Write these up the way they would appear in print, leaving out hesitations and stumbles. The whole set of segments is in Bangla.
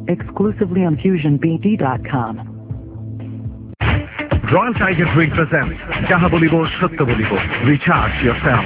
exclusively on FusionBD.com. Royal Tiger Drink presents Jaha Bolibo Shatya Bolibo. Recharge yourself.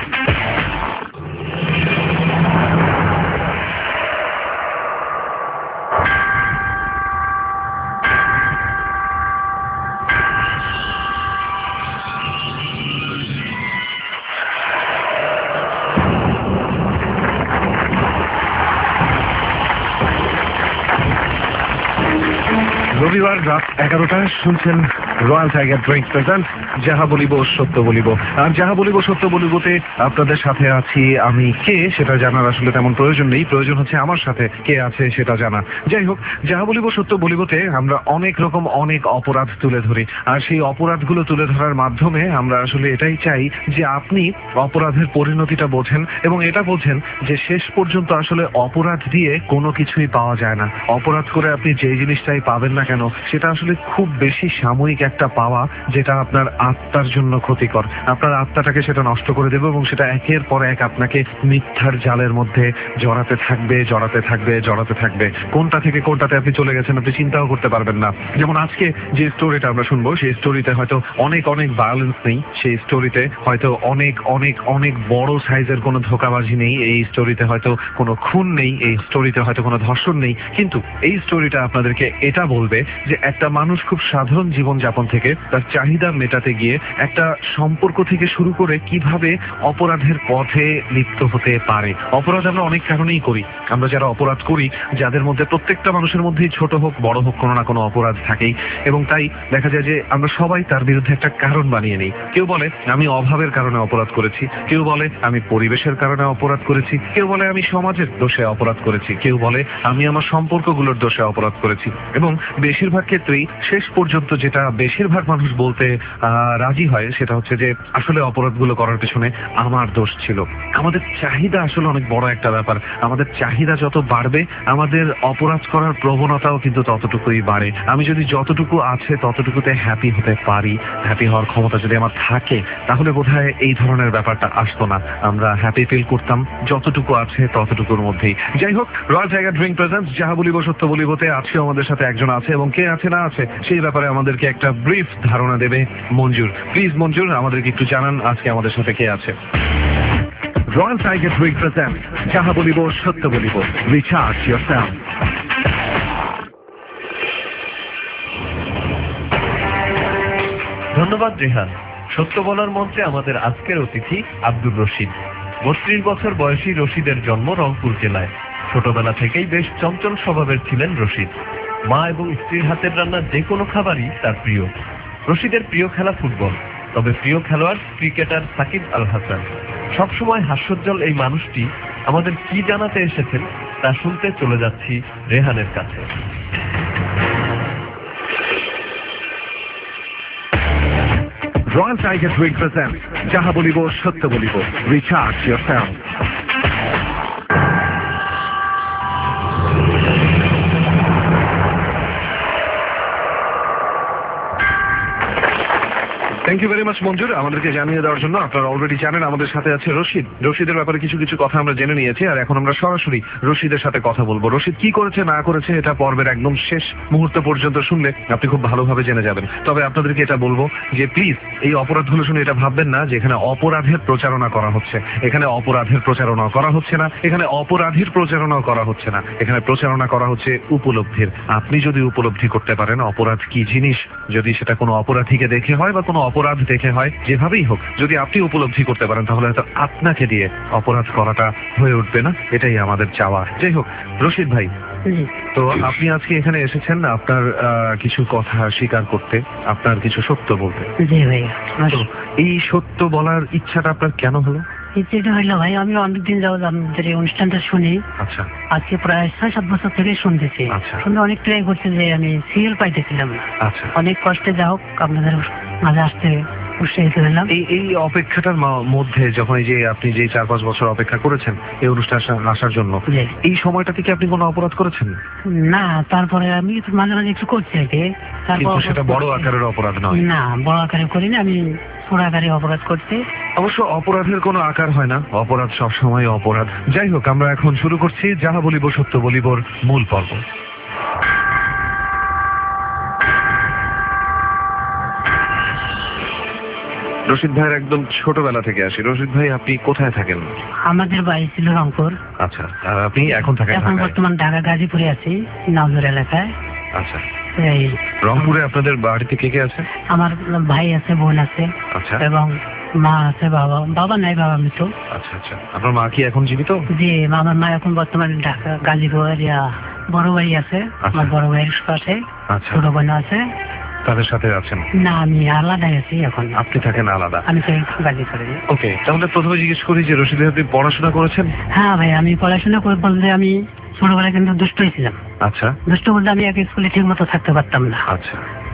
রবিবার রাত 11টায় শুনছেন রয়্যাল টাইগার ড্রিঙ্কস প্রেজেন্ট যাহা বলিব সত্য বলিব। আর যাহা বলিব সত্য বলিবতে আপনাদের সাথে আছি আমি। কে সেটা জানার আসলে তেমন প্রয়োজন নেই, প্রয়োজন হচ্ছে আমার সাথে কে আছে সেটা জানা। যাই হোক, যাহা বলিব সত্য বলিবতে আমরা অনেক রকম অনেক অপরাধ তুলে ধরি, আর সেই অপরাধগুলো তুলে ধরার মাধ্যমে আমরা আসলে এটাই চাই যে আপনি অপরাধের পরিণতিটা বোঝেন এবং এটা বোঝেন যে শেষ পর্যন্ত আসলে অপরাধ দিয়ে কোনো কিছুই পাওয়া যায় না। অপরাধ করে আপনি যে জিনিসটাই পাবেন না কেন সেটা আসলে খুব বেশি সাময়িক একটা পাওয়া, যেটা আপনার আত্মার জন্য ক্ষতিকর। আপনার আত্মাটাকে সেটা নষ্ট করে দেবে এবং সেটা একের পর এক আপনাকে মিথ্যার জালের মধ্যে জড়াতে থাকবে জড়াতে থাকবে জড়াতে থাকবে। কোনটা থেকে কোনটাতে আপনি চলে গেছেন আপনি চিন্তাও করতে পারবেন না। যেমন আজকে যে স্টোরিটা আমরা শুনবো সেই স্টোরিতে হয়তো অনেক অনেক ভায়োলেন্স নেই, সেই স্টোরিতে হয়তো অনেক অনেক অনেক বড় সাইজের কোনো ধোঁকাবাজি নেই, এই স্টোরিতে হয়তো কোনো খুন নেই, এই স্টোরিতে হয়তো কোনো ধর্ষণ নেই, কিন্তু এই স্টোরিটা আপনাদেরকে এটা বলবে যে একটা মানুষ খুব সাধারণ জীবনযাপন থেকে তার চাহিদা মেটাতে গিয়ে একটা সম্পর্ক থেকে শুরু করে কিভাবে অপরাধের পথে লিপ্ত হতে পারে। অপরাধ আমরা অনেক কারণেই করি। আমরা যারা অপরাধ করি, যাদের মধ্যে প্রত্যেকটা মানুষের মধ্যেই ছোট হোক বড় হোক কোনো না কোনো অপরাধ থাকেই, এবং তাই দেখা যায় যে আমরা সবাই তার বিরুদ্ধে একটা কারণ বানিয়ে নিই। কেউ বলে আমি অভাবের কারণে অপরাধ করেছি, কেউ বলে আমি পরিবেশের কারণে অপরাধ করেছি, কেউ বলে আমি সমাজের দোষে অপরাধ করেছি, কেউ বলে আমি আমার সম্পর্কগুলোর দোষে অপরাধ করেছি। এবং বেশিরভাগ ক্ষেত্রেই শেষ পর্যন্ত যেটা বেশিরভাগ মানুষ বলতে রাজি হয় সেটা হচ্ছে যে আসলে অপরাধগুলো করার পেছনে আমার দোষ ছিল। আমাদের চাহিদা আসলে অনেক বড় একটা ব্যাপার। আমাদের চাহিদা যত বাড়বে আমাদের অপরাধ করার প্রবণতাও কিন্তু ততটুকুই বাড়ে। আমি যদি যতটুকু আছে ততটুকুতে হ্যাপি হতে পারি, হ্যাপি হওয়ার ক্ষমতা যদি আমার থাকে, তাহলে বোধহয় এই ধরনের ব্যাপারটা আসতো না। আমরা হ্যাপি ফিল করতাম যতটুকু আছে ততটুকুর মধ্যেই। যাই হোক, রয়্যাল টাইগার ড্রিঙ্ক প্রেজেন্টস যাহা বলিব সত্য বলিবতে আজকেও আমাদের সাথে একজন আছে, এবং কে আছে না আছে সেই ব্যাপারে আমাদেরকে একটা ব্রিফ ধারণা দেবে মঞ্জুর। প্লিজ মঞ্জুর, আমাদেরকে একটু জানান আজকে আমাদের সাথে কে আছে। রয়্যাল টাইগার ড্রিঙ্ক প্রেজেন্টস যাহা বলিব সত্য বলিব। Recharge yourself. ধন্যবাদ রেহান। সত্য বলার মঞ্চে আমাদের আজকের অতিথি আব্দুর রশিদ। 32 বছর বয়সী রশিদের জন্ম রংপুর জেলায়। ছোটবেলা থেকেই বেশ চঞ্চল স্বভাবের ছিলেন রশিদ। মা এবং স্ত্রীর হাতের রান্না যে কোনো খাবারই তার প্রিয়। রশিদের প্রিয় খেলা ফুটবল, তবে প্রিয় খেলোয়াড় ক্রিকেটার সাকিব আল হাসান। সবসময় হাস্যোজ্জ্বল এই মানুষটি আমাদের কি জানাতে এসেছেন তা শুনতে চলে যাচ্ছি রেহানের কাছে। রয়্যাল টাইগার ড্রিঙ্ক প্রেজেন্টস যাহা বলিব সত্য বলিব। Recharge yourself. Thank you very much Manjur আমাদেরকে জানিয়ে দেওয়ার জন্য। আপনারা অলরেডি জানেন আমাদের সাথে আছে রশিদ। রশিদের ব্যাপারে কিছু কিছু কথা আমরা জেনে নিয়েছি, আর এখন আমরা সরাসরি রশিদের সাথে কথা বলবো। রশিদ কি করেছে না করেছে এটা পর্বের একদম শেষ মুহূর্ত পর্যন্ত শুনলে আপনি খুব ভালোভাবে জেনে যাবেন। তবে আপনাদেরকে এটা বলবো যে প্লিজ এই অপরাধগুলো শুনে এটা ভাববেন না যে এখানে অপরাধের প্রচারণা করা হচ্ছে। এখানে অপরাধের প্রচারণা করা হচ্ছে না, এখানে অপরাধীর প্রচারণা করা হচ্ছে না, এখানে প্রচারণা করা হচ্ছে উপলব্ধির। আপনি যদি উপলব্ধি করতে পারেন অপরাধ কি জিনিস, যদি সেটা কোনো অপরাধীকে দেখে হয় বা কোনো অপরাধ দেখে হয়, যেভাবেই হোক, যদি আপনি উপলব্ধি করতে পারেন তাহলে হয়তো আপনাকে দিয়ে অপরাধ করাটা হয়ে উঠবে না। এটাই আমাদের চাওয়া। যাই হোক, রশিদ ভাই, তো আপনি আজকে এখানে এসেছেন আপনার কিছু কথা স্বীকার করতে, আপনার কিছু সত্য বলতে। এই সত্য বলার ইচ্ছাটা আপনার কেন হলো? ইচ্ছেটা হইলো ভাই, আমি অনেকদিন যাবো আপনাদের এই অনুষ্ঠানটা শুনি। আচ্ছা। আজকে প্রায় 6-7 বছর থেকে শুনতেছি। শুনে অনেক ট্রাই করছে যে আমি সিরিয়াল পাইতেছিলাম না। আচ্ছা। অনেক কষ্টে যা হোক আপনাদের মাঝে আসতে উৎসাহিত হলাম। এই অপেক্ষাটার মধ্যে যখন এই যে আপনি যে 4-5 বছর অপেক্ষা করেছেন এই অনুষ্ঠান আসার জন্য, এই সময়টাতে কি আপনি কোনো অপরাধ করেছেন? না, তারপরে আমি মাঝে মাঝে একটু করছি আর কি। কিন্তু সেটা বড় আকারের অপরাধ নয়। না, বড় আকারে করিনি, আমি ছোট আকারে অপরাধ করছি। অবশ্য অপরাধের কোনো আকার হয় না, অপরাধ সবসময় অপরাধ। যাই হোক, আমরা এখন শুরু করছি যাহা বলিব সত্য বলিবর মূল পর্ব। রশিদ ভাইয়ের একদম ছোটবেলা থেকে আসি। রশিদ ভাই আপনি কোথায় থাকেন? আমাদের বাড়ি ছিল রংপুর। আচ্ছা, আর আপনি এখন থাকেন এখন ঢাকায়? বর্তমান ঢাকা গাজীপুরে আছি, নাওজুর এলাকায়। আচ্ছা, এই রংপুরে আপনাদের বাড়িতে কে কে আছে? আমার ভাই আছে, বোন আছে, আচ্ছা এবং মা আছে, বাবা নাই, বাবা মৃত। আচ্ছা আচ্ছা, আপনার মা কি এখন জীবিত? জি, আমার মা এখন বর্তমানে ঢাকা গাজীপুর বড় ভাই আছে, আমার বড় ভাইয়ের সাথে আচ্ছা, ছোট বোন আছে। তাদের সাথে আছেন? না, আমি আলাদা আছি এখন। আপনি থাকেন আলাদা? আমি তো গাজীপুরে। ওকে, তাহলে প্রথমে জিজ্ঞেস করি যে রশিদ ভাই আপনি পড়াশোনা করেছেন? হ্যাঁ ভাই, আমি পড়াশোনা করে বলতে আমি ছোটবেলায় কিন্তু দুষ্টই ছিলাম। আচ্ছা দুষ্ট বলতে আমি এক স্কুলে ঠিক মতো থাকতে পারতাম না। আচ্ছা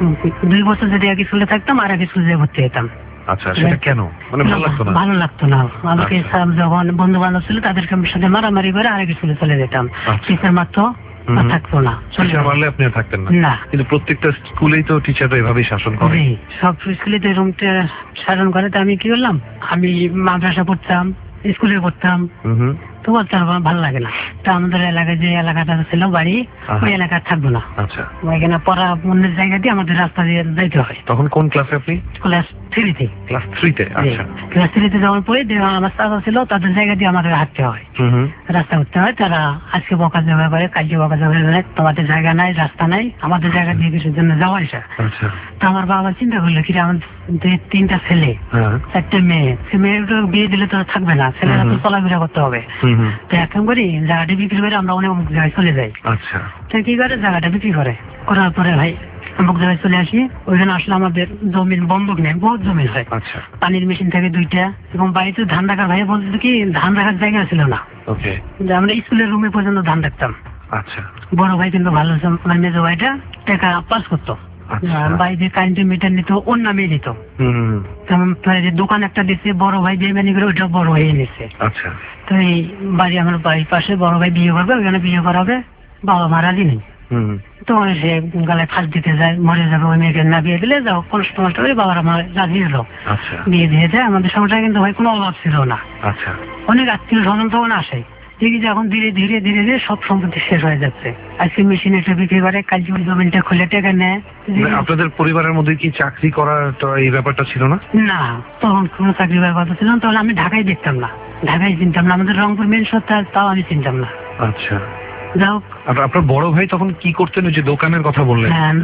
2 বছর যদি এক স্কুলে থাকতাম আর এক স্কুলে ভর্তি হতাম। আচ্ছা, সেটা কেন? মানে ভালো লাগতো না? ভালো লাগতো না আমাকে। আচ্ছা। যখন বন্ধু বান্ধব ছিল তাদেরকে সাথে মারামারি করে আরেক স্কুলে চলে যেতাম। আচ্ছা। টিচার মারতো, থাকতো না, চলে টিচার মারলে আপনি আর থাকতেন না? না। কিন্তু প্রত্যেকটা স্কুলেই তো টিচাররা এভাবেই শাসন করে। জি, সব স্কুলে তো রুমটা শাসন করে। তো আমি কি করলাম, আমি মাদ্রাসা পড়তাম, স্কুলে পড়তাম, হুম, তো বলতে ভালো লাগে না। তো আমাদের এলাকায় যে এলাকাটা ছিল বাড়ি, ওই এলাকায় থাকবো না। আচ্ছা, ওইখানে পড়া অন্য জায়গা দিয়ে আমাদের রাস্তা দিয়ে যাইতে হয়। তখন কোন ক্লাসে আপনি? ক্লাস 3-তে। ক্লাস 3-তে? আচ্ছা, ক্লাস 3-তে যখন পড়ি, আমার চাচা ছিল, তাদের জায়গা দিয়ে আমাদের হাঁটতে হয়, হুম, রাস্তা উঠতে হয়। তারা আজকে বকা জমা করে, কালকে বকা জমা করে, তোমাদের জায়গা নাই, রাস্তা নাই, আমাদের জায়গা দিয়ে কিছুর জন্য যাওয়া আসা। আচ্ছা, তো আমার বাবা চিন্তা করলো কি, আমার 3টা ছেলে, হ্যাঁ, 4টে মেয়ে, সে মেয়েটা বিয়ে দিলে তো থাকবে না, ছেলেরা তো চলাফেরা করতে হবে। হুম, তো এখন করি, জায়গাটা বিক্রি করে আমরা অনেক অমুক জায়গায় চলে যাই। আচ্ছা, তো কি করে, জায়গাটা বিক্রি করে, করার পরে ভাই অমুক জায়গায় চলে আসি। ওইখানে আসলে আমাদের জমিন বন্ধক নেই, বহুত জমি হয়। আচ্ছা, পানির মেশিন থাকে 2টা, এবং বাড়িতে ধান রাখার, ভাই বলতো কি ধান রাখার জায়গা ছিল না। ওকে, আমরা স্কুলের রুমে পর্যন্ত ধান রাখতাম। আচ্ছা, বড় ভাই কিন্তু ভালো, আমার মেজো ভাইটা টাকা পাস করতো। আচ্ছা, বাইরে কারেন্টের মিটার নিত, ওর নামে নিত। হুম, তেমন প্রায় যে দোকান একটা দিচ্ছে, বড় ভাই বেমানি করে ওইটা বড় ভাই নিচ্ছে। আচ্ছা, তো এই বাড়ি, আমার বাড়ির পাশে বড় ভাই বিয়ে করবে, ওইখানে বিয়ে করাবে, বাবা মা রাজি নেই। হুম, তো সে গালায় ফাঁস দিতে যায়, মরে যাবে, ওই মেয়েকে না বিয়ে দিলে যাও কষ্ট মষ্ট করে বাবার আমার রাজি হলো, আচ্ছা, বিয়ে দিয়ে যায়। আমাদের সংসারে কিন্তু ভাই কোনো অভাব ছিল না। আচ্ছা, অনেক আত্মীয় স্বজন তখন আসে, দেখি যে এখন ধীরে ধীরে ধীরে ধীরে সব সম্পত্তি শেষ হয়ে যাচ্ছে। আজকে মেশিন একটা বিক্রি করে, কালকে ওই জমিনটা খুলে টাকা নেয়। মানে আপনাদের পরিবারের মধ্যে কি চাকরি করার তো এই ব্যাপারটা ছিল না? না, তখন কোনো চাকরি বাকরি কথা ছিল না। তখন আমি ঢাকায় দেখতাম না, ঢাকায় চিনতাম না, আমাদের রংপুর মেন সত্তা, তাও আমি চিনতাম না। আচ্ছা, যাও, আর আপনার বড় ভাই তখন কি করতেন? ওই যে দোকানের কথা বললেন, হ্যাঁ,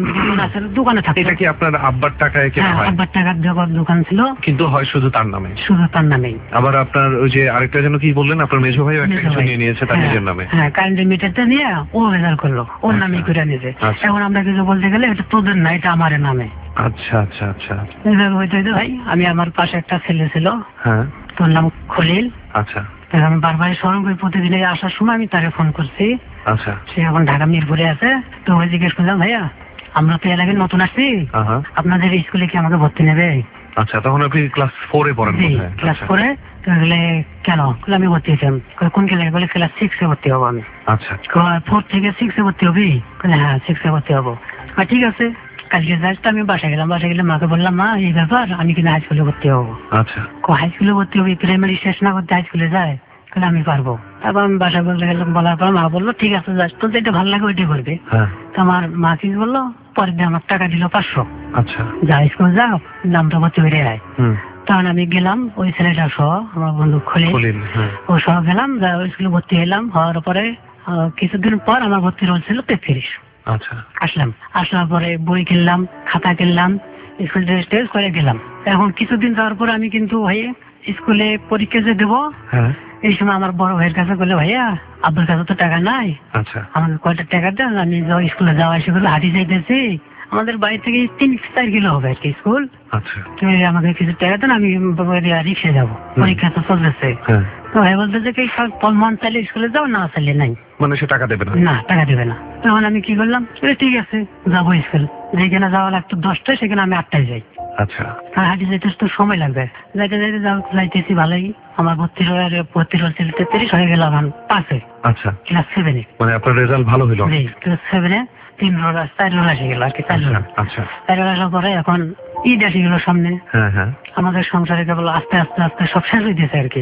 দোকানে থাকতো। এটা কি আপনার আব্বার টাকায় কেনা হয়? আব্বার টাকার দোকান ছিল, কিন্তু হয় শুধু তার নামে? শুধু তার নামেই। আবার আপনার ওই যে আরেকটা যেন কি বললেন, আপনার মেজো ভাইও একটা কিছু নিয়ে নিয়েছে তার নিজের নামে? হ্যাঁ, কারেন্টের মিটারটা নিয়ে ও বেজার করলো, ওর নামে করে নিয়েছে। আচ্ছা। এখন আমরা কিছু বলতে গেলে এটা তোদের না, এটা আমার নামে। আচ্ছা আচ্ছা আচ্ছা, এইভাবে হইতে হইতে ভাই, আমি আমার পাশে একটা ছেলে ছিল, হ্যাঁ, তোর নাম খলিল। আচ্ছা, আমি বারবার স্মরণ করি, প্রতিদিন আসার সময় আমি তাকে ফোন করছি। আচ্ছা, সে এখন ঢাকা মিরপুরে আছে। তো ওই জিজ্ঞেস করলাম, ভাইয়া আমরা তো এলাকায় নতুন আসছি, আপনাদের স্কুলে কি আমাকে ভর্তি নেবে? আচ্ছা, তখন আপনি ক্লাস 4-এ পড়েন? ক্লাস 4-এ। তো বলে কেন? আমি ভর্তি হয়েছিলাম। কোন ক্লাসে? বলে ক্লাস 6-এ ভর্তি হবো আমি। আচ্ছা, 4 থেকে 6-এ ভর্তি হবি? হ্যাঁ, 6-এ ভর্তি হবো। ঠিক আছে, কালকে যাস। তো আমি বাসায় গেলাম, বাসায় গেলে মাকে বললাম, মা এই ব্যাপার, আমি কিন্তু হাই স্কুলে ভর্তি হবো। আচ্ছা, হাই স্কুলে ভর্তি হবি? প্রাইমারি শেষ না করতে হাই স্কুলে যায়? তাহলে আমি পারবো। তারপর আমি বাসায় বলতে গেলাম, বলার পর মা বললো ঠিক আছে যাস, তোর যেটা ভালো লাগে ওইটাই করবি। তো আমার মা কি বললো, পরের দিন আমার টাকা দিল 500। আচ্ছা, যা স্কুল যাও, নামটা ভর্তি হয়ে যায়। তখন আমি গেলাম, ওই ছেলেটা সহ, আমার বন্ধু খলিল, ও সহ গেলাম, ওই স্কুলে ভর্তি হলাম। হওয়ার পরে কিছুদিন পর আমার ভর্তি রোল ছিল 33। আচ্ছা, আসার পরে বই কিনলাম, খাতা কিনলাম, স্কুল ড্রেস করে গেলাম। এখন কিছুদিন যাওয়ার পর আমি কিন্তু ভাই স্কুলে পরীক্ষা যে দেবো, এই সময় আমার বড় ভাইয়ের কাছে বলে, ভাইয়া আব্বুর কাছে তো টাকা নাই, আচ্ছা, আমাকে কয়টা টাকা দেন, আমি স্কুলে যাওয়া আসে করে হাঁটি যাইতেছি, আমাদের বাড়ি থেকে 3-4 কিলো হবে আর কি স্কুল। আচ্ছা, আমাকে কিছু টাকা দেন, আমি রিক্সা যাবো, পরীক্ষা তো চলতেছে। তো ভাই বলতেছে কি, মন চাইলে স্কুলে যাও, না চাইলে নাই। মানে সে টাকা দেবে না? না, টাকা দেবে না। তখন আমি কি করলাম, ঠিক আছে যাবো স্কুল। যেখানে যাওয়া লাগতো 10টায়, সেখানে আমি 8টায় যাই। আচ্ছা, হাঁটি যাইতে তো সময় লাগবে, যাইতে যাইতে যাইতেছি ভালোই। আমার ভর্তি হল ছিল 33, হয়ে গেল আমার 5-এ। আচ্ছা, ক্লাস 7-এ। মানে আপনার রেজাল্ট ভালো হলো? ক্লাস 7-এ 3 রোল 4 রোল আসে গেল আর কি। 4 রোল। আচ্ছা, 4 রোল আসার পরে এখন ঈদ আসে গেল সামনে। হ্যাঁ হ্যাঁ, আমাদের সংসারে কেবল আস্তে আস্তে আস্তে সব শেষ হইতেছে আর কি।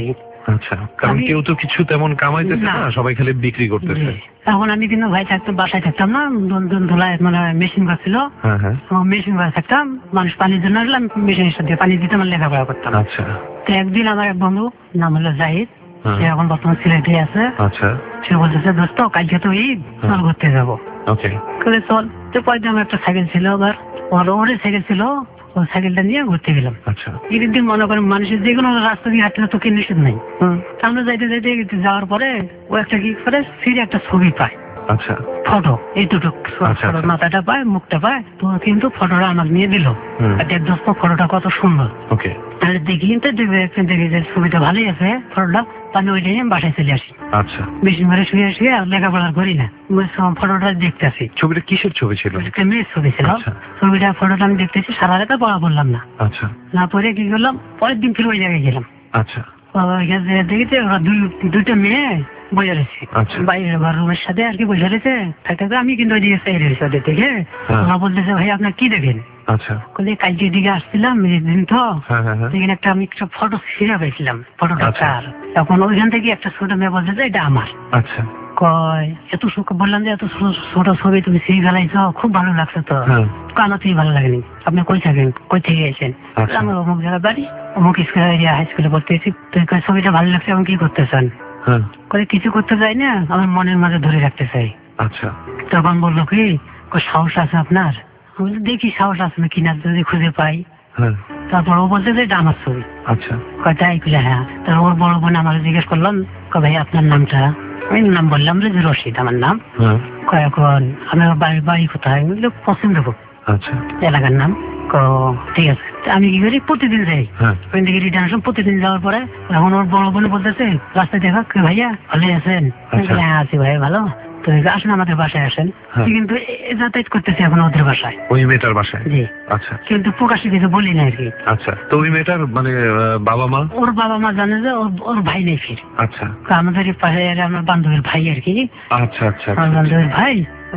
আচ্ছা, কারণ কেউ তো কিছু তেমন কামাইতেছে না, সবাই খালি বিক্রি করতেছে। এখন আমি কিন্তু ভাই থাকতাম, বাসায় থাকতাম না, ধুলায় মানে মেশিন ঘর ছিল, মেশিন ঘরে থাকতাম, মানুষ পানির জন্য আসলে আমি মেশিনের সাথে পানি দিতাম আর লেখাপড়া করতাম। আচ্ছা। তো একদিন আমার এক বন্ধু, নাম হলো জাহিদ, সে এখন বর্তমান সিলেটে আছে। আচ্ছা। সে বলতেছে, দোস্ত কালকে তো ঈদ, চল ঘুরতে যাবো। ওকে। চল। তো পরে আমার একটা সাইকেল ছিল, আবার ওর সাইকেল ছিল, ওই সাইকেলটা নিয়ে ঘুরতে গেলাম। আচ্ছা। ঈদের দিন মনে করেন মানুষের যে কোনো রাস্তা দিয়ে হাঁটলে তো কেউ নিষেধ নেই। আমরা যাইতে যাইতে যাওয়ার পরে ও একটা কি করে ফিরে একটা ছবি পায়। আচ্ছা। ফটো এইটুকু মাথাটা পায়, মুখটা পায়, তো কিন্তু ফটোটা আমাকে নিয়ে দিল। দেখ দোস্ত ফটোটা কত সুন্দর। ওকে। তাহলে দেখি কিন্তু দেখি যে ছবিটা ভালোই আছে, ফটোটা আমি ওই নিয়ে বাসায় চলে আসি। আচ্ছা। বেশি ঘরে শুয়ে শুয়ে লেখাপড়া করি না, ফটোটা দেখতেছি। ছবিটা কিসের ছবি ছিল? একটা মেয়ের ছবি ছিল। ছবিটা ফটোটা আমি দেখতেছি, সারা রাতে পড়া বললাম না। আচ্ছা। না পরে কি করলাম, পরের দিন ফিরে ওই জায়গায় গেলাম। আচ্ছা। দেখেছি ওরা দুইটা মেয়ে বসে রয়েছে বাইরের রুমের সাথে আর কি বসে রয়েছে। আমি কিন্তু ওই দিকে চাই রয়েছে ওদের থেকে। ওরা বলতেছে, ভাই আপনার কি দেখেন? আচ্ছা। কালকে দিকে আসছিলাম দিন তো, সেখানে আমি একটা ফটো ছিঁড়ে পেয়েছিলাম, ফটোটা কার। তখন ওইখান থেকে একটা ছোট মেয়ে বলতেছে এটা আমার। আচ্ছা। কয় এত সুখ, বললাম যে এত ছোট ছবি তুমি ছিঁড়ে ফেলাইছো, খুব ভালো লাগছে তো। আমাতেই ভালো লাগেনি। আপনি কই থাকেন, কই থেকে এসেছেন? আমার অমুক জায়গায় বাড়ি, অমুক হাই স্কুলে পড়তেছি। তুই ছবিটা ভালো লাগছে, আমি কি করতে চান? কিছু করতে চাই না, আমার মনের মাঝে ধরে রাখতে চাই। আচ্ছা। তখন বললো কি, সাহস আছে আপনার? দেখি সাহস আছে না কিনা, যদি খুঁজে পাই। তারপর ও বলতে যে এটা আমার ছবি। আচ্ছা। তাই কিনা? হ্যাঁ। তারপর ওর বড় বোন আমার জিজ্ঞেস করলাম, ভাই আপনার নামটা? আমি নাম বললাম যে রশিদ আমার নাম। এখন আমার বাড়ি কোথায়? পছন্দপুর এলাকার নাম। ঠিক আছে। আমি কি করি, প্রতিদিন যাই ওখান থেকে রিটার্ন আসলাম। প্রতিদিন যাওয়ার পরে এখন ওর বড় বোন বলতেছে, রাস্তায় দেখা ভাইয়া ভালো আছেন? হ্যাঁ আছি ভাই, ভালো। তো আসেন আমাদের বাসায় আসেন। কিন্তু যাতায়াত করতেছে এখন ওদের বাসায়, ওই মেয়েটার বাসায়। জি। আচ্ছা। কিন্তু প্রকাশ্যে কিছু বলি না আর কি। আচ্ছা। তো ওই মেয়েটার মানে বাবা মা, ওর বাবা মা জানে যে ওর ভাই নেই ফির। আচ্ছা। আমাদের পাশে আমার বান্ধবীর ভাই আর কি। আচ্ছা আচ্ছা। আমার বান্ধবীর ভাই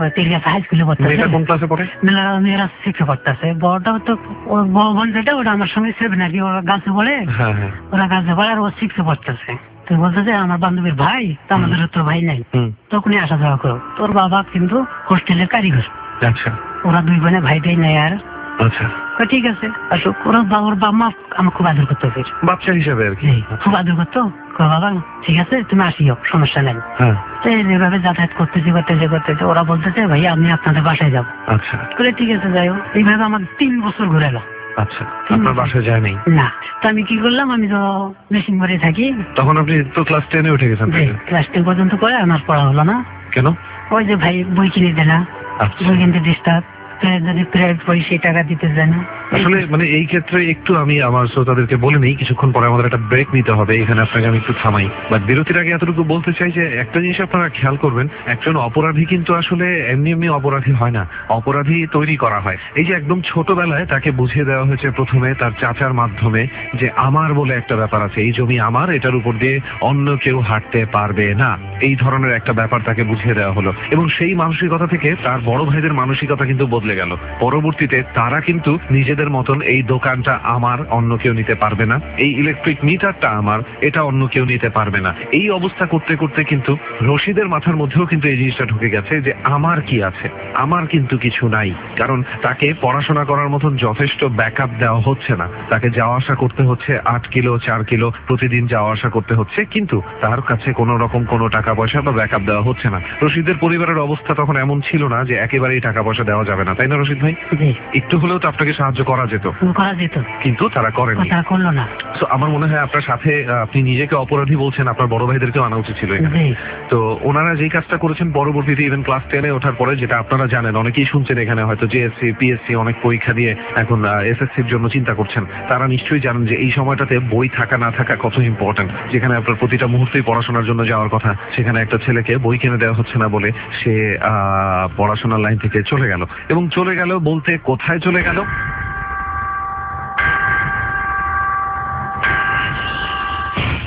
হাই স্কুলে পড়তেছে। কোন ক্লাসে পড়ে? মেয়েরা 6 পড়তেছে। বড়টা তো ওর বড় বোন যেটা, ওটা আমার সঙ্গে 7 আর কি। ওরা গাছে পড়ে, ওরা গাছে পড়ে, আর ও 6 পড়তেছে। তুই বলতেছে আমার বান্ধবীর ভাই, তো আমাদের তো ভাই নাই, তখনই আসা যাওয়া করো। তোর বাবা কিন্তু হোস্টেলের কারিগর। আচ্ছা। ওরা 2 বোনে ভাই টাই নাই আর। আচ্ছা। ঠিক আছে আসুক। ওর বাবা মা আমার খুব আদর করতো, বাচ্চা হিসাবে আর কি, খুব আদর করতো। বাবা ঠিক আছে তুমি আসিও, সমস্যা নেই। এইভাবে যাতায়াত করতেছি। ওরা বলতেছে ভাই আমি আপনাদের বাসায় যাবো। আচ্ছা। ঠিক আছে যাইও। এইভাবে আমার 3 বছর ঘুরে এলো। আচ্ছা। আপনার বাসায় যায় নাই? না। তো আমি কি করলাম, আমি তো মেশিন ঘরে থাকি। তখন আপনি তো ক্লাস 10-এ উঠে গেছেন? ক্লাস 10 পর্যন্ত করে আমার পড়া হলো না। কেন? ওই যে ভাই বই কিনে দেয় না, বই কিনতে ডিস্টার্ব, যদি প্রাইভেট বই সেই টাকা দিতে যায় না। আসলে মানে এই ক্ষেত্রে একটু আমি আমার শ্রোতাদেরকে বলে নিই, কিছুক্ষণ পরে আমাদের একটা ব্রেক নিতে হবে। এখানে আপনাকে আমি একটু থামাই, বাট বিরতির আগে এতটুকু বলতে চাই যে একটা জিনিস আপনারা খেয়াল করবেন, একজন অপরাধী কিন্তু আসলে এমনি অপরাধী হয় না, অপরাধী তৈরি করা হয়। এই যে একদম ছোটবেলায় তাকে বুঝিয়ে দেওয়া হয়েছে প্রথমে তার চাচার মাধ্যমে যে আমার বলে একটা ব্যাপার আছে, এই জমি আমার, এটার উপর দিয়ে অন্য কেউ হাঁটতে পারবে না, এই ধরনের একটা ব্যাপার তাকে বুঝিয়ে দেওয়া হলো। এবং সেই মানসিকতা থেকে তার বড় ভাইদের মানসিকতা কিন্তু বদলে গেল। পরবর্তীতে তারা কিন্তু নিজেদের মতন এই দোকানটা আমার, অন্য কেউ নিতে পারবে না, এই ইলেকট্রিক মিটারটা আমার, এটা অন্য কেউ নিতে পারবে না। এই অবস্থা করতে করতে কিন্তু রশিদের মাথার মধ্যেও কিন্তু এই জিনিসটা ঢুকে গেছে যে আমার কি আছে, আমার কিন্তু কিছু নাই। কারণ তাকে পড়াশোনা করার মতন যথেষ্ট ব্যাকআপ দেওয়া হচ্ছে না, তাকে যাওয়া আসা করতে হচ্ছে 8 কিলো 4 কিলো প্রতিদিন যাওয়া আসা করতে হচ্ছে, কিন্তু তার কাছে কোনো রকম কোনো টাকা পয়সা বা ব্যাকআপ দেওয়া হচ্ছে না। রশিদের পরিবারের অবস্থা তখন এমন ছিল না যে একেবারেই টাকা পয়সা দেওয়া যাবে না, তাই না রশিদ ভাই? একটু হলেও তো আপনাকে সাহায্য করা যেত, কিন্তু তারা করেনি, করলো না। তো আমার মনে হয় আপনার সাথে আপনি নিজেকে অপরাধী বলছেন, আপনার বড় ভাইদেরকেও আনা উচিত ছিল এখানে। তো ওনারা যেই কাজটা করেছেন পরবর্তীতে ইভেন ক্লাস 10-এ ওঠার পরে, যেটা আপনারা জানেন, অনেকেই শুনছেন এখানে হয়তো জেএসসি পিএসসি অনেক পরীক্ষা দিয়ে এখন এসএসসির জন্য চিন্তা করছেন, তারা নিশ্চয়ই জানেন যে এই সময়টাতে বই থাকা না থাকা কত ইম্পর্টেন্ট। যেখানে আপনার প্রতিটা মুহূর্তেই পড়াশোনার জন্য যাওয়ার কথা, সেখানে একটা ছেলেকে বই কিনে দেওয়া হচ্ছে না বলে সে পড়াশোনার লাইন থেকে চলে গেল। এবং চলে গেল বলতে কোথায় চলে গেল?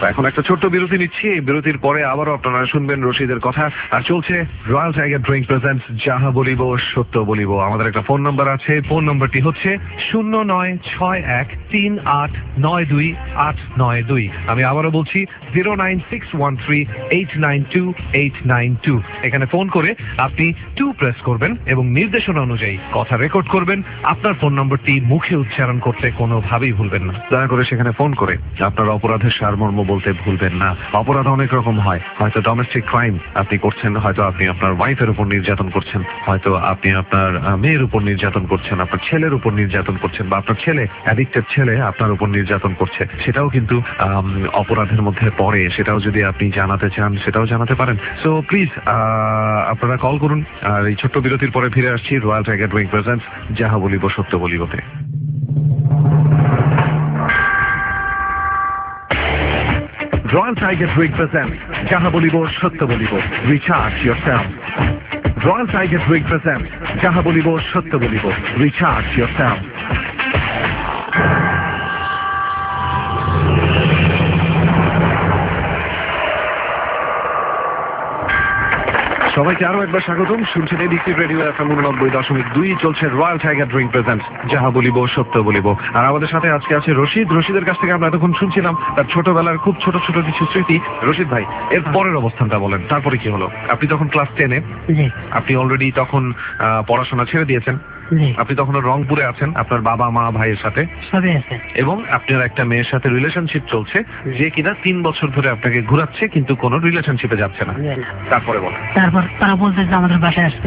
এখন একটা ছোট্ট বিরতি নিচ্ছি, এই বিরতির পরে আবারও আপনারা শুনবেন রশিদের কথা। আর চলছে রয়্যাল টাইগার ড্রিঙ্ক প্রেজেন্টস যাহা বলিব সত্য বলিব। আমাদের একটা ফোন নাম্বার আছে, ফোন নাম্বারটি হচ্ছে 0961392892। আমি আবারও বলছি 09613892892। এখানে ফোন করে আপনি 2 প্রেস করবেন এবং নির্দেশনা অনুযায়ী কথা রেকর্ড করবেন। আপনার ফোন নম্বরটি মুখে উচ্চারণ করতে কোনোভাবেই ভুলবেন না। দয়া করে সেখানে ফোন করে আপনার অপরাধের সারমর্ম বলতে ভুলবেন না। অপরাধ অনেক রকম হয়, হয়তো ডোমেস্টিক ক্রাইম আপনি করছেন, হয়তো আপনি আপনার ওয়াইফের উপর নির্যাতন করছেন, হয়তো আপনি আপনার মেয়ের উপর নির্যাতন করছেন, আপনার ছেলের উপর নির্যাতন করছেন, বা আপনার ছেলে অ্যাডিক্টেড ছেলে আপনার উপর নির্যাতন করছে, সেটাও কিন্তু অপরাধের মধ্যে পড়ে। সেটাও যদি আপনি জানাতে চান সেটাও জানাতে পারেন। সো প্লিজ আপনারা কল করুন। আর এই ছোট্ট বিরতির পরে ফিরে আসছি রয়্যাল টাইগার ড্রিঙ্ক প্রেজেন্টস যাহা বলিব সত্য বলিবতে। Royal Tiger Drink presents যাহা বলিব সত্য বলিব। Recharge yourself. Royal Tiger Drink presents যাহা বলিব সত্য বলিব। Recharge yourself. সবাইকে আরো একবার স্বাগতম। শুনছেন এডিসি রেডিও FM 89.2। চলছে রয়্যাল টাইগার ড্রিঙ্ক প্রেজেন্টস যাহা বলিব সত্য বলিব। আর আমাদের সাথে আজকে আছে রশিদ। রশিদের কাছ থেকে আমরা এতক্ষণ শুনছিলাম তার ছোটবেলার খুব ছোট ছোট কিছু স্মৃতি। রশিদ ভাই, এর পরের অবস্থানটা বলেন, তারপরে কি হলো? আপনি তখন ক্লাস 10-এ, আপনি অলরেডি তখন পড়াশোনা ছেড়ে দিয়েছেন, আপনি তখন রংপুরে আছেন আপনার বাবা মা ভাইয়ের সাথে, এবং আপনার একটা মেয়ের সাথে রিলেশনশিপ চলছে যে কিনা 3 বছর ধরে আপনাকে ঘুরাচ্ছে কিন্তু কোনো রিলেশনশিপে যাচ্ছে না। তারপরে বলেন। তারপর তারা বলতেছে আমাদের বাসায় আসবে।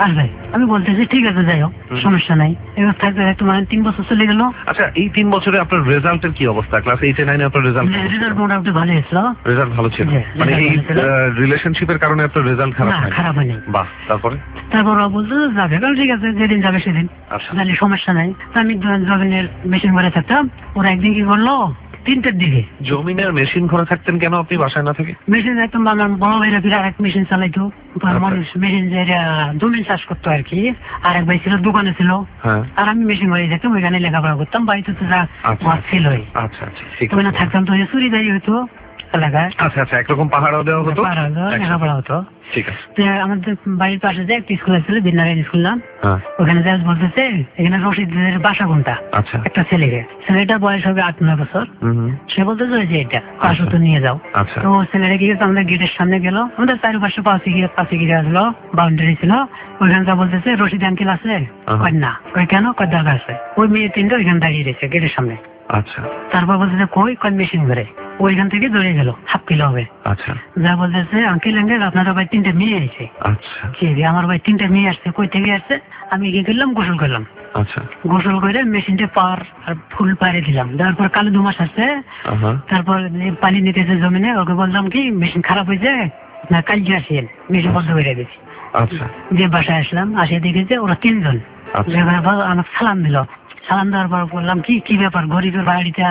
আমি বলতেছি ঠিক আছে, যাই হোক, সমস্যা নাই। এবার থাকতে থাকতে মানে 3 বছর চলে গেল। আচ্ছা, এই 3 বছরে আপনার রেজাল্টের কি অবস্থা? ক্লাস 8-9 আপনার রেজাল্ট মোটামুটি ভালো হয়েছিল। রেজাল্ট ভালো ছিল, মানে এই রিলেশনশিপের কারণে আপনার রেজাল্ট খারাপ হয়নি। বাহ। তারপর ওরা বলতো যাবে, ঠিক আছে, যেদিন যাবে সেদিন, তাহলে সমস্যা নাই। আমি জমিনের মেশিন ঘরে থাকতাম। ওরা একদিন কি করলো, 3টার দিকে। জমিনের মেশিন ঘরে থাকতেন কেন আপনি বাসায় না থেকে? মেশিন একদম আমার বড় ভাইরা বিরাট মেশিন চালাইতো। মানুষ মেশিন জমি চাষ করতো আর কি। আর এক ভাই ছিল দোকানে ছিল, আর আমি মেশিন ঘরে থাকতাম, ওইখানে লেখাপড়া করতাম। বাড়িতে তো যা ছিল ওখানে থাকতাম, তো চুরি দাঁড়ি হতো এলাকায়। আচ্ছা আচ্ছা, একরকম পাহাড়াও দেওয়া হতো, লেখাপড়া হতো। ঠিক আছে। আমাদের বাড়ির পাশে যে একটা স্কুল ছিল, বিদ্যালয় স্কুল নাম, ওখানে যাই বলতেছে এখানে রশিদের বাসা কোনটা। একটা ছেলেটার বয়স হবে 8-9 বছর। সে বলতেছে যে এটা পাশে তো নিয়ে যাও। তো ছেলেটা কি গেছে, আমাদের গেটের সামনে গেল। আমাদের চারিপাশে পাশে গিয়ে আসলো, বাউন্ডারি ছিল। ওইখানে যা বলতেছে রশিদ আঙ্কেল আছে? না। ওই কেন? দরকার আছে। ওই মেয়ে 3টা ওইখানে দাঁড়িয়ে রয়েছে গেটের সামনে। আচ্ছা। তারপর বলতেছে কই? মেশিন ঘরে। ওইখান থেকে দৌড়ে গেল, হাফ কিলো হবে। আচ্ছা। যা বলতেছে আঙ্কেল আপনার ভাই 3টা মেয়ে আসছে। আচ্ছা। কি আমার ভাই 3টা মেয়ে আসছে, কই থেকে আসছে? আমি গিয়ে করলাম, গোসল করলাম। আচ্ছা। গোসল করে মেশিনটা পার আর ফুল পারে দিলাম। দেওয়ার পর কালো 2 মাস আসছে। তারপর পানি নিতেছে জমিনে। ওকে বললাম কি মেশিন খারাপ হয়েছে, না কালকে আসেন, মেশিন বন্ধ করে দিয়েছি। আচ্ছা। যে বাসায় আসলাম, আসে দেখেছে ওরা 3 জন। আমাকে সালাম দিল। সালাম দেওয়ার পর বললাম কি ব্যাপার, গরিবের বাড়িটা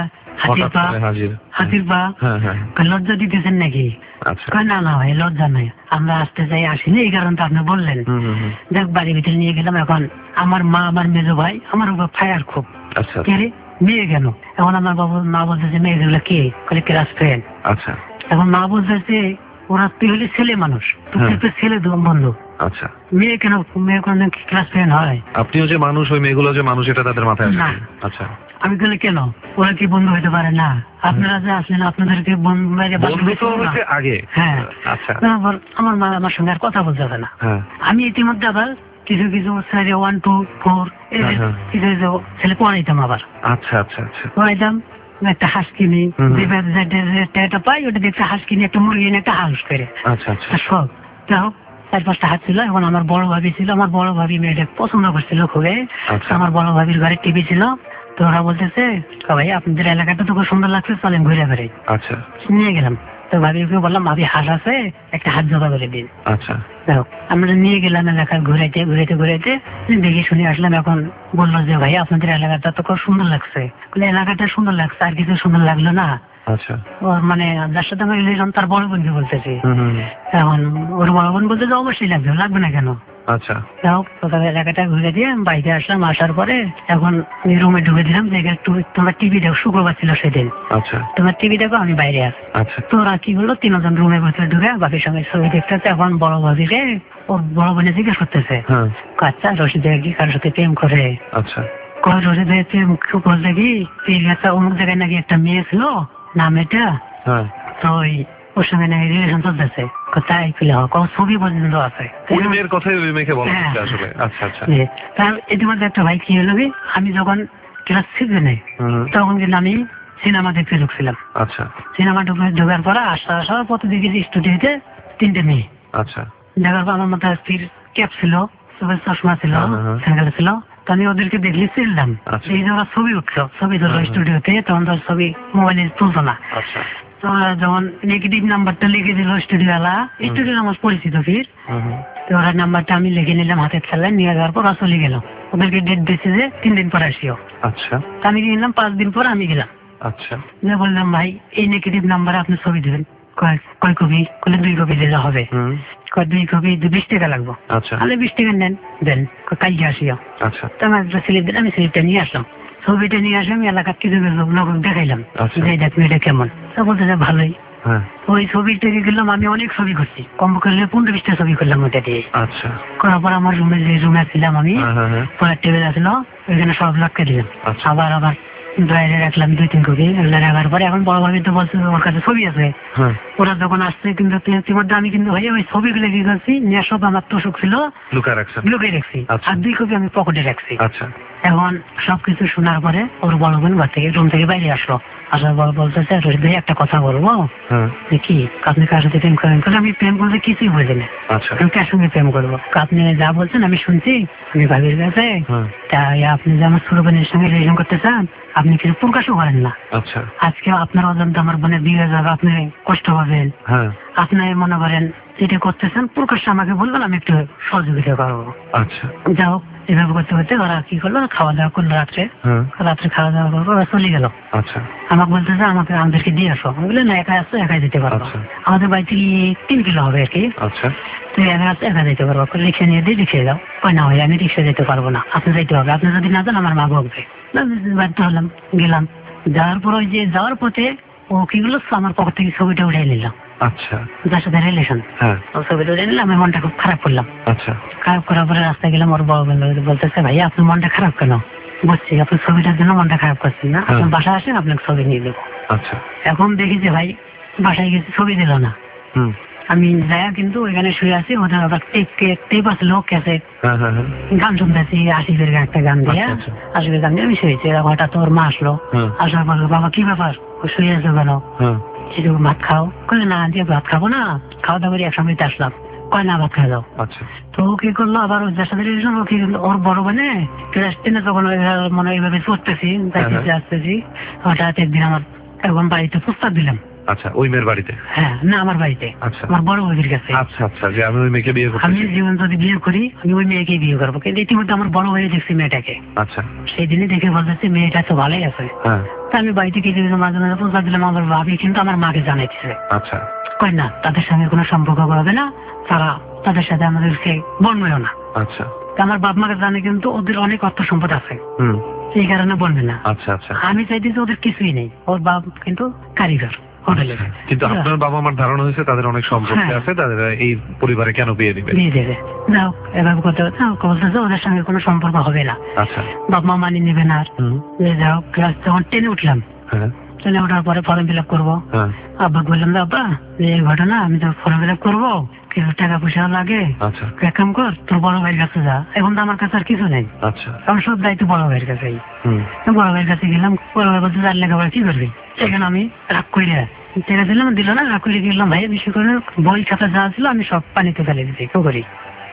হাতির পা লজ্জা দিতেছেন নাকি? না ভাই, লজ্জা নাই, আমরা আসতে চাই আসিনি, এই কারণে তো আপনি বললেন। দেখ, বাড়ির ভিতরে নিয়ে গেলাম। এখন আমার মা, আমার মেজো ভাই আমার উপর ফায়ার খুব। মেয়ে কেন? এখন আমার মা বলতেছে মেয়ে গুলো কে? Class friend. এখন মা বলতেছে ওরা তুই হলে ছেলে মানুষ, তুই ছেলে বন্ধু। আচ্ছা। মেয়ে কেন? মেয়ে কোন ক্লাস ফ্রেন্ড হয়? আপনিও যে মানুষ, ওই মেয়েগুলো যে মানুষ, এটা তাদের মাথায় আসে না। আচ্ছা। আমি বলে কেন? ওরা কি বন্ধু হইতে পারে না? আপনারা যে আসলেন, আপনাদেরকে বন্ধু আগে। হ্যাঁ। আচ্ছা। আমার মা আমার সঙ্গে আর কথা বলতে হবে না। আমি ইতিমধ্যে আবার কিছু 1, 2, 4 কিছু ছেলে পড়াইতাম আবার। আচ্ছা আচ্ছা আচ্ছা। পড়াইতাম। একটা হাঁস কিনি, যেটা পাই ওটা দেখতে হাঁস কিনি, একটা মুরগি কিনে একটা হাঁস করে। আচ্ছা আচ্ছা। সব যাই হোক, 4-5টা হাত ছিল। এখন আমার বড় ভাবি ছিল, আমার বড় ভাবি মেয়েটা পছন্দ করছিল খুবই। আমার বড় ভাবির ঘরে টিভি ছিল। তো ওরা বলতেছে ভাই আপনাদের এলাকাটা তো খুব সুন্দর লাগছে, চলেন ঘুরে বেড়াই। আচ্ছা। নিয়ে গেলাম। তো ভাবিকে বললাম ভাবি হাঁস আছে, একটা হাত জোড়া করে দিন। আচ্ছা। দেখো, আমরা নিয়ে গেলাম এলাকা ঘুরাইতে ঘুরাইতে ঘুরাইতে দেখে শুনে আসলাম। এখন বললো যে ভাই আপনাদের এলাকাটা তো খুব সুন্দর লাগছে। এলাকাটা সুন্দর লাগছে, আর কিছু সুন্দর লাগলো না? আচ্ছা। ওর মানে যার সাথে আমার রিলেশন তার বড় বোনকে বলতেছি। হুম। এখন ওর বড় বোন বলতে যে অবশ্যই লাগবে না কেন। আচ্ছা। যাই হোক সকালে এলাকাটা ঘুরে দিয়ে বাইরে আসলাম, আসার পরে এখন রুমে ঢুকে দিলাম যে একটু তোমার টিভি দেখো, শুক্রবার ছিল সেদিন। আচ্ছা। তোমার টিভি দেখো, আমি বাইরে আছি। আচ্ছা। তো ওরা কি বললো, তিনজন রুমের ভিতরে ঢুকে বাকি সবাই ছবি দেখতেছে। এখন বড় ভাবিকে ওর বড় বোনে জিজ্ঞেস করতেছে, হ্যাঁ। আচ্ছা রশিদ কি কারোর সাথে প্রেম করে? আচ্ছা। রশিদ প্রেম বলতে কি অমুক জায়গায় নাকি একটা মেয়ে ছিল, নাম এটা, হ্যাঁ। তো ওর সঙ্গে নাকি রিলেশন চলতেছে। তাই ফেলে হোক, ছবি পর্যন্ত আছে। ওই মেয়ের কথাই ওই মেয়েকে বলা হচ্ছে আসলে। আচ্ছা আচ্ছা। তার ইতিমধ্যে একটা ভাই কি হলো, আমি যখন ক্লাস 6 তখন কিন্তু আমি সিনেমা দেখতে ঢুকছিলাম। আচ্ছা। সিনেমা ঢোকার পরে আসার পথে দেখেছি স্টুডিওতে 3টে মেয়ে। আচ্ছা। দেখার পর আমার মাথায় ক্যাপ ছিল, চশমা ছিল, স্যান্ডেল ছিল। তো আমি ওদেরকে দেখলে চিনলাম। এই যে ওরা ছবি উঠছো, ছবি ধরলো স্টুডিওতে, তখন তোর ছবি মোবাইলে তুলতো না। তো যখন নেগেটিভ নাম্বারটা লিখে দিল স্টুডিওওয়ালা, স্টুডিও আমার পরিচিত ফির, তো ওরা নাম্বারটা আমি লিখে নিলাম হাতের খেলায়, নিয়ে যাওয়ার পর ওরা চলে গেল। ওদেরকে ডেট দিয়েছে যে 3 দিন পর আসিও। আচ্ছা। আমি গেলাম 5 দিন পর আমি গেলাম। আচ্ছা। বললাম ভাই এই নেগেটিভ নাম্বারে আপনি ছবি দেবেন। কয় কপি? বলে 2 কপি দিলে হবে। 2 কপি 20 টাকা লাগবো। আচ্ছা। তাহলে 20 টাকা নেন, দেন কালকে আসিও। আচ্ছা। তো আমার একটা স্লিপ দিন, আমি স্লিপটা নিয়ে আসলাম। ছবিটা নিয়ে আসে আমি এলাকার কিছু লোক দেখাইলাম যে দেখ মেয়েটা কেমন। তা বলতে যে ভালোই। ওই ছবিটাকে গেলাম, আমি অনেক ছবি করছি, কম করে 15-20টা ছবি করলাম ওইটা দিয়ে। আচ্ছা। করার পর আমার রুমে ছিলাম আমি, পরের টেবিল আসলো, ওইখানে সব লটকে দিলাম। আবার বাইরে রাখলাম 2-3 কপি। এগুলো রাখার পরে এখন বড় ভাবি তো বলছে ওর কাছে ছবি আছে। ওরা যখন আসছে কিন্তু ইতিমধ্যে আমি কিন্তু ভাই ওই ছবিগুলো কি করছি, নিয়ে সব আমার তোষক ছিল লুকিয়ে রাখছি, আর 2 কপি আমি পকেটে রাখছি। এখন সবকিছু শোনার পরে ওর বড় বোন ঘর থেকে রুম থেকে বাইরে আসলো। আসার পর বলতেছে, রশিদ ভাই একটা কথা বলবো। কি? আপনি কার সাথে প্রেম করেন? আমি প্রেম বলতে কিছুই বুঝি না, আমি কার সঙ্গে প্রেম করবো? আপনি যা বলছেন আমি শুনছি, আমি ভাবির কাছে। তাই আপনি যে আমার ছোট বোনের সঙ্গে রিলেশন করতে চান, আপনি কিছু প্রকাশও করেন না। আজকে আপনার অজান্তে আমার বোনের বিয়ে যাবে, আপনি কষ্ট পাবেন। আপনি মনে করেন যেটা করতেছেন প্রকাশ্যে আমাকে বলবেন, আমি একটু সহযোগিতা করবো। যাও এভাবে করতে করতে ওরা কি করলো, খাওয়া দাওয়া করলো রাত্রে খাওয়া দাওয়া করবো, ওরা চলে গেল। আমাকে বলতেছে আমাদেরকে দিয়ে আসো। আমি বললাম না, একা আসছো, একাই যেতে পারবো। আমাদের বাড়ি থেকে 3 কিলো হবে আর কি। তো একা আসছো, একা যেতে পারবো, রিক্সা নিয়ে দিয়ে রিক্সা যাও। কয় না ভাই আমি রিক্সা যেতে পারবো না, আপনি যাইতে হবে, আপনি যদি না যান আমার মা বকবে। বাধ্য হলাম, গেলাম। যাওয়ার পর ওই যে যাওয়ার পথে ও কি গুলো আমার পকেট থেকে ছবিটা উঠে নিলাম। যার সাথে রিলেশন, ছবিটা উঠে নিলাম। আমি মনটা খুব খারাপ করলাম। খারাপ করার পরে রাস্তায় গেলাম, ওর বড় বলতেছে, ভাই আপনার মনটা খারাপ কেন? বুঝছি আপনি ছবিটার জন্য মনটা খারাপ করছেন না, আপনি বাসায় আসেন, আপনাকে ছবি নিয়ে দেবো। এখন দেখি যে ভাই বাসায় গেছি, ছবি দিল না। আমি যাই কিন্তু ওইখানে শুয়ে আছি, ওদের আবার টেপ আছে, লোক ক্যাসেট, গান শুনতেছি, আশিকের একটা গান দিয়ে, আশিকের গান দিয়ে আমি শুয়েছি। হঠাৎ ওর মা আসলো, আসার পর বাবা কি ব্যাপার, ও শুয়ে আছে কেন? ভাত খাও? কলে না দিয়ে ভাত খাবো না, খাওয়া দাওয়া করে একসঙ্গে আসলাম। কয় না ভাত খাওয়া যাও। তো ও কি করলো, আবার যার সাথে ওর বড় বোনে ক্লাস 10 যখন মনে এইভাবে চড়তেছি আসতেছি, হঠাৎ একদিন আমার এখন বাড়িতে প্রস্তাব দিলাম। ওই মেয়ের বাড়িতে? হ্যাঁ, না আমার বাড়িতে, আমার বড় ভাবির কাছে। আমি ওই মেয়েকে বিয়ে করব, আমি জীবন যদি বিয়ে করি আমি ওই মেয়েকে বিয়ে করবো। কিন্তু ইতিমধ্যে আমার বড় ভাই দেখছি মেয়েটাকে। সেই দিনই দেখে বলতেছে মেয়েটা তো ভালোই আছে। আমি বাড়িতে কিছু মাঝে মাঝে প্রস্তাব দিলাম, আমার ভাবি কিন্তু আমার মাকে জানাইছে। কয় না, তাদের সঙ্গে কোনো সম্পর্ক হবে না, তারা তাদের সাথে আমাদেরকে বলবেও না। আমার বাপ মাকে জানে কিন্তু ওদের অনেক অর্থ সম্পদ আছে, এই কারণে বলবে না। আমি চাইতেছি ওদের কিছুই নেই, ওর বাপ কিন্তু কারিগর হোটেলে। কিন্তু আপনার বাবা আমার ধারণা হয়েছে তাদের অনেক সম্পত্তি আছে, তাদের এই পরিবারে কেন বিয়ে দিবে? যাও এভাবে করতে বলতেছে ওদের সঙ্গে কোনো সম্পর্ক হবে না। বাপ মা মানি নেবে না। যাও ক্লাস যখন 10 উঠলাম, ট্রেনে ওঠার পরে ফর্ম ফিল আপ করবো। আব্বা বললাম, আব্বা এই ঘটনা, আমি তো ফর্ম ফিল আপ করবো, কিছু টাকা পয়সা লাগে, এক কাম কর তোর বড় ভাইয়ের কাছে যা। এখন তো আমার কাছে আর কিছু নেই, কারণ সব দায়িত্ব বড় ভাইয়ের কাছেই। বড় ভাইয়ের কাছে গেলাম, বড় ভাই বলতে আর লেখাপড়া কি করবি? সেখানে আমি রাগ করে টাকা দিলাম, দিল না, রাগ করে গেলাম। ভাই বিশেষ করে বই খাতা যা ছিল আমি সব পানিতে ফেলে দিচ্ছি, কেউ করি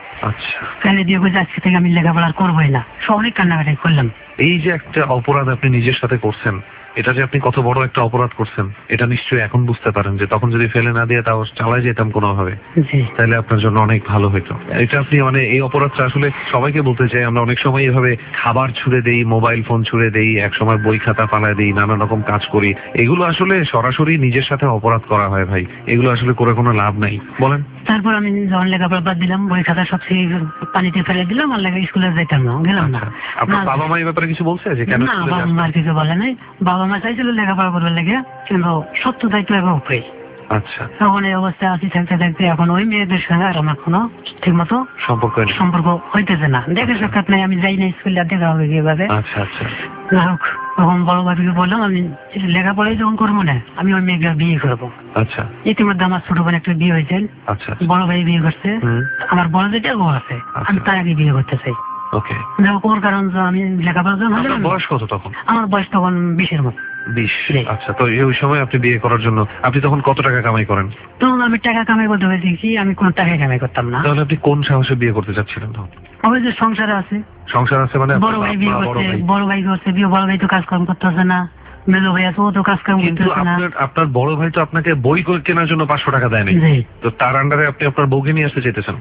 ফেলে দিয়ে আজকে থেকে আমি লেখাপড়া করবোই না। সব অনেক কান্নাকাটি করলাম। এই যে একটা অপরাধ আপনি নিজের সাথে করছেন, এটা যে আপনি কত বড় একটা অপরাধ করছেন এটা নিশ্চয়ই এখন বুঝতে পারেন যে তখন যদি ফেলে না দিয়ে তাও চালাই যেতাম কোনোভাবে, তাহলে আপনার জন্য অনেক ভালো হতো। এটা আপনি মানে এই অপরাধটা আসলে সবাইকে বলতে চাই, আমরা অনেক সময় এভাবে খাবার ছুড়ে দেই, মোবাইল ফোন ছুড়ে দেই, এক সময় বই খাতা পালায় দিই, নানা রকম কাজ করি। এগুলো আসলে সরাসরি নিজের সাথে অপরাধ করা হয় ভাই, এগুলো আসলে করে কোনো লাভ নাই। বলেন। তারপর আমি যখন লেখাপড়া বাদ দিলাম, বই খাতা সব পানিতে ফেলে দিলাম, আর লেগে স্কুলে যেতাম না, গেলাম না। আপনার বাবা মা এই ব্যাপারে কিছু বলছে যে কেন? না, বাবা মা কিছু বলে নাই। বাবা মা চাইছিল লেখাপড়া করবে লেগে, কিন্তু সত্য দায়িত্ব এবার উপরে। আচ্ছা, এখন এই অবস্থায় আছি থাকতে থাকতে এখন ওই মেয়েদের সঙ্গে আর আমার কোনো ঠিক মতো সম্পর্ক হইতেছে না। দেখা সাক্ষাৎ নাই, আমি যাই না স্কুলে, দেখা হবে কিভাবে। আচ্ছা আচ্ছা। তখন বড় ভাইকে বললাম আমি লেখাপড়াই যখন করবো না, আমি ওই মেয়েকে বিয়ে করবো। আচ্ছা। ইতিমধ্যে আমার ছোট বোন একটা বিয়ে হয়েছে, বড় ভাই বিয়ে করছে, আমার বড় যেটা ও আছে, আমি তার আগে বিয়ে করতে চাই। ওকে। ওর কারণ আমি লেখাপড়া বয়স কত তখন? আমার বয়স তখন 20-এর মতো। 20। আচ্ছা, তো এই সময় আপনি বিয়ে করার জন্য আপনি তখন কত টাকা কামাই করেন? তখন আমি টাকা কামাই করতে হয়েছি কি, আমি কোন টাকা কামাই করতাম না। তাহলে আপনি কোন সাহসে বিয়ে করতে চাচ্ছিলেন তখন? আমার যে সংসার আছে মানে বড় ভাই বিয়ে করছে, বড় ভাই করছে বিয়ে, বড় ভাই তো কাজকর্ম করতেছে না, মেজো ভাই আছে ও তো কাজকর্ম করতেছে না। আপনার বড় ভাই তো আপনাকে বই কেনার জন্য 500 টাকা দেয় নাই, তো তার আন্ডারে আপনি আপনার বউকে নিয়ে আসতে চাইতেছেন?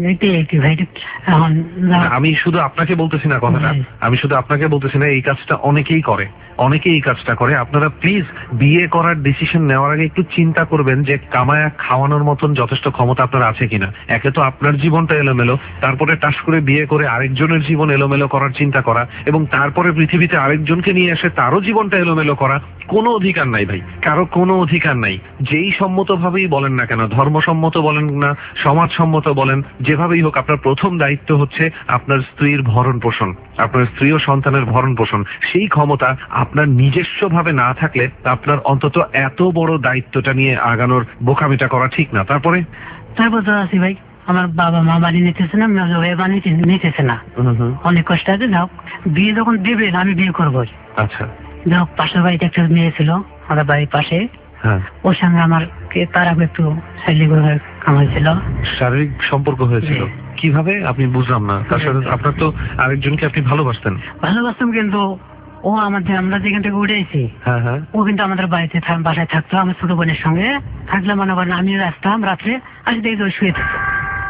আমি শুধু আপনাকে বলতেছি না কথাটা, আমি শুধু আপনাকে বলতেছি না, এই কাজটা অনেকেই করে, অনেকেই এই কাজটা করে। আপনারা প্লিজ বিয়ে করার ডিসিশন নেওয়ার আগে একটু চিন্তা করবেন যে কামায়া খাওয়ানোর মতন যথেষ্ট ক্ষমতা আপনার আছে কিনা। একে তো আপনার জীবনটা এলোমেলো, তারপরে টাস করে বিয়ে করে আরেকজনের জীবন এলোমেলো করার চিন্তা করা, এবং তারপরে পৃথিবীতে আরেকজনকে নিয়ে এসে তারও জীবনটা এলোমেলো করা, কোনো অধিকার নাই ভাই, কারো কোনো অধিকার নাই। যেই সম্মত ভাবেই বলেন না কেন, ধর্মসম্মত বলেন না, সমাজসম্মত বলেন, যেভাবেই হোক, আপনার প্রথম দায়িত্ব হচ্ছে আপনার স্ত্রীর ভরণ পোষণ, আপনার স্ত্রী ও সন্তানের ভরণ পোষণ। সেই ক্ষমতা আপনার নিজস্ব ভাবে না থাকলে আপনার অন্তত এত বড় দায়িত্বটা নিয়ে আগানোর বোকামিটা করা ঠিক না। তারপর তো আছি ভাই, আমার বাবা মা বাড়ি নিতেছে না, বাড়ি নিতেছে না, অনেক কষ্ট আছে। যাও বিয়ে যখন দেবেন আমি বিয়ে করবো। আচ্ছা। যাও পাশের বাড়িতে একটা মেয়ে ছিল আমাদের বাড়ির পাশে, ওর সঙ্গে আমার তার আগে একটু কামাইছিল, শারীরিক সম্পর্ক হয়েছিল। কিভাবে আপনি বুঝলাম না, তার সাথে আপনার তো আরেকজনকে আপনি ভালোবাসতাম, কিন্তু ও আমাদের, আমরা যেখান থেকে উঠেছি ও কিন্তু আমাদের বাড়িতে বাসায় থাকতো, আমার ছোট বোনের সঙ্গে থাকলে মনে করেন আমি আসতাম রাত্রে, আসে দেখি ওই শুয়ে থাকতো।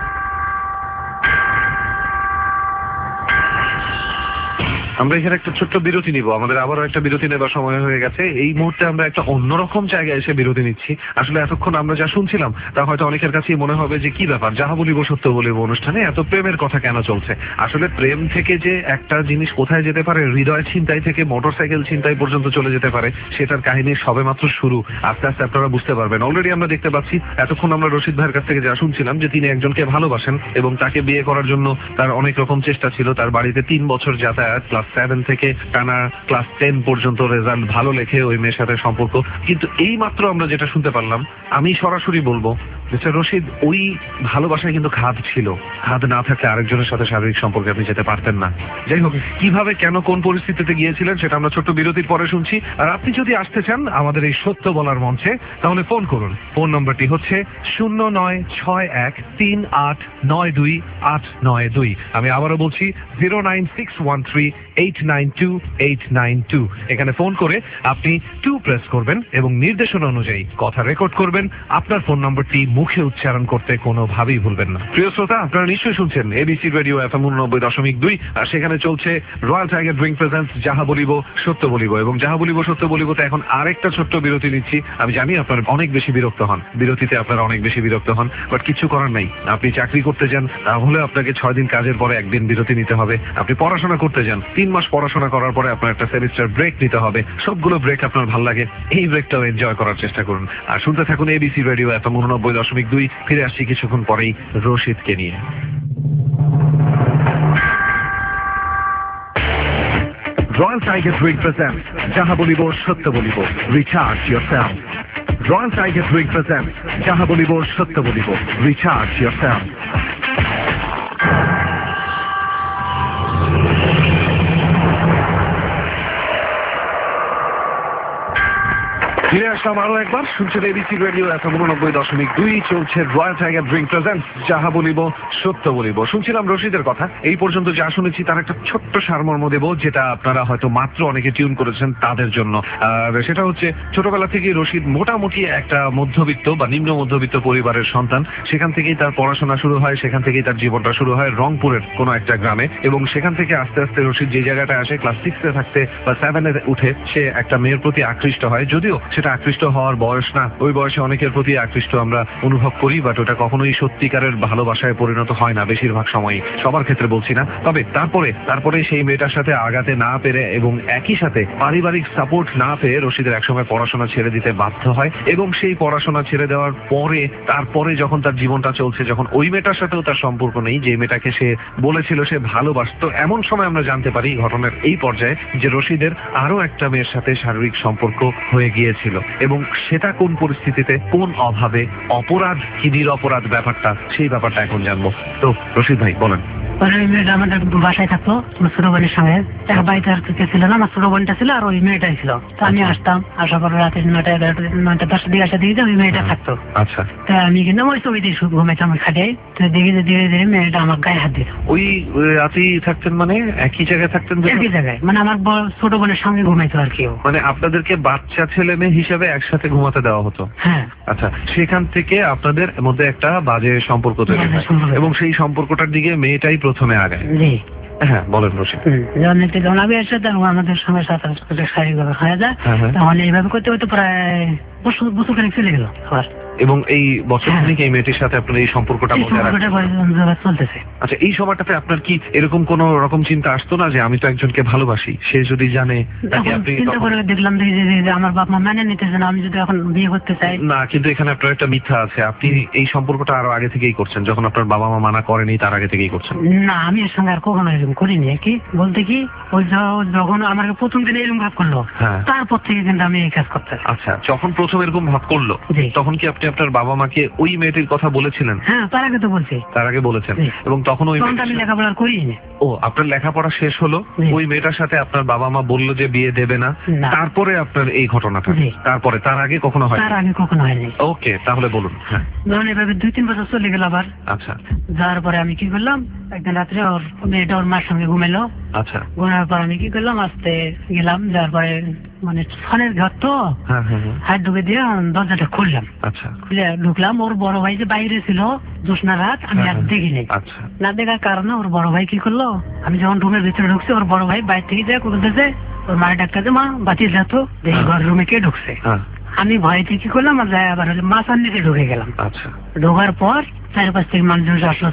আমরা এখানে একটা ছোট্ট বিরতি নিব, আমাদের আবারও একটা বিরতি নেবার সময় হয়ে গেছে। এই মুহূর্তে আমরা একটা অন্যরকম জায়গায় এসে বিরতি নিচ্ছি। আসলে এতক্ষণ আমরা যা শুনছিলাম তা হয়তো অনেকের কাছেই মনে হবে যে কি ব্যাপার, যাহা বলিব সত্য বলিব অনুষ্ঠানে এত প্রেমের কথা কেন চলছে। আসলে প্রেম থেকে যে একটা জিনিস কোথায় যেতে পারে, হৃদয় ছিনতাই থেকে মোটরসাইকেল ছিনতাই পর্যন্ত চলে যেতে পারে, সেটার কাহিনী সবে মাত্র শুরু। আস্তে আস্তে আপনারা বুঝতে পারবেন। অলরেডি আমরা দেখতে পাচ্ছি, এতক্ষণ আমরা রশিদ ভাইয়ের কাছ থেকে যা শুনছিলাম যে তিনি একজনকে ভালোবাসেন এবং তাকে বিয়ে করার জন্য তার অনেক রকম চেষ্টা ছিল। তার বাড়িতে 3 বছর যাতায়াত, ক্লাস 7 থেকে টানা ক্লাস 10 পর্যন্ত রেজাল্ট ভালো লেখে ওই মেয়ের সাথে সম্পর্ক। কিন্তু এই মাত্র আমরা যেটা শুনতে পারলাম, আমি সরাসরি বলবো মিস্টার রশিদ, ওই ভালোবাসায় কিন্তু খাদ ছিল। খাদ না থাকলে আরেকজনের সাথে শারীরিক সম্পর্কে আপনি যেতে পারতেন না। যাই হোক, কিভাবে কেন কোন পরিস্থিতিতে গিয়েছিলেন সেটা আমরা ছোট্ট বিরতির পরে শুনছি। আর আপনি যদি আসতে চান আমাদের এই সত্য বলার মঞ্চে, তাহলে ফোন করুন। ফোন নম্বরটি হচ্ছে 0961389282। আমি আবারও বলছি 09613892892। এখানে ফোন করে আপনি 2 প্রেস করবেন এবং নির্দেশনা অনুযায়ী কথা রেকর্ড করবেন। আপনার ফোন নম্বরটি মুখে উচ্চারণ করতে কোনোভাবেই ভুলবেন না। প্রিয় শ্রোতা, আপনারা নিশ্চয়ই শুনছেন এবিসি রেডিও FM 89.2, আর সেখানে চলছে রয়্যাল টাইগার ড্রিঙ্ক প্রেজেন্টস যাহা বলিব সত্য বলিব। এবং যাহা বলিব সত্য বলিবতে এখন আরেকটা ছোট্ট বিরতি নিচ্ছি। আমি জানি আপনারা অনেক বেশি বিরক্ত হন, বিরতিতে আপনারা অনেক বেশি বিরক্ত হন, বাট কিছু করার নাই। আপনি চাকরি করতে যান, তাহলে আপনাকে 6 দিন কাজের পরে 1 দিন বিরতি নিতে হবে। আপনি পড়াশোনা করতে যান, 3 মাস পড়াশোনা করার পরে আপনার একটা সেমিস্টার ব্রেক নিতে হবে। সবগুলো ব্রেক আপনার ভালো লাগে, এই ব্রেকটাও এনজয় করার চেষ্টা করুন। আর শুনতে থাকুন এবিসি রেডিও FM 89.2। ফিরে আসছি কিছুক্ষণ পরেই রশিদকে নিয়ে। রয়্যাল টাইগার ড্রিঙ্ক প্রেজেন্টস যাহা বলিব সত্য বলিব, recharge yourself। Royal Tiger drink presents যাহা বলিব সত্য বলিব, রিচার্জ yourself। ফিরে আসলাম আরো একবার, শুনছেন এবিসি রেডিও FM 89.2, চলছে রয়্যাল টাইগার ড্রিঙ্ক প্রেজেন্টস যাহা বলিব সত্য বলিব। শুনছিলাম রশিদের কথা। এই পর্যন্ত যা শুনেছি তার একটা ছোট্ট সারমর্ম দেব, যেটা আপনারা হয়তো মাত্র অনেকে টিউন করেছেন তাদের জন্য। আর সেটা হচ্ছে, ছোটবেলা থেকে রশিদ মোটামুটি একটা মধ্যবিত্ত বা নিম্ন মধ্যবিত্ত পরিবারের সন্তান। সেখান থেকেই তার পড়াশোনা শুরু হয়, সেখান থেকেই তার জীবনটা শুরু হয় রংপুরের কোনো একটা গ্রামে, এবং সেখান থেকে আস্তে আস্তে রশিদ যে জায়গাটায় আসে, ক্লাস 6-এ থাকতে বা 7-এ উঠে সে একটা মেয়ের প্রতি আকৃষ্ট হয়। যদিও সেটা আকৃষ্ট হওয়ার বয়স না, ওই বয়সে অনেকের প্রতি আকৃষ্ট আমরা অনুভব করি, বাট ওটা কখনোই সত্যিকারের ভালোবাসায় পরিণত হয় না বেশিরভাগ সময়ই, সবার ক্ষেত্রে বলছি না। তবে তারপরে সেই মেয়েটার সাথে আগাতে না পেরে এবং একই সাথে পারিবারিক সাপোর্ট না পেয়ে রশিদের একসময় পড়াশোনা ছেড়ে দিতে বাধ্য হয়, এবং সেই পড়াশোনা ছেড়ে দেওয়ার পরে তারপরে যখন তার জীবনটা চলছে, যখন ওই মেয়েটার সাথেও তার সম্পর্ক নেই যে মেয়েটাকে সে বলেছিল সে ভালোবাসতো, এমন সময় আমরা জানতে পারি ঘটনার এই পর্যায়ে যে রশিদের আরো একটা মেয়ের সাথে শারীরিক সম্পর্ক হয়ে গিয়েছিল, এবং সেটা কোন পরিস্থিতিতে, কোন অভাবে, অপরাধ কি নিরপরাধ ব্যাপারটা, সেই ব্যাপারটা এখন জানবো। তো রশিদ ভাই বলেন। ওই মেয়েটা আমাদের বাসায় থাকতো, আমার ছোট বোনের সঙ্গে। এক বাড়িতে আর কেউ ছিল না, আমার ছোট বোনটা ছিল আর ওই মেয়েটাই ছিল। তো আমি আসতাম, আসার পর রাতে 9টা 11টা 9টা 10টার দিকে আসা দেখি যে ওই মেয়েটা থাকতো। আচ্ছা। তা আমি কিন্তু ওই ছবি দিয়ে ঘুমাইতাম ওই খাটে। তো দেখি যে ধীরে ধীরে মেয়েটা আমার গায়ে হাত দিত। ওই রাতেই থাকতেন মানে একই জায়গায় থাকতেন? একই জায়গায়, মানে আমার ছোট বোনের সঙ্গে ঘুমাইতো আর কি। মানে আপনাদেরকে বাচ্চা ছেলে মেয়ে হিসাবে একসাথে ঘুমাতে দেওয়া হতো? হ্যাঁ। আচ্ছা, সেখান থেকে আপনাদের মধ্যে একটা বাজে সম্পর্ক তৈরি হয়, এবং সেই সম্পর্কটার দিকে মেয়েটাই প্রথমে আগায়। হ্যাঁ বলেন রশিদ। যখন আমি এসে আমাদের সঙ্গে শারীরিকভাবে হয়ে যায়, তাহলে এইভাবে করতে করতে প্রায় বছর খানিক চলে গেল আবার। এবং এই বছর খানিক এই মেয়েটির সাথে আপনার এই সম্পর্কটা চলতেছে। আচ্ছা, এই সময়টাতে আপনার কি এরকম কোন রকম চিন্তা আসতো না যে আমি তো একজনকে ভালোবাসি, সে যদি জানে? চিন্তা করে দেখলাম যে আমার বাপ মা মেনে নিতেছে না, আমি যদি এখন বিয়ে করতে চাই। না, কিন্তু এখানে আপনার একটা মিথ্যা আছে। আপনি এই সম্পর্কটা আরো আগে থেকেই করছেন, যখন আপনার বাবা মা মানা করেনি তার আগে থেকেই করছেন। না, আমি এর সঙ্গে আর কখনো এরকম করিনি। কি বলতে কি, ওই যখন আমার প্রথম দিন এরকম ভাব করলো, তারপর থেকে কিন্তু আমি এই কাজ করতে। আচ্ছা, যখন প্রথম এরকম ভাব করলো তখন কি আপনি আপনার বাবা মাকে ওই মেয়েটির কথা বলেছিলেন? হ্যাঁ, তার আগে তো বলছি। তার আগে বলেছেন, এবং তখন ওই আমি লেখাপড়া করিনি। ও, আপনার লেখাপড়া শেষ হলো, ওই মেয়েটার সাথে আপনার বাবা মা বললো যে বিয়ে দেবে না, তারপরে আপনার এই ঘটনাটা। তারপরে, তার আগে কখনো হয়? তার আগে কখনো হয়নি। ওকে, তাহলে বলুন। হ্যাঁ, ধরুন এভাবে 2-3 বছর চলে গেল আবার। আচ্ছা। যাওয়ার পরে আমি কি করলাম, একদিন রাত্রে ওর মেয়েটা ওর মার সঙ্গে ঘুমাইলো। আচ্ছা। ঘুমানোর পর আমি কি করলাম, আস্তে গেলাম, যাওয়ার পরে মানে ফোনের ঘর তো, হাত ঢুকে দিয়ে দরজাটা খুললাম। আচ্ছা। খুলে ঢুকলাম। ওর বড় ভাই যে বাইরে ছিল, জ্যোৎস্না রাত, আমি আর দেখিনি। আচ্ছা। না দেখার কারণে ওর বড় ভাই কি করলো, আমি যখন রুমের ভিতরে ঢুকছি, ওর বড় ভাই বাইরে থেকে যায় বলতেছে, ওর মায়ের ডাক্তার যে মা বাতি যেত, দেখি ঘর রুমে কে ঢুকছে। আমি ভয়তে কি করলাম, আর যাই আবার মাথার নিচে ঢুকে গেলাম। আচ্ছা। ঢোকার পর চারপাশ থেকে মানুষ আসলো,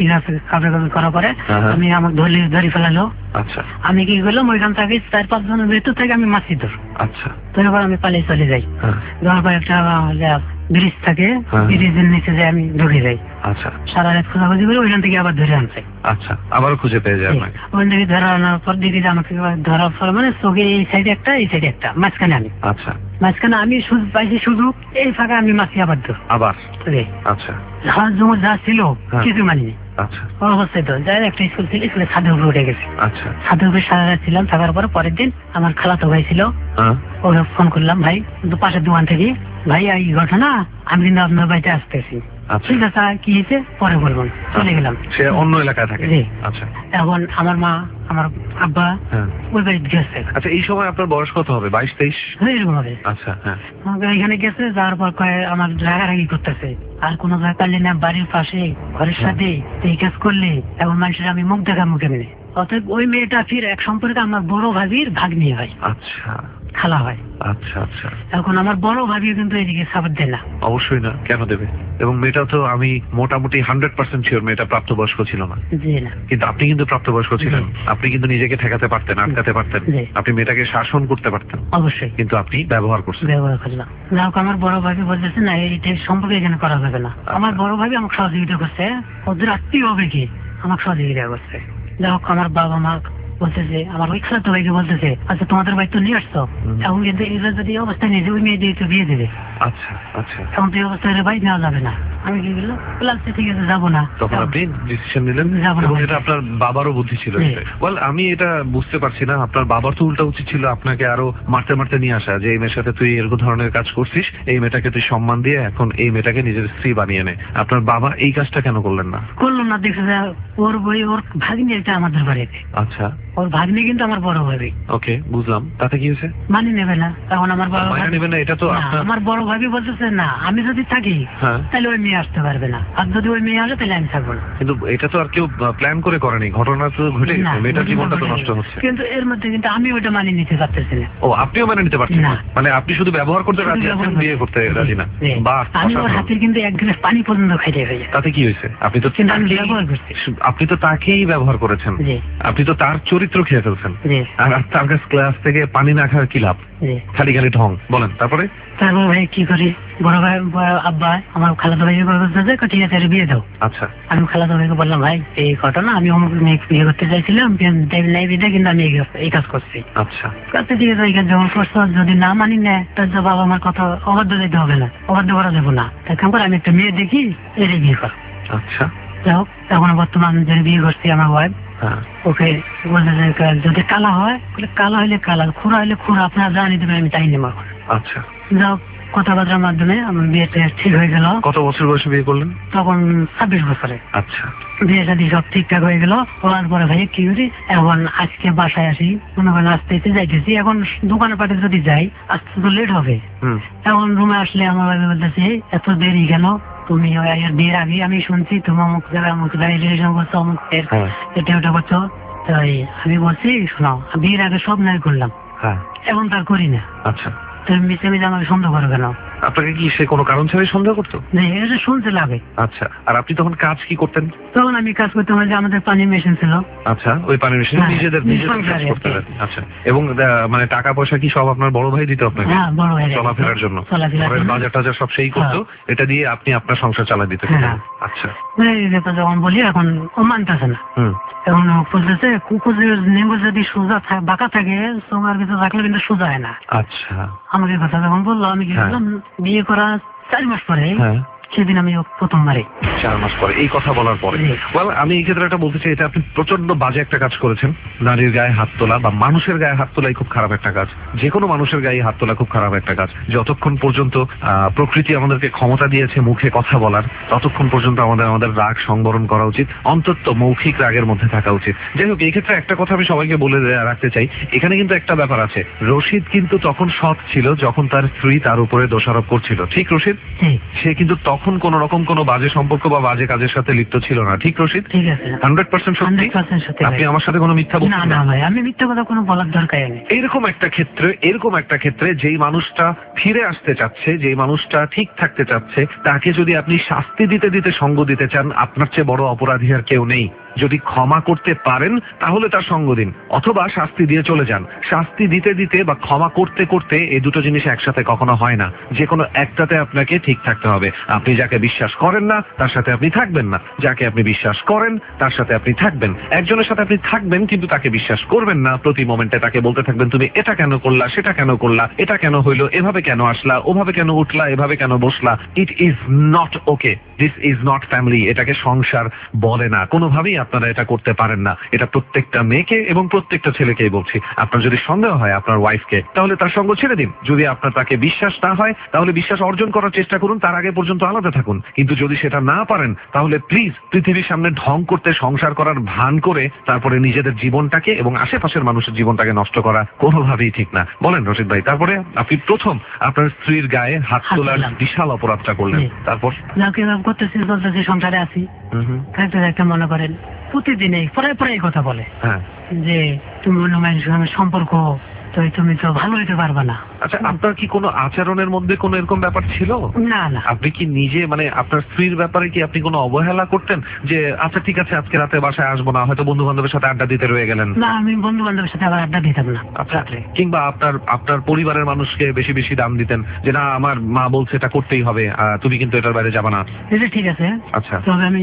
কাপড় করার পরে আমি আমাকে ধরে ফেলালো। আচ্ছা। আমি কি করলাম, ওইখান থেকে 4-5 জনের ভেতর থেকে আমি মাছি ধর। আচ্ছা। তারপর আমি পালিয়ে চলে যাই। যাওয়ার পর একটা ব্রিজ থাকে, ব্রিজের নিচে যে আমি ঢুকে যাই। আচ্ছা। সারা রাত খোঁজাখুঁজি করে ওইখান থেকে আবার ধরে আনছে। আচ্ছা, আবার খুঁজে পেয়ে যায়? ওইখান থেকে ধরে আনার পর দেখি যে আমাকে ধরার পর মানে চোখে এই সাইডে একটা, এই সাইডে একটা, মাঝখানে আমি। আচ্ছা। মাঝখানে আমি পাইছি সুযোগ, এই ফাঁকা আমি মাছি আবার ধর। আবার? আচ্ছা। যা ছিল কিছু মানিনি। আচ্ছা। অবস্থায় তো যাই, একটা স্কুল ছিল, স্কুলে ছাদের উপরে উঠে গেছে। আচ্ছা। ছাদের উপরে সারা রাত ছিলাম। থাকার পর পরের দিন আমার খালাতো ভাই ছিল, ওকে ফোন করলাম, ভাই পাশের দোকান থেকে, ভাই এই ঘটনা, আমি কিন্তু আপনার বাড়িতে আসতেছি। ঠিক আছে, কি হয়েছে পরে বলবেন। চলে গেলাম। সে অন্য এলাকায় থাকে? আচ্ছা। এখন আমার মা, আমার আব্বা ওই বাড়িতে গেছে। আচ্ছা, এই সময় আপনার বয়স কত হবে? 22-23 এরকম হবে। আচ্ছা। হ্যাঁ। এখানে গেছে, যাওয়ার পর আমার রাগারাগি করতেছে, আর কোনো জায়গা পারলে না, বাড়ির পাশে ঘরের সাথে এই কাজ করলে এখন মানুষের আমি মুখ দেখা মুখে মেনে। অতএব ওই মেয়েটা ফির এক সম্পর্কে আমার বড় ভাবির ভাগ্নি হয়। আচ্ছা। খালা হয়। আচ্ছা আচ্ছা। এখন আমার বড় ভাবি কিন্তু এদিকে সাপোর্ট দেয় না। অবশ্যই না, কেন দেবে? এবং মেয়েটা তো আমি মোটামুটি 100% শিওর মেয়েটা প্রাপ্তবয়স্ক ছিল না। জি না। কিন্তু আপনি কিন্তু প্রাপ্তবয়স্ক ছিলেন, আপনি কিন্তু নিজেকে ঠেকাতে পারতেন, আটকাতে পারতেন, আপনি মেয়েটাকে শাসন করতে পারতেন। অবশ্যই। কিন্তু আপনি ব্যবহার করছেন। ব্যবহার করলাম। যাই হোক, আমার বড় ভাবি বলতেছে না, এইটা সম্পর্কে এখানে করা যাবে না। আমার বড় ভাবি আমাকে সহযোগিতা করছে, ওদের আত্মীয় হবে কি আমাকে সহযোগিতা করছে। যাই হোক, আমার বাবা মা বলতেছে, আমার ওই খালাতো ভাইকে বলতেছে, আচ্ছা তোমাদের ভাই তো নিয়ে আসছো, এখন কিন্তু এরা যদি অবস্থা নিয়ে ওই মেয়ে দিয়ে তো বিয়ে দেবে। আচ্ছা আচ্ছা। এখন তো এই অবস্থায় ভাই নেওয়া যাবে না। আমি কি বললাম, আচ্ছা ঠিক আছে যাবো না। তখন আপনি ডিসিশন নিলেন এবং এটা আপনার বাবারও বুদ্ধি ছিল। ওয়েল আমি এটা বুঝতে পারছি না, আপনার বাবার তো উল্টা উচিত ছিল আপনাকে আরো মারতে মারতে নিয়ে আসা, যে এই মেয়ের সাথে তুই এরকম ধরনের কাজ করছিস, এই মেয়েটাকে তুই সম্মান দিয়ে এখন এই মেয়েটাকে নিজের স্ত্রী বানিয়ে নে। আপনার বাবা এই কাজটা কেন করলেন না? করলো না, দেখছে যে ওর বই ওর ভাগ্নি এটা আমাদের বাড়িতে। আচ্ছা। ওর ভাগ্নি কিন্তু আমার বড় ভাবি। ওকে, বুঝলাম। তাতে কি হয়েছে? মানি নেবে না। তখন আমার বাবা মানি নেবে না, এটা তো আমার বড় ভাবি বলতেছে না, আমি যদি থাকি তাহলে ওই মেয়ে আসতে পারবে না, আর যদি ওই মেয়ে আসে তাহলে আমি থাকবো না। কিন্তু এটা তো আর কেউ প্ল্যান করে করেনি, ঘটনা তো ঘটে গেছে, মেয়েটার জীবনটা তো নষ্ট হচ্ছে। কিন্তু এর মধ্যে কিন্তু আমি ওইটা মানিয়ে নিতে পারতেছি না। ও, আপনিও মেনে নিতে পারছেন না? মানে আপনি শুধু ব্যবহার করতে রাজি আছেন, বিয়ে করতে রাজি না? বাহ, আমি ওর হাতে কিন্তু এক গ্লাস পানি পর্যন্ত খাইতে হয়ে যায়। তাতে কি হয়েছে? আপনি তো তাকেই ব্যবহার করেছেন, আপনি তো তার চরিত্র খেয়ে ফেলছেন, আর তার ক্লাস থেকে পানি না খাওয়ার কি লাভ? খালি খালি ঢং। বলেন তারপরে? তারপর ভাই কি করি, বড় ভাই আব্বা আমার খালাতো ভাই বলতেছে ঠিক আছে বিয়ে দাও। আচ্ছা। আমি খালাতো ভাইকে বললাম, ভাই এই ঘটনা, আমি অমুক মেয়ে বিয়ে করতে চাইছিলাম, কিন্তু আমি এই কাজ করছি। আচ্ছা। ঠিক আছে, এই কাজ যখন করছো, যদি না মানি নেয় তাহলে বাবা আমার কথা অবাধ্য দিতে হবে না, অবাধ্য করা যাবো না। তাই কাম করে আমি একটা মেয়ে দেখি, এর বিয়ে কর। আচ্ছা। যাই হোক, এখন বর্তমান যে বিয়ে করছি আমার ওয়াইফ, ওকে বলতে যদি কালা হয় কালা হইলে কালা, খুঁড়া হইলে খুঁড়া, আপনারা জানি দেবেন, আমি চাই নেব। আচ্ছা। যাই হোক, কথাবার্তার মাধ্যমে আমার বিয়েটা ঠিক হয়ে গেল। কত বছর বয়সে বিয়ে করলেন? তখন 26 বছরে। আচ্ছা। বিয়ে শাদী সব ঠিকঠাক হয়ে গেল। হওয়ার পরে ভাই কি করি, এখন আজকে বাসায় আসি, মনে করেন আসতে যাইতেছি, এখন দোকানে পাটে যদি যাই আসতে তো লেট হবে। এখন রুমে আসলে আমার ভাই বলতেছে, এত দেরি কেন? তুমি বিয়ের আগে আমি শুনছি তুমি অমুক জায়গায় অমুক জায়গায় রিলেশন করছো, অমুক এটা ওটা করছো। তাই আমি বলছি, শোনাও, বিয়ের আগে সব নাই করলাম, এখন তার করি না। আচ্ছা। তুমি মিশে মিশে আমাকে সন্দেহ করো কেন? আপনাকে কি সে কোনো কারণ ছাড়াই সন্দেহ করতো? এটা শুনতে লাগে। আচ্ছা। আর আপনি তখন কাজ কি করতেন? তখন আমি কাজ করতাম, যে আমাদের পানি মেশিন ছিল। আচ্ছা, ওই পানি মেশিনে নিজেদের কাজ করতে। আচ্ছা। এবং মানে টাকা পয়সা কি সব আপনার বড় ভাই দিত আপনাকে? হ্যাঁ, বড় ভাই। চলাফেরার জন্য, ঘরের বাজার টাজার সব সেই করতো, এটা দিয়ে আপনি আপনার সংসার চালাই দিতেন। আচ্ছা। যখন বলি এখন ও মানতেছে না, এখন বলতেছে কুকুরের নেমে যদি সোজা বাঁকা থাকে, তোমার কিছু থাকলে কিন্তু সোজা হয় না। আচ্ছা। আমাকে কথা যখন বললো, আমি কি বললাম, বিয়ে করা 4 মাস পরে, সেদিন আমি প্রথম মারি। 4 মাস পরে এই কথা বলার পরে? আমি এই ক্ষেত্রে একটা বলতে চাই, এটা আপনি প্রচন্ড বাজে একটা কাজ করেছেন। নারীর গায়ে হাত তোলা বা মানুষের গায়ে হাত তোলাই খুব খারাপ একটা কাজ। যে কোনো মানুষের গায়ে হাত তোলা খুব খারাপ একটা কাজ। যতক্ষণ পর্যন্ত প্রকৃতি আমাদেরকে ক্ষমতা দিয়েছে মুখে কথা বলার, ততক্ষণ পর্যন্ত আমাদের রাগ সংবরণ করা উচিত, অন্তত মৌখিক রাগের মধ্যে থাকা উচিত। যাই হোক, এই ক্ষেত্রে একটা কথা আমি সবাইকে বলে রাখতে চাই, এখানে কিন্তু একটা ব্যাপার আছে। রশিদ কিন্তু তখন সৎ ছিল যখন তার স্ত্রী তার উপরে দোষারোপ করছিল, ঠিক রশিদ? সে কিন্তু তখন কোন রকম কোন বাজে সম্পর্ক বা বাজে কাজের সাথে লিপ্ত ছিল না, ঠিক রশিদ? 100% সত্যি? আপনি আমার সাথে কোনো মিথ্যা বলছেন না? না ভাই, আমি মিথ্যা কথা কোনো বলার দরকার নেই। এরকম একটা ক্ষেত্রে যেই মানুষটা ফিরে আসতে চাচ্ছে, যেই মানুষটা ঠিক থাকতে চাচ্ছে, তাকে যদি আপনি শাস্তি দিতে দিতে সঙ্গ দিতে চান, আপনার চেয়ে বড় অপরাধী আর কেউ নেই। যদি ক্ষমা করতে পারেন তাহলে তার সঙ্গ দিন, অথবা শাস্তি দিয়ে চলে যান। শাস্তি দিতে দিতে বা ক্ষমা করতে করতে এই দুটো জিনিস একসাথে কখনো হয় না। যে কোনো একটাতে আপনাকে ঠিক থাকতে হবে। আপনি যাকে বিশ্বাস করেন না তার সাথে আপনি থাকবেন না, যাকে আপনি বিশ্বাস করেন তার সাথে আপনি থাকবেন। একজনের সাথে আপনি থাকবেন কিন্তু তাকে বিশ্বাস করবেন না, প্রতি মোমেন্টে তাকে বলতে থাকবেন তুমি এটা কেন করলা, সেটা কেন করলা, এটা কেন হইলো, এভাবে কেন আসলা, ওভাবে কেন উঠলা, এভাবে কেন বসলা। It is not okay, this is not family. এটাকে সংসার বলে না, কোনোভাবেই আপনারা এটা করতে পারেন না। এটা প্রত্যেকটা মেয়েকে এবং প্রত্যেকটা ছেলেকেই বলছি। আপনার যদি সন্দেহ হয় আপনার ওয়াইফকে, তাহলে তার সঙ্গ ছেড়ে দিন। যদি আপনার তাকে বিশ্বাস না হয় তাহলে বিশ্বাস অর্জন করার চেষ্টা করুন, তার আগে পর্যন্ত আলাদা থাকুন। কিন্তু যদি সেটা না পারেন তাহলে প্লিজ পৃথিবীর সামনে ঢং করতে, সংসার করার ভান করে তারপরে নিজেদের জীবনটাকে এবং আশেপাশের মানুষের জীবনটাকে নষ্ট করা কোনোভাবেই ঠিক না। বলেন রশিদ ভাই, তারপরে আপনি প্রথম আপনার স্ত্রীর গায়ে হাত তোলার বিশাল অপরাধটা করলেন, তারপর? করতেছি চলতেছি, সংসারে আছি, একটা মনে করেন প্রতিদিনই প্রায় কথা বলে যে তুমি অন্য মানুষের সঙ্গে সম্পর্ক, তো তুমি তো ভালো হইতে পারবে না। আচ্ছা, আপনার কি কোনো আচরণের মধ্যে কোনো এরকম ব্যাপার ছিল? না না। আপনি কি নিজে মানে আপনার স্ত্রীর ব্যাপারে কি আপনি কোনো অবহেলা করতেন, যে আচ্ছা ঠিক আছে আজকে রাতে বাসায় আসবো না, হয়তো বন্ধু বান্ধবের সাথে আড্ডা দিতে রয়ে গেলেন? না, আমি বন্ধু বান্ধবের সাথে আবার আড্ডা দিতাম না। কিংবা আপনার পরিবারের মানুষকে বেশি বেশি দাম দিতেন, যে না আমার মা বলছে এটা করতেই হবে, তুমি কিন্তু এটার বাইরে যাবে না? এটা ঠিক আছে। আচ্ছা। তবে আমি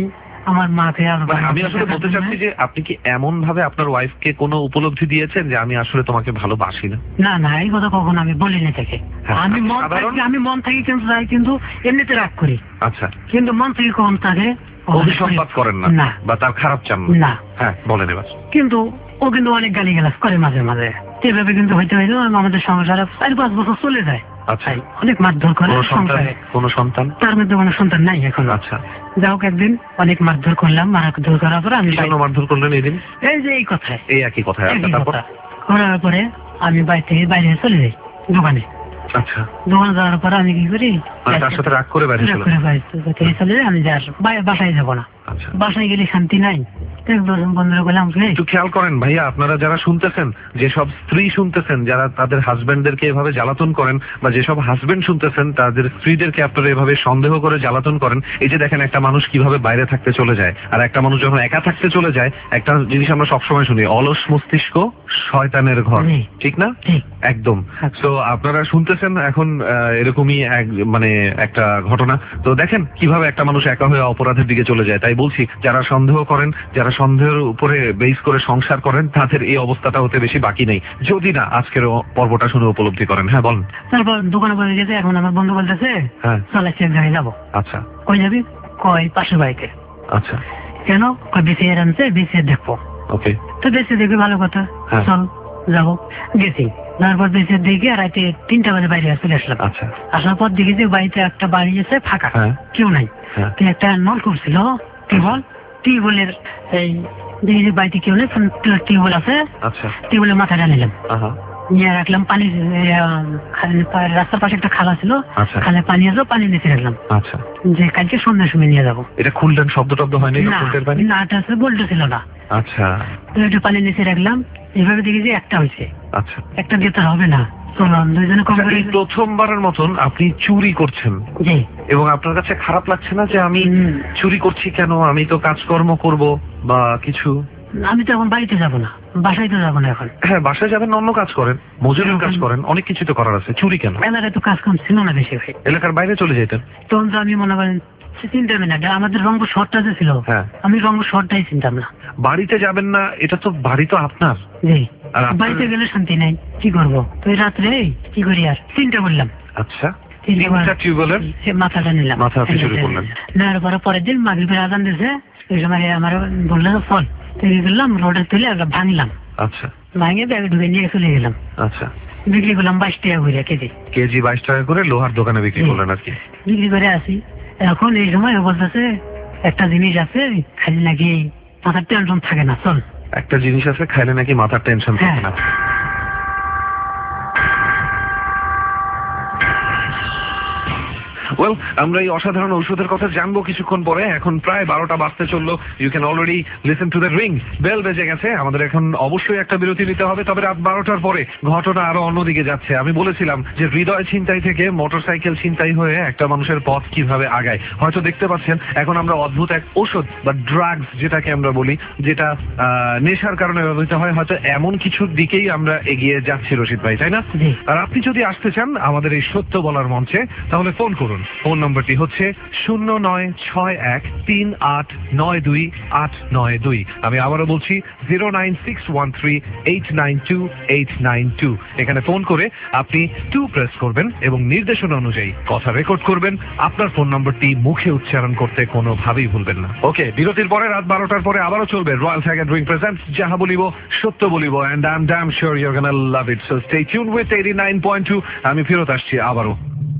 আমার মাকে আর মানে আমি আসলে বলতে চাচ্ছি যে আপনি কি এমন ভাবে আপনার ওয়াইফকে কোনো উপলব্ধি দিয়েছেন যে আমি আসলে তোমাকে ভালোবাসি না? না না, এই কথা কখনো আমি বলিনি থেকে। হ্যাঁ, আমি মন থেকে কিন্তু যাই, কিন্তু এমনিতে রাগ করি। আচ্ছা, কিন্তু মন থেকে কখন তাকে অভিসম্পাত করেন না বা তার খারাপ চান না। হ্যাঁ, বলেন এবার। কিন্তু ও কিন্তু অনেক গালিগালাজ করে মাঝে মাঝে, এভাবে কিন্তু হইতে হইতে আমাদের সংসারে 4-5 বছর চলে যায়। আচ্ছা, অনেক মারধর করে সংসারে। কোনো সন্তান? তার মধ্যে কোনো সন্তান নাই এখন। আচ্ছা, যাই হোক, একদিন অনেক মারধর করলাম, মারধর করার পরে আমি মারধর করলেন এই দিন? এই যে এই কথায়, এই একই কথায়। করার পরে আমি বাড়ি থেকে বাইরে চলে যাই দোকানে। আচ্ছা, দোকানে যাওয়ার পরে আমি কি করি, তার সাথে রাগ করে বাইরে চলে যাই। আমি বাসায় যাবো না। আচ্ছা, বাসায় গেলে শান্তি নাই। বন্ধুরা বললাম, একটু খেয়াল করেন ভাইয়া, আপনারা যারা শুনতেছেন, যেসব স্ত্রী শুনতেছেন যারা তাদের হাজবেন্ডদেরকে এভাবে জ্বালাতন করেন, বা যেসব হাজবেন্ড শুনতেছেন তাদের স্ত্রীদেরকে আপনারা এভাবে সন্দেহ করে জ্বালাতন করেন, এই যে দেখেন একটা মানুষ কিভাবে বাইরে থাকতে চলে যায়, আর একটা মানুষ যখন একা থাকতে চলে যায়, একটা জিনিস আমরা সবসময় শুনি, অলস মস্তিষ্ক শয়তানের ঘর, ঠিক না? একদম। তো আপনারা শুনতেছেন এখন এরকমই মানে একটা ঘটনা। তো দেখেন কিভাবে একটা মানুষ একা হয়ে অপরাধের দিকে চলে যায়। তাই বলছি, যারা সন্দেহ করেন, যারা সন্দেহের উপরে বেস করে সংসার করেন, তাদের এই অবস্থাটা হতে বেশি বাকি নেই, যদি না আজকের পর্বটা শুনে উপলব্ধি করেন। হ্যাঁ, বলেন। তারপর দোকানে বলে গেছে, এখন আমার বন্ধু বলতেছে, হ্যাঁ চলে এক জায়গায় যাবো। আচ্ছা, কই যাবি? কই পাশের বাড়িতে। আচ্ছা, কেন? কই বিসিআর আনছে, বিসিআর দেখবো। ওকে, তো বেশি দেখবি, ভালো কথা, চল যাবো। গেছি, তারপর বেশি দেখে রাতে 3টা বাজে বাইরে চলে আসলাম। আচ্ছা, আসার পর দেখি যে বাড়িতে একটা বাড়ি আছে ফাঁকা, কেউ নাই। একটা নলকূপ ছিল, টিউবওয়েলের এই দেখি যে বাড়িতে কেউ নেই, টিউবওয়েল আছে। আচ্ছা, টিউবওয়েলের মাথাটা নিলাম, নিয়ে রাখলাম। পানি রাস্তার পাশে একটা খালা ছিল, খালে পানি আসলো, পানি নিচে রাখলাম। আচ্ছা, যে কালকে সন্ধ্যার সময় নিয়ে যাবো। এটা খুললেন, শব্দ টব্দ হয়নি? নাট আছে, বলতে ছিল না। আচ্ছা, তো একটু পানি নিচে রাখলাম, এইভাবে দেখি যে একটা হয়েছে। আচ্ছা, একটা দিতে হবে না, চলো দুইজনে কম করে। প্রথমবার মতন আপনি চুরি করছেন, এবং আপনার কাছে খারাপ লাগছে না যে আমি চুরি করছি কেন, আমি তো কাজকর্ম করব বা কিছু? আমি তো এখন বাড়িতে যাবো না, বাসায় তো যাবো না এখন। হ্যাঁ, বাসায় যাবেন, অন্য কাজ করেন, মজুরির কাজ করেন, অনেক কিছু তো করার আছে। চুরি কেন? এলাকায় তো কাজ কাম ছিল না বেশি, ভাই এলাকার বাইরে চলে যেতেন। তখন তো আমি মনে করেন চিন্তাম না, আমাদের রংপুর শহরটা যে ছিল, আমি রংপুর শহরটাই চিন্তাম না। বাড়িতে যাবেন না, এটা তো বাড়ি তো আপনার। জি, বাড়িতে গেলে শান্তি নাই, কি করবো? তো রাত্রে কি করি, আর চিন্তা করলাম। আচ্ছা, মাথাটা নিলাম, নেওয়ার পরে পরের দিন মাগরিবের আজান দিয়েছে, ওই সময় আমার বললো ফল তৈরি করলাম, রোডে তুলে ভাঙলাম। আচ্ছা, ভাঙে ব্যাগে ঢুকে নিয়ে চলে গেলাম। আচ্ছা, বিক্রি করলাম 22 টাকা করে কেজি। 22 টাকা করে লোহার দোকানে বিক্রি করলেন আর কি? বিক্রি করে আসি। এখন এই সময় বলতেছে একটা জিনিস আছে, খালি নাকি মাথার টেনশন থাকে না, চল। একটা জিনিস আছে, খাইলে নাকি মাথার টেনশন থাকে না। ওয়েল, আমরা এই অসাধারণ ঔষধের কথা জানবো কিছুক্ষণ পরে। এখন প্রায় 12টা বাজতে চললো। You can already listen to the ring bell বেজে গেছে। আমাদের এখন অবশ্যই একটা বিরতি নিতে হবে, তবে রাত 12টার পরে ঘটনা আরো অন্যদিকে যাচ্ছে। আমি বলেছিলাম যে হৃদয় ছিনতাই থেকে মোটরসাইকেল ছিনতাই হয়ে একটা মানুষের পথ কিভাবে আগায়। হয়তো দেখতে পাচ্ছেন এখন আমরা অদ্ভুত এক ঔষধ বা ড্রাগস যেটাকে আমরা বলি, যেটা নেশার কারণে ব্যবহৃত হয়, হয়তো এমন কিছুর দিকেই আমরা এগিয়ে যাচ্ছি রশিদ ভাই, তাই না? আর আপনি যদি আসতে চান আমাদের এই সত্য বলার মঞ্চে, তাহলে ফোন করুন। ফোন নম্বরটি হচ্ছে 0961392892। আমি আবারও বলছি 09613892892। এখানে ফোন করে আপনি 2 প্রেস করবেন এবং নির্দেশনা অনুযায়ী কথা রেকর্ড করবেন। আপনার ফোন নম্বরটি মুখে উচ্চারণ করতে কোনোভাবেই ভুলবেন না। ওকে, বিরতির পরে রাত 12টার পরে আবারও চলবে রয়্যাল টাইগার ড্রিঙ্ক প্রেজেন্টস যাহা বলিব সত্য বলিব, and I am damn sure you are gonna love it. So stay tuned with 89.2। আমি ফেরত আসছি আবারও।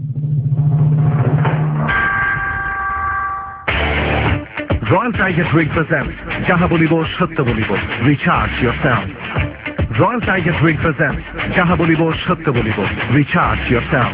Royal Tiger Drink presents Jaha Bolibo Shatya Bolibo. Recharge yourself. Royal Tiger Drink presents Jaha Bolibo Shatya Bolibo. Recharge yourself.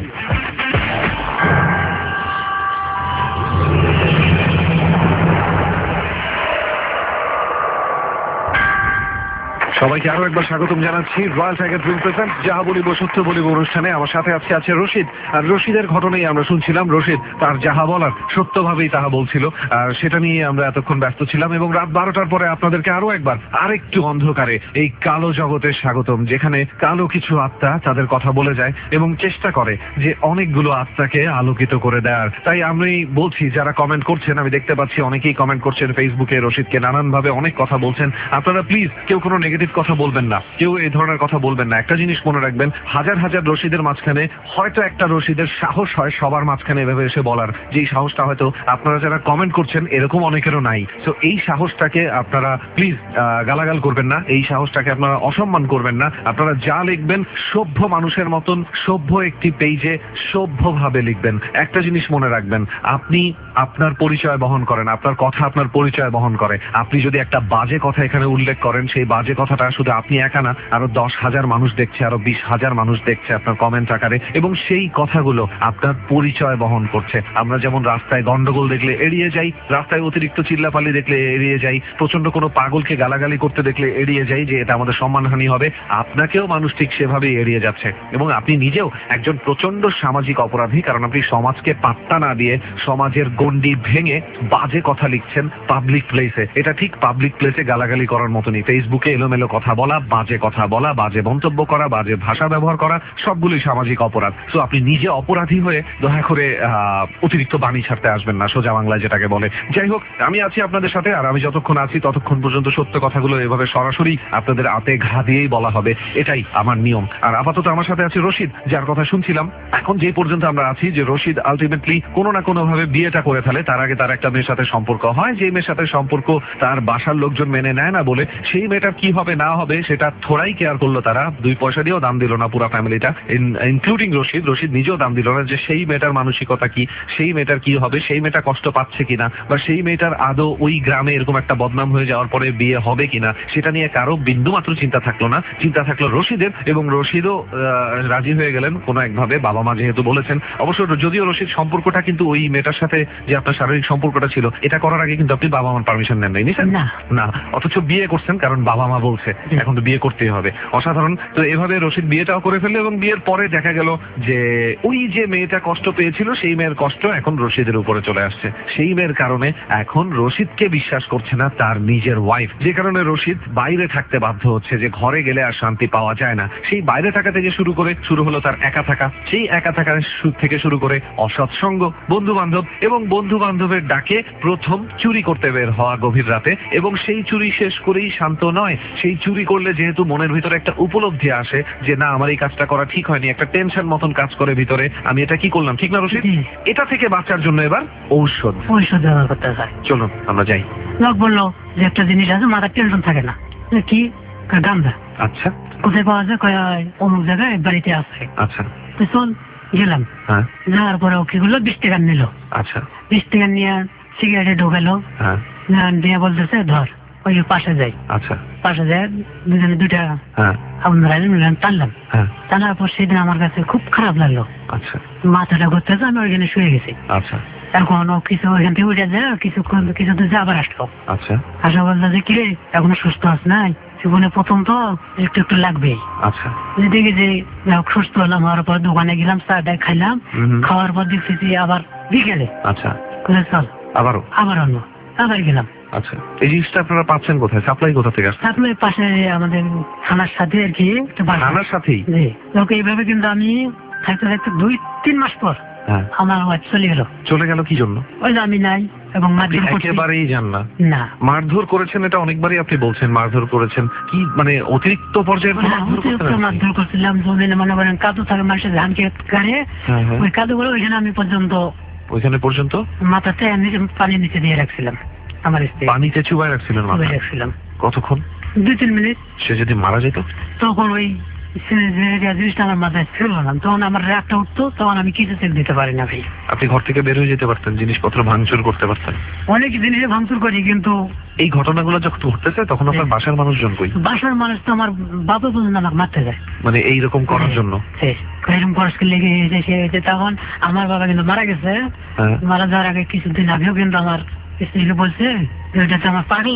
সবাইকে আরো একবার স্বাগতম জানাচ্ছি রয়্যাল টাইগার ড্রিঙ্ক প্রেজেন্ট যাহা বলিব সত্য বলিব অনুষ্ঠানে। আমার সাথে আছে রশিদ। আর রশিদের ঘটনাই আমরা শুনছিলাম। রশিদ তার যাহা বলার সত্যভাবেই তাহা বলছিল, আর সেটা নিয়ে আমরা এতক্ষণ ব্যস্ত ছিলাম। এবং রাত 12টার পরে আপনাদেরকে আরো একবার আরেকটু অন্ধকারে এই কালো জগতের স্বাগতম, যেখানে কালো কিছু আত্মা তাদের কথা বলে যায় এবং চেষ্টা করে যে অনেকগুলো আত্মাকে আলোকিত করে দেওয়ার। তাই আমি বলছি, যারা কমেন্ট করছেন, আমি দেখতে পাচ্ছি অনেকেই কমেন্ট করছেন ফেসবুকে, রশিদকে নানান ভাবে অনেক কথা বলছেন। আপনারা প্লিজ কেউ কোনো নেগেটিভ কথা বলবেন না, কেউ এই ধরনের কথা বলবেন না। একটা জিনিস মনে রাখবেন, হাজার হাজার রশিদের মাঝখানে হয়তো একটা রশিদের সাহস হয় সবার মাঝখানে এভাবে এসে বলার, যেই সাহসটা হয়তো আপনারা যারা কমেন্ট করছেন এরকম অনেকেরও নাই। তো এই সাহসটাকে আপনারা প্লিজ গালাগাল করবেন না, এই সাহসটাকে আপনারা অসম্মান করবেন না। আপনারা যা লিখবেন সভ্য মানুষের মতন সভ্য একটি পেজে সভ্যভাবে লিখবেন। একটা জিনিস মনে রাখবেন, আপনি আপনার পরিচয় বহন করেন, আপনার কথা আপনার পরিচয় বহন করে। আপনি যদি একটা বাজে কথা এখানে উল্লেখ করেন, সেই বাজে কথাটা শুধু আপনি একা না, আরো 10,000 মানুষ দেখছে, আরো 20,000 মানুষ দেখছে আপনার কমেন্ট আকারে, এবং সেই কথাগুলো আপনার পরিচয় বহন করছে। আমরা যেমন রাস্তায় গন্ডগোল দেখলে এড়িয়ে যাই, রাস্তায় অতিরিক্ত চিল্লাপাল্লি দেখলে এড়িয়ে যাই, প্রচন্ড কোনো পাগলকে গালাগালি করতে দেখলে এড়িয়ে যাই যে এটা আমাদের সম্মানহানি হবে, আপনাকেও মানুষ ঠিক সেভাবেই এড়িয়ে যাচ্ছে। এবং আপনি নিজেও একজন প্রচন্ড সামাজিক অপরাধী, কারণ আপনি সমাজকে পাত্তা না দিয়ে সমাজের গণ্ডি ভেঙে বাজে কথা লিখছেন পাবলিক প্লেসে। এটা ঠিক পাবলিক প্লেসে গালাগালি করার মতনই। ফেসবুকে এলোমেলো কথা বলা, বাজে কথা বলা, বাজে মন্তব্য করা, বাজে ভাষা ব্যবহার করা, সবগুলোই সামাজিক অপরাধ। তো আপনি নিজে অপরাধী হয়ে দয়া করে অতিরিক্ত বাণী ছাড়তে আসবেন না, সোজা বাংলায় যেটাকে বলে। যাই হোক, আমি আছি আপনাদের সাথে, আর আমি যতক্ষণ আছি ততক্ষণ পর্যন্ত সত্য কথাগুলো এভাবে সরাসরি আপনাদের আতে ঘা দিয়েই বলা হবে, এটাই আমার নিয়ম। আর আপাতত আমার সাথে আছে রশিদ, যার কথা শুনছিলাম। এখন যে পর্যন্ত আমরা আছি, যে রশিদ আলটিমেটলি কোনো না কোনো ভাবে বিয়েটা করে ফেলে। তার আগে তার একটা মেয়ের সাথে সম্পর্ক হয়, যে মেয়ের সাথে সম্পর্ক তার বাসার লোকজন মেনে নেয় না বলে, সেই মেয়েটার কি হবে না হবে সেটা থোড়াই কেয়ার করলো তারা। 2 পয়সা দিয়েও দাম দিল না পুরো ফ্যামিলিটা, ইনক্লুডিং রশিদ। রশিদ নিজেও দাম দিল না যে সেই মেয়েটার মানসিকতা কি, সেই মেয়েটার কি হবে, সেই মেয়েটা কষ্ট পাচ্ছে কিনা, বা সেই মেয়েটার আদৌ ওই গ্রামে এরকম একটা বদনাম হয়ে যাওয়ার পরে বিয়ে হবে কিনা, সেটা নিয়ে কারো বিন্দু মাত্র চিন্তা থাকলো না। চিন্তা থাকলো রশিদের, এবং রশিদও রাজি হয়ে গেলেন কোনো একভাবে, বাবা মা যেহেতু বলেছেন। অবশ্য যদিও রশিদ সম্পর্কটা কিন্তু ওই মেয়েটার সাথে যে আপনার শারীরিক সম্পর্কটা ছিল, এটা করার আগে কিন্তু আপনি বাবা মার পারমিশন নেন নাই, নিছেন না, অথচ বিয়ে করছেন কারণ বাবা মা বলছে, এখন তো বিয়ে করতেই হবে। অসাধারণ। তো এভাবে রশিদ বিয়েটাও করে ফেললো, এবং বিয়ের পরে দেখা গেল যে ওই যে মেয়েটা কষ্ট পেয়েছিল, সেই মেয়ের কষ্ট এখন রশিদের উপরে চলে আসছে। সেই মেয়ের কারণে এখন রশিদকে বিশ্বাস করছে না তার নিজের ওয়াইফ, যে কারণে রশিদ বাইরে থাকতে বাধ্য হচ্ছে, যে ঘরে গেলে আর শান্তি পাওয়া যায় না। সেই বাইরে থাকা থেকে শুরু হলো তার একা থাকা। সেই একা থাকা থেকে শুরু করে অসৎসঙ্গ, বন্ধু বান্ধব, এবং বন্ধু বান্ধবের ডাকে প্রথম চুরি করতে বের হওয়া গভীর রাতে, এবং সেই চুরি শেষ করেই শান্ত নয়। সেই চুরি করলে যেহেতু মনের ভিতরে একটা উপলব্ধি আসে যে না, আমার এই কাজটা করা ঠিক হয়নি, একটা টেনশন মতন কাজ করে ভিতরে, আমি এটা কি করলাম, ঠিক না রশিদ? এটা থেকে বাঁচার জন্য এবার ঔষধ ব্যবহার করতে হয়। চলুন আমরা যাই। লোক বললো যে একটা জিনিস আছে, মাথার টেনশন থাকে না। কি? গাঁজা। আচ্ছা, কোথায় পাওয়া যায়? অমুক জায়গায় বাড়িতে আছে। আচ্ছা, তো চল গেলাম। যাওয়ার পরে কি করলো, 20 টাকা নিল। আচ্ছা, 20 টাকা নিয়ে সিগারেটে ঢোকালো, দিয়ে বলতেছে ধর, ওই পাশে যাই। আচ্ছা, পাশে যায় দুজনে 2 টাকা টানলাম। টানার পর সেদিন আমার কাছে খুব খারাপ লাগলো। আচ্ছা, মাথাটা ঘুরতেছে, আমি ওইখানে শুয়ে গেছি। আচ্ছা, এখন ও কিছু ওইখান থেকে উঠে যায়, কিছু দূর আবার আসলো। আচ্ছা, আসা বললো যে কিরে, এখনো সুস্থ আছে নাই? জীবনে প্রথম তো একটু একটু লাগবেই। আচ্ছা, দেখি যে সুস্থ হলাম, হওয়ার পর দোকানে গেলাম, চাটা খাইলাম। খাওয়ার পর দেখছি যে আবার বিকেলে। আচ্ছা, চল আবার অন্য আবার গেলাম। আচ্ছা, এই জিনিসটা আপনারা পাচ্ছেন কোথায়? সাপ্লাই কোথা থেকে আসছে? সাপ্লাই পাশে আমাদের থানার সাথে আর কি। থানার সাথেই? জি। এইভাবে কিন্তু আমি থাকতে থাকতে 2-3 মাস পর আমার ওয়াইফ চলে গেল। কি জন্য? ওই যে আমি নাই, এবং মারধর একেবারেই জান না? না। মারধর করেছেন, এটা অনেকবারই আপনি বলছেন মারধর করেছেন। কি মানে অতিরিক্ত পর্যায়ে মারধর করছিলাম? জমিনে মনে করেন কাদু থাকে, মানুষের ধান কাটে, ওই কাদুগুলো ওইখানে আমি ওইখানে পর্যন্ত মাথাতে পানি নিচে দিয়ে রাখছিলাম। আমার পানিতে চুবাই রাখছিলেন? রাখছিলাম। কতক্ষণ? 2-3 মিনিট। সে যদি মারা যেত তখন ওই জিনিসটা আমার মাথায় ছিল না, তখন আমার রাগটা উঠতো, তখন আমি কিছু চেক দিতে পারি না। ভাই, আপনি ঘর থেকে বের হয়ে যেতে পারতেন, জিনিসপত্র ভাঙচুর করতে পারতেন। অনেক জিনিসে ভাঙচুর করি, কিন্তু এই ঘটনাগুলো যখন ঘটতেছে তখন আপনার বাসার মানুষজন কই? বাসার মানুষ তো আমার বাবা পর্যন্ত আমাকে মারতে যায়, মানে এইরকম করার জন্য। এরকম খরচকে লেগে গেছে। তখন আমার বাবা কিন্তু মারা গেছে। মারা যাওয়ার আগে কিছুদিন আগেও কিন্তু আমার স্ত্রীকে বলছে, এটা তো আমার পাগলা,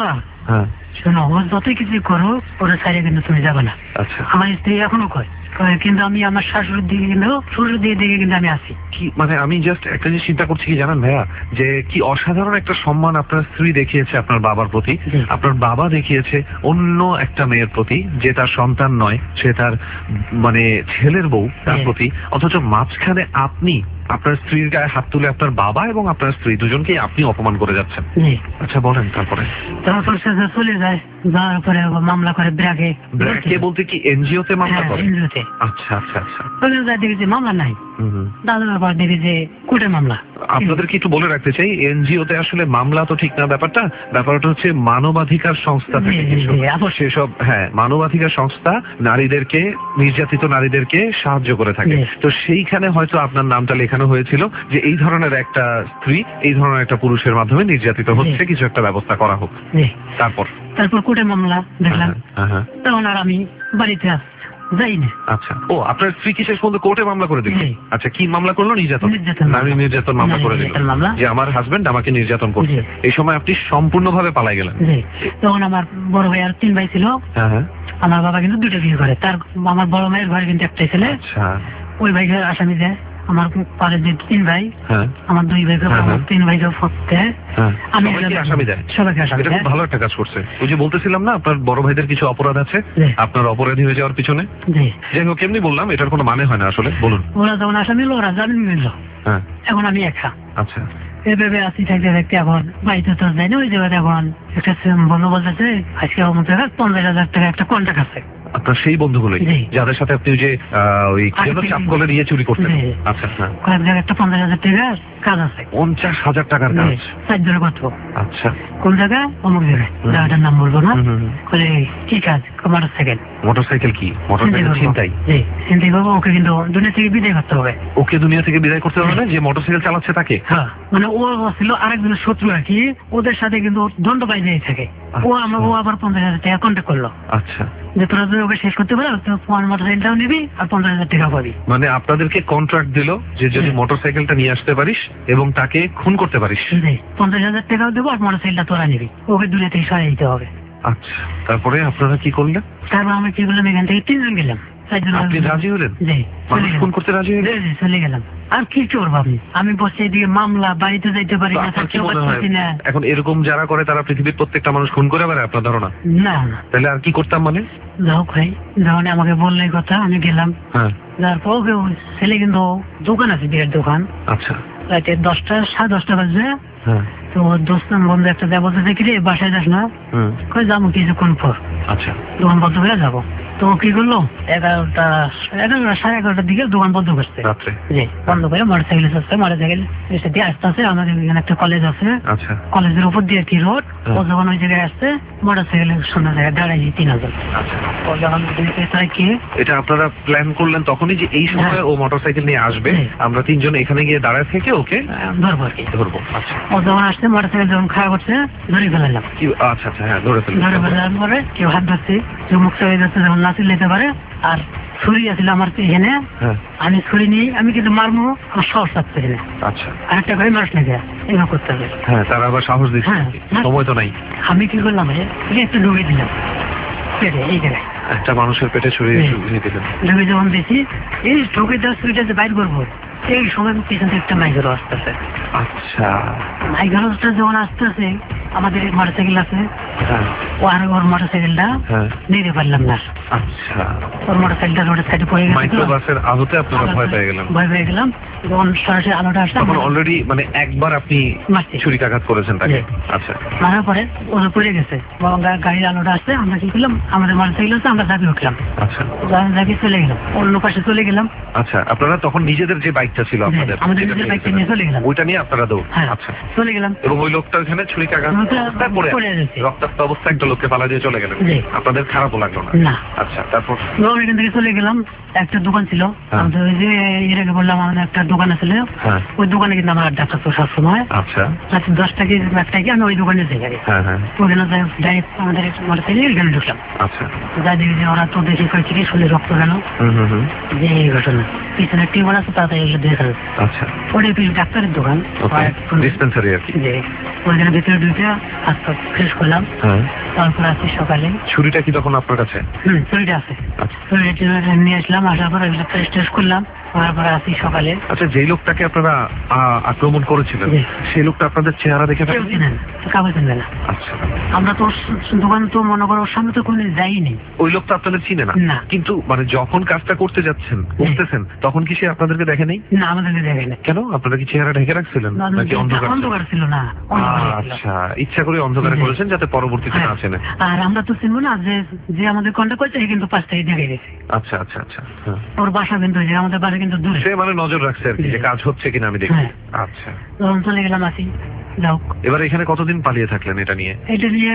হ্যাঁ শোনো, ও যতই কিছু করো ওরা ছাড়িয়ে কিন্তু তুমি যাবে না। আচ্ছা আমার স্ত্রী এখনো কয় কিন্তু আমি আমার শাশুড়ির দিকে কিন্তু শ্বশুর দিকে কিন্তু আমি আছি। কি মানে আমি জাস্ট একটা জিনিস চিন্তা করছি কি জানেন ভাইয়া, যে কি অসাধারণ একটা সম্মান আপনার স্ত্রী দেখিয়েছে আপনার বাবার প্রতি, আপনার বাবা দেখিয়েছে অন্য একটা মেয়ের প্রতি যে তার সন্তান নয়, সে তার মানে ছেলের বউ তার প্রতি, অথচ মাঝখানে আপনি আপনার স্ত্রীর গায়ে হাত তুলে আপনার বাবা এবং আপনার স্ত্রী দুজনকেই আপনি অপমান করে যাচ্ছেন। আচ্ছা বলেন তারপরে। তারপর সে চলে যায়, যাওয়ার পরে মামলা করে ব্র্যাকে। ব্র্যাকে বলতে কি এনজিও তে মামলা করে? এনজিওতে। আচ্ছা আচ্ছা আচ্ছা। দেখি যে মামলা নাই, দাদার পর দেখি যে কোর্টে মামলা। আপনাদেরকে একটু বলে রাখতে চাই, এনজিও তে আসলে মামলা তো ঠিক না, ব্যাপারটা হচ্ছে মানবাধিকার সংস্থা থেকে কিছু সেসব, হ্যাঁ মানবাধিকার সংস্থা নারীদেরকে, নির্যাতিত নারীদেরকে সাহায্য করে থাকে। তো সেইখানে হয়তো আপনার নামটা লেখানো হয়েছিল যে এই ধরনের একটা স্ত্রী এই ধরনের একটা পুরুষের মাধ্যমে নির্যাতিত হচ্ছে, কিছু একটা ব্যবস্থা করা হোক। তারপর কোর্টে মামলা দেখলাম, তখন আর আমি বাড়িতে যাইনি। আচ্ছা, ও আপনার স্ত্রী কি শেষ পর্যন্ত কোর্টে মামলা করে দিল? আচ্ছা, কি মামলা করলো? নির্যাতন, নারী নির্যাতন মামলা করে দিল, যে আমার হাজবেন্ড আমাকে নির্যাতন করছে। এই সময় আপনি সম্পূর্ণভাবে পালাই গেলেন। তখন আমার বড় ভাই আর 3 ভাই ছিল। আমার বাবা কিন্তু 2টা বিয়ে করে, তার আমার বড় ভাইয়ের ঘরে কিন্তু একটাই ছেলে। আচ্ছা, ওই ভাইকে আসামি দেয়, আমার পরে যে 3 ভাই, আমার 2 ভাইকে, আমার 3 ভাইকে ফতে আমি আসামি দেয়, সবাইকে আসামি দেয়। ভালো একটা কাজ করছে। ওই যে বলতেছিলাম না আপনার বড় ভাইদের কিছু অপরাধ আছে, আপনার অপরাধী হয়ে যাওয়ার পিছনে। যাই হোক, কেমনি বললাম, এটার কোনো মানে হয় না আসলে। বলুন। ওরা যখন আসামি হলো, ওরা জামিন নিল, এখন আমি একা। আচ্ছা, এভাবে আসি থাকতে থাকতে এখন বাড়িতে তো যাই না। ওই জায়গায় এখন একটা বন্ধু বলতেছে আজকে আমার 50,000 টাকা একটা কন্ট্রাক্ট আছে। আপনার সেই বন্ধুগুলোই যাদের সাথে আপনি ওই যে ওই চাপকলের ইয়ে চুরি করতেন? আচ্ছা, কয়েক জায়গায় একটা 50,000 টাকার কাজ আছে। 50,000 টাকার কাজ? 4 জনের কত? আচ্ছা, কোন জায়গায়? অমুক জায়গায়, জায়গাটার নাম বলবো না। কি কাজ? মোটরসাইকেল। মোটরসাইকেল কি? মোটরসাইকেল ছিনতাই? ছিনতাই করবো। ওকে কিন্তু দুনিয়া থেকে বিদায় করতে হবে। ওকে দুনিয়া থেকে বিদায় করতে হবে? যে মোটরসাইকেল চালাচ্ছে তাকে? হ্যাঁ, মানে ও ছিল আরেকজনের শত্রু আর কি, ওদের সাথে কিন্তু দণ্ড পাই যায় থাকে। ও আবার 50,000 টাকা কন্ট্যাক্ট করলো। আচ্ছা, যে তোরা যদি ওকে শেষ করতে পারো তো মোটরসাইকেলটাও নিবি আর 50,000 টাকা পাবি। মানে আপনাদেরকে কন্ট্রাক্ট দিল যে যদি মোটরসাইকেলটা নিয়ে আসতে পারিস এবং তাকে খুন করতে পারিস, 50,000 টাকাও দেবো আর মোটরসাইকেলটা তোরা নিবি। ওকে দুনিয়া থেকে সরিয়ে দিতে হবে। আচ্ছা, তারপরে আপনারা কি করলেন? তারপর আমরা কি করলাম, এখান থেকে 3 জন গেলাম। আপনি রাজি হলেন? মানুষ খুন করতে রাজি হলেন? চলে গেলাম। আর কি করবো আমি বসে এদিকে মামলা, বাড়িতে যাইতে পারি না। এখন এরকম যারা করে তারা পৃথিবীর প্রত্যেকটা মানুষ খুন করে বেড়ায় আপনার ধারণা? না। তাহলে আর কি করতাম? মানে যাও ভাই, যখন আমাকে বললে কথা আমি গেলাম। যার পর ছেলে কিন্তু দোকান আছে, বিয়ের দোকান। আচ্ছা, রাতে 10টা 10:30 বাজে। তো দোস্ত বন্ধু একটা যা বলতে দেখি রে বাসায় যাস না? যাবো কিছুক্ষণ পর। আচ্ছা, দোকান বন্ধ করে যাবো। তো কি করলো, 11টা 11:30 দিকে দোকান বন্ধ করছে। বন্ধ করে মোটরসাইকেল আসছে, মোটরসাইকেল এসে দিয়ে আসতে আসে আমাদের এখানে একটা কলেজ আছে। কলেজের উপর দিয়ে কি রোড। ও যখন ওই জায়গায় আসছে, মোটরসাইকেলের সামনে জায়গায় দাঁড়াই 3 জন। ও যখন এটা আপনারা প্ল্যান করলেন তখনই যে এই সময় ও মোটরসাইকেল নিয়ে আসবে, আমরা 3 জন এখানে গিয়ে দাঁড়ায় থেকে ওকে ধরবো আর কি। ধরবো। আচ্ছা, ও যখন আসছে মোটরসাইকেল যখন খারাপ করছে ধরে ফেলালাম। আচ্ছা আচ্ছা, হ্যাঁ ধরে ফেললাম। ধরে ফেলার পরে কেউ হাত ধরছে, কেউ মুখ চালিয়ে যাচ্ছে, যখন না চিল্লাতে পারে। আর ছুরি আছিল আমার এখানে, আমি ছুরি নিয়ে আমি কিন্তু মারবো, আমার সাহস থাকছে এখানে। আচ্ছা, আরেকটা করে মানুষ নাকি এভাবে করতে হবে। হ্যাঁ, তারা আবার সাহস দিচ্ছে, সময় তো নাই। আমি কি করলাম, একটু ঢুকে দিলাম পেটে, এই জায়গায় একটা মানুষের পেটে ছুরি ঢুকিয়ে দিলেন। ঢুকে যখন দিয়েছি, এই ঢুকে দেওয়া ছুরিটা যে বাইর করবো, এই সময় পিছন থেকে একটা মাইক্রো আসতেছে। আচ্ছা, মাইক্রোটা যখন আসতেছে, আমাদের মোটরসাইকেল আছে, ও আর ওর মোটরসাইকেলটা নিতে পারলাম না। আচ্ছা, ওর মোটরসাইকেলটা রোডের সাইডে পড়ে গেছে। মাইক্রোবাসের আলোতে আপনারা ভয় পেয়ে গেলেন? ভয় পেয়ে গেলাম। যখন সরাসরি আলোটা আসছে, তখন অলরেডি মানে একবার আপনি ছুরিকাঘাত করেছেন তাকে? আচ্ছা, মারার পরে ওরা পড়ে গেছে, গাড়ির আলোটা আসছে। আমরা কি করলাম, আমাদের মোটরসাইকেল আছে, আমরা দাবি উঠলাম। আচ্ছা, দাবি চলে গেলাম, অন্য পাশে চলে গেলাম। আচ্ছা, আপনারা তখন নিজেদের যে বাইকটা ছিল আপনাদের, আমাদের নিজের বাইকটা নিয়ে চলে গেলাম, ওইটা নিয়ে আপনারা দৌড়? আচ্ছা, চলে গেলাম। এবং ওই লোকটা ওখানে ছুরিকাঘাত পড়ে রক্তাক্ত অবস্থা একটা লোককে পালা দিয়ে চলে গেলেন, আপনাদের খারাপও লাগলো না? আচ্ছা, তারপর এখান থেকে চলে গেলাম। একটা দোকান ছিল, হ্যাঁ। আমাদের ওই যে এর আগে বললাম আমাদের একটা দোকান আছে, হ্যাঁ। ওই দোকানে কিন্তু আমার আড্ডা থাকতো সবসময়। আচ্ছা। রাত্রি 10টা কি 1টা কি আমি ওই দোকানে যাই। হ্যাঁ হ্যাঁ। ওখানে ডাইরেক্ট আমাদের মোটরসাইকেল এখানে ঢুকলাম। আচ্ছা। যা দেখি যে ওরা তো দেখি কয়েকটি শরীরে রক্ত গেল, যে এই ঘটনা পিছনে টিউমার আছে তাড়াতাড়ি এসে দেখে। আচ্ছা। ওটা কিছু ডাক্তারের দোকান, ডিসপেন্সারি আর কি। যে ওইখানে ভিতরে ঢুকে হাত পা ফ্রেশ করলাম। হ্যাঁ। তারপর আসি সকালে। ছুরিটা কি তখন আপনার কাছে? ছুরিটা আছে, আচ্ছা। ছুরিটা নিয়ে আসলাম, আসার পর ফ্রেশ টেস্ট করলাম, তারপরে আসি সকালে। আচ্ছা, যেই লোকটাকে আপনারা আক্রমণ করেছিলেন জি। সেই লোকটা আপনাদের চেহারা দেখে কেউ চিনেন কাগজ চিনবে না। আচ্ছা। আমরা তো দোকান তো মনে করো ওর সামনে তো কোনো যাইনি। ওই লোকটা আপনাদের চিনে না? না। কিন্তু মানে যখন কাজটা করতেছেন তখন কি সে আপনাদেরকে দেখে নেই? না, আমাদেরকে দেখে না। কেন? আপনারা কি চেহারা ঢেকে রাখছিলেন নাকি অন্ধকার? অন্ধকার ছিল না। আচ্ছা, ইচ্ছা করে অন্ধকারে জি। করেছেন যাতে পরবর্তীতে না চেনে। আর আমরা তো চিনবো না, যে আমাদের কন্ট্যাক্ট করছে কিন্তু পাঁচটাই দেখে গেছে। আচ্ছা আচ্ছা আচ্ছা। হ্যাঁ। ওর বাসা কিন্তু যে আমাদের বাড়ি কিন্তু দূরে। সে মানে নজর রাখছে আর কি যে জি। কাজ হচ্ছে কিনা আমি দেখি। হ্যাঁ। আচ্ছা। তখন চলে গেলাম আসি। যাও, এবার এখানে কতদিন পালিয়ে থাকলেন এটা নিয়ে? এটা নিয়ে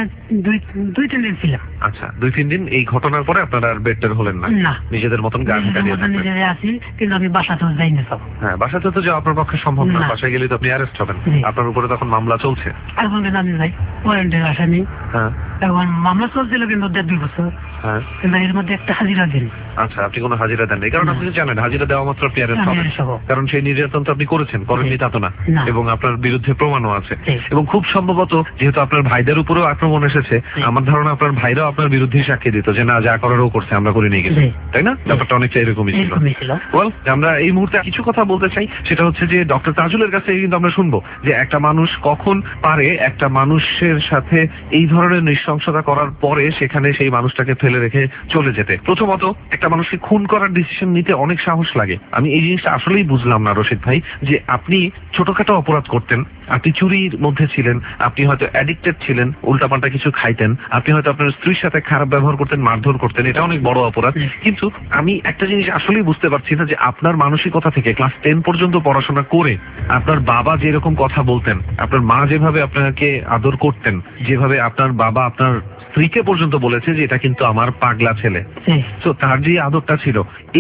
দুই তিন দিন ছিলাম। আচ্ছা, 2-3 দিন। এই ঘটনার পরে আপনারা আর বেডটার হলেন না? না। নিজেদের মতন গা ঢাকা দিয়ে থাকলেন। নিজে আসি, কিন্তু আমি বাসাতেও যাইনি সব। হ্যাঁ, বাসাতে তো যাওয়া আপনার পক্ষে সম্ভব না। না। বাসায় গেলে তো আপনি অ্যারেস্ট হবেন। জি। আপনার উপরে তখন মামলা চলছে। এখন কিন্তু আমি যাই ওয়ারেন্টের আসামি। হ্যাঁ এখন মামলা চলছিল কিন্তু 1.5-2 বছর, হ্যাঁ। কিন্তু এর মধ্যে একটা হাজিরা দিন। আচ্ছা, আপনি কোনো হাজিরা দেননি? কারণ আপনি তো জানেন হাজিরা দেওয়া মাত্র আপনি অ্যারেস্ট আমি হবেন। arrest হবো। কারণ সেই নির্যাতন তো আপনি করেননি তা তো না। না। এবং আপনার বিরুদ্ধে প্রমাণও আছে। জি। এবং খুব সম্ভবত যেহেতু আপনার ভাইদের উপরেও আক্রমণ এসেছে, জি। আমার ধারণা আপনার ভাইরাও আপনার বিরুদ্ধে সাক্ষী দিত যে না, যা করারও করছে, আমরা করে নিয়ে গেছি। জি। তাই না? ব্যাপারটা অনেকটা এরকমই ছিল। এরকমই ছিল। ওয়েল, আমরা এই মুহূর্তে কিছু কথা বলতে চাই। সেটা হচ্ছে যে ডক্টর তাজুলের কাছে কিন্তু আমরা শুনবো যে একটা মানুষ কখন পারে একটা মানুষের সাথে এই ধরনের নৃশংসতা করার পরে সেখানে সেই মানুষটাকে ফেলে রেখে চলে যেতে। প্রথমত, একটা মানুষকে খুন করার ডিসিশন নিতে অনেক সাহস লাগে। আমি এই জিনিসটা আসলেই বুঝলাম না রশিদ ভাই, যে আপনি ছোটখাটো অপরাধ করতেন, আপনি চুরির মধ্যে ছিলেন, আপনি হয়তো অ্যাডিক্টেড ছিলেন, উল্টাপাল্টা কিছু খাইতেন, আপনি হয়তো আপনার স্ত্রীর সাথে খারাপ ব্যবহার করতেন, মারধর করতেন, এটা অনেক বড় অপরাধ। কিন্তু আমি একটা জিনিস আসলেই বুঝতে পারছি না যে আপনার মানসিকতা থেকে ক্লাস 10 পর্যন্ত পড়াশোনা করে আপনার বাবা যেরকম কথা বলতেন, আপনার মা যেভাবে আপনাকে আদর করতেন, যেভাবে আপনার বাবা আপনার স্ত্রীকে পর্যন্ত বলেছে যে এটা কিন্তু আমার পাগলা ছেলে, তো তার যে আদরটা ছিল,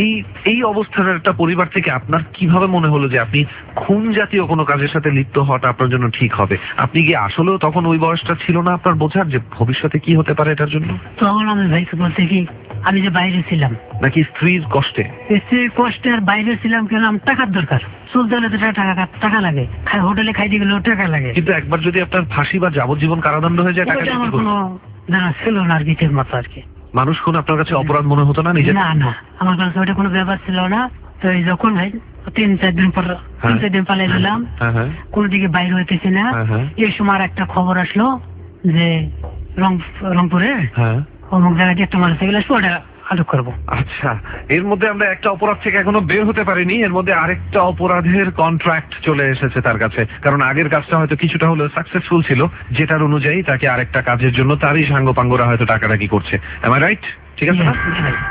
এই অবস্থার একটা পরিবার থেকে আপনার কিভাবে মনে হলো যে আপনি খুন জাতীয় কোনো কাজের সাথে লিপ্ত হওয়াটা আপনার জন্য ঠিক হবে? আপনি কি আসলেও তখন ওই বয়সটা ছিল না আপনার বোঝার যে ভবিষ্যতে কি হতে পারে এটার জন্য? তখন আমি ভাইকে বলতে কি আমি যে বাইরে ছিলাম, নাকি স্ত্রীর কষ্টে? স্ত্রীর কষ্টে আর বাইরে ছিলাম কেন, আমার টাকার দরকার, চলতে হলে তো টাকা লাগে, হোটেলে খাইতে গেলেও টাকা লাগে। কিন্তু একবার যদি আপনার ফাঁসি বা যাবজ্জীবন কারাদণ্ড হয়ে যায়, টাকা আমার কোনো জানা ছিল না আর কি, ঠিক মতো আর কি। মানুষ কোন আপনার কাছে অপরাধ মনে হতো না নিজে? না না, আমার কাছে ওটা কোনো ব্যাপার ছিল না। তো এই যখন ভাই 3-4 দিন পর 3-4 দিন পালাই দিলাম, কোন দিকে বাইরে হইতেছি না, এই সময় আর একটা খবর আসলো যে রংপুরে অমুক জায়গায় একটা মানুষ থেকে আসবো, ওটা আটক করবো। আচ্ছা, এর মধ্যে আমরা একটা অপরাধ থেকে এখনো বের হতে পারিনি, এর মধ্যে আরেকটা অপরাধের কন্ট্রাক্ট চলে এসেছে তার কাছে। কারণ আগের কাজটা হয়তো কিছুটা হলেও সাকসেসফুল ছিল, যেটার অনুযায়ী তাকে আরেকটা কাজের জন্য তারই সাঙ্গপাঙ্গরা হয়তো টাকাটাকি করছে। Am I right? ঠিক আছে না?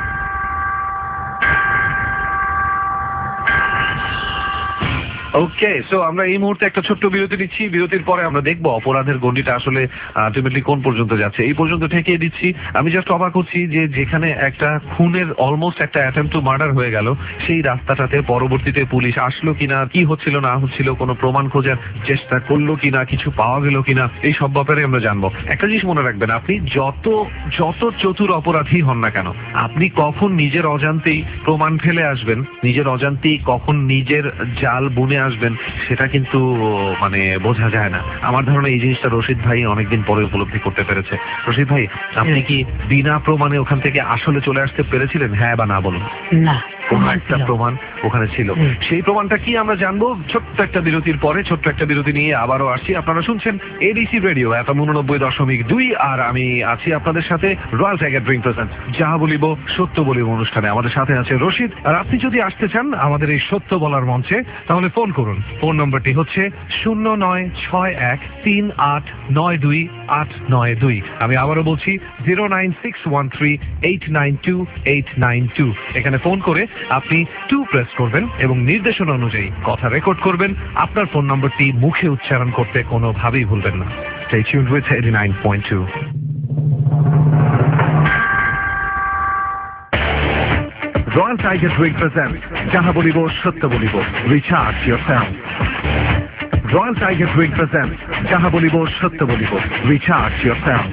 ওকে, সো আমরা এই মুহূর্তে একটা ছোট্ট বিরতি নিচ্ছি। বিরতির পরে আমরা দেখবো অপরাধের গণ্ডিটা আসলে আলটিমেটলি কোন পর্যন্ত যাচ্ছে। এই পর্যন্ত ঠেকিয়ে দিচ্ছি। আমি জাস্ট অবাক হচ্ছি যে যেখানে একটা খুনের অলমোস্ট একটা অ্যাটেম্প টু মার্ডার হয়ে গেল, সেই রাস্তাটাতে পরবর্তীতে পুলিশ আসলো কিনা, কি হচ্ছিল না হচ্ছিল, কোনো প্রমাণ খোঁজার চেষ্টা করলো কিনা, কিছু পাওয়া গেল কিনা, এই সব ব্যাপারে আমরা জানবো। একটা জিনিস মনে রাখবেন, আপনি যত চতুর অপরাধী হন না কেন, আপনি কখন নিজের অজান্তেই প্রমাণ ফেলে আসবেন, নিজের অজান্তেই কখন নিজের জাল বুনে আসবেন, সেটা কিন্তু মানে বোঝা যায় না। আমার ধারণা এই জিনিসটা রশিদ ভাই অনেকদিন পরে উপলব্ধি করতে পেরেছে। রশিদ ভাই, আপনি কি বিনা প্রমাণে ওখান থেকে আসলে চলে আসতে পেরেছিলেন? হ্যাঁ বা না বলুন। না, কোনো একটা প্রমাণ ওখানে ছিল। সেই প্রমাণটা কি আমরা জানবো ছোট্ট একটা বিরতির পরে। ছোট্ট একটা বিরতি নিয়ে আবারও আসছি। আপনারা শুনছেন এডিসি রেডিও FM 89.2, আর আমি আছি আপনাদের সাথে রয়্যাল টাইগার ড্রিঙ্ক প্রেজেন্ট যাহা বলিব সত্য বলিব অনুষ্ঠানে। আমাদের সাথে আছে রশিদ। আর আপনি যদি আসতে চান আমাদের এই সত্য বলার মঞ্চে, তাহলে ফোন করুন। ফোন নম্বরটি হচ্ছে 0961392892। আমি আবারও বলছি 09613892892। এখানে ফোন করে আপনি 2 প্রেস করবেন এবং নির্দেশনা অনুযায়ী কথা রেকর্ড করবেন। আপনার ফোন নম্বরটি মুখে উচ্চারণ করতে কোনোভাবেই ভুলবেন না। Stay tuned with 89.2. Royal Tiger drink present যাহা বলিব সত্য বলিব, recharge yourself. Royal Tiger drink present যাহা বলিব সত্য বলিব, রিচার্জ ইয়োরসেলফ।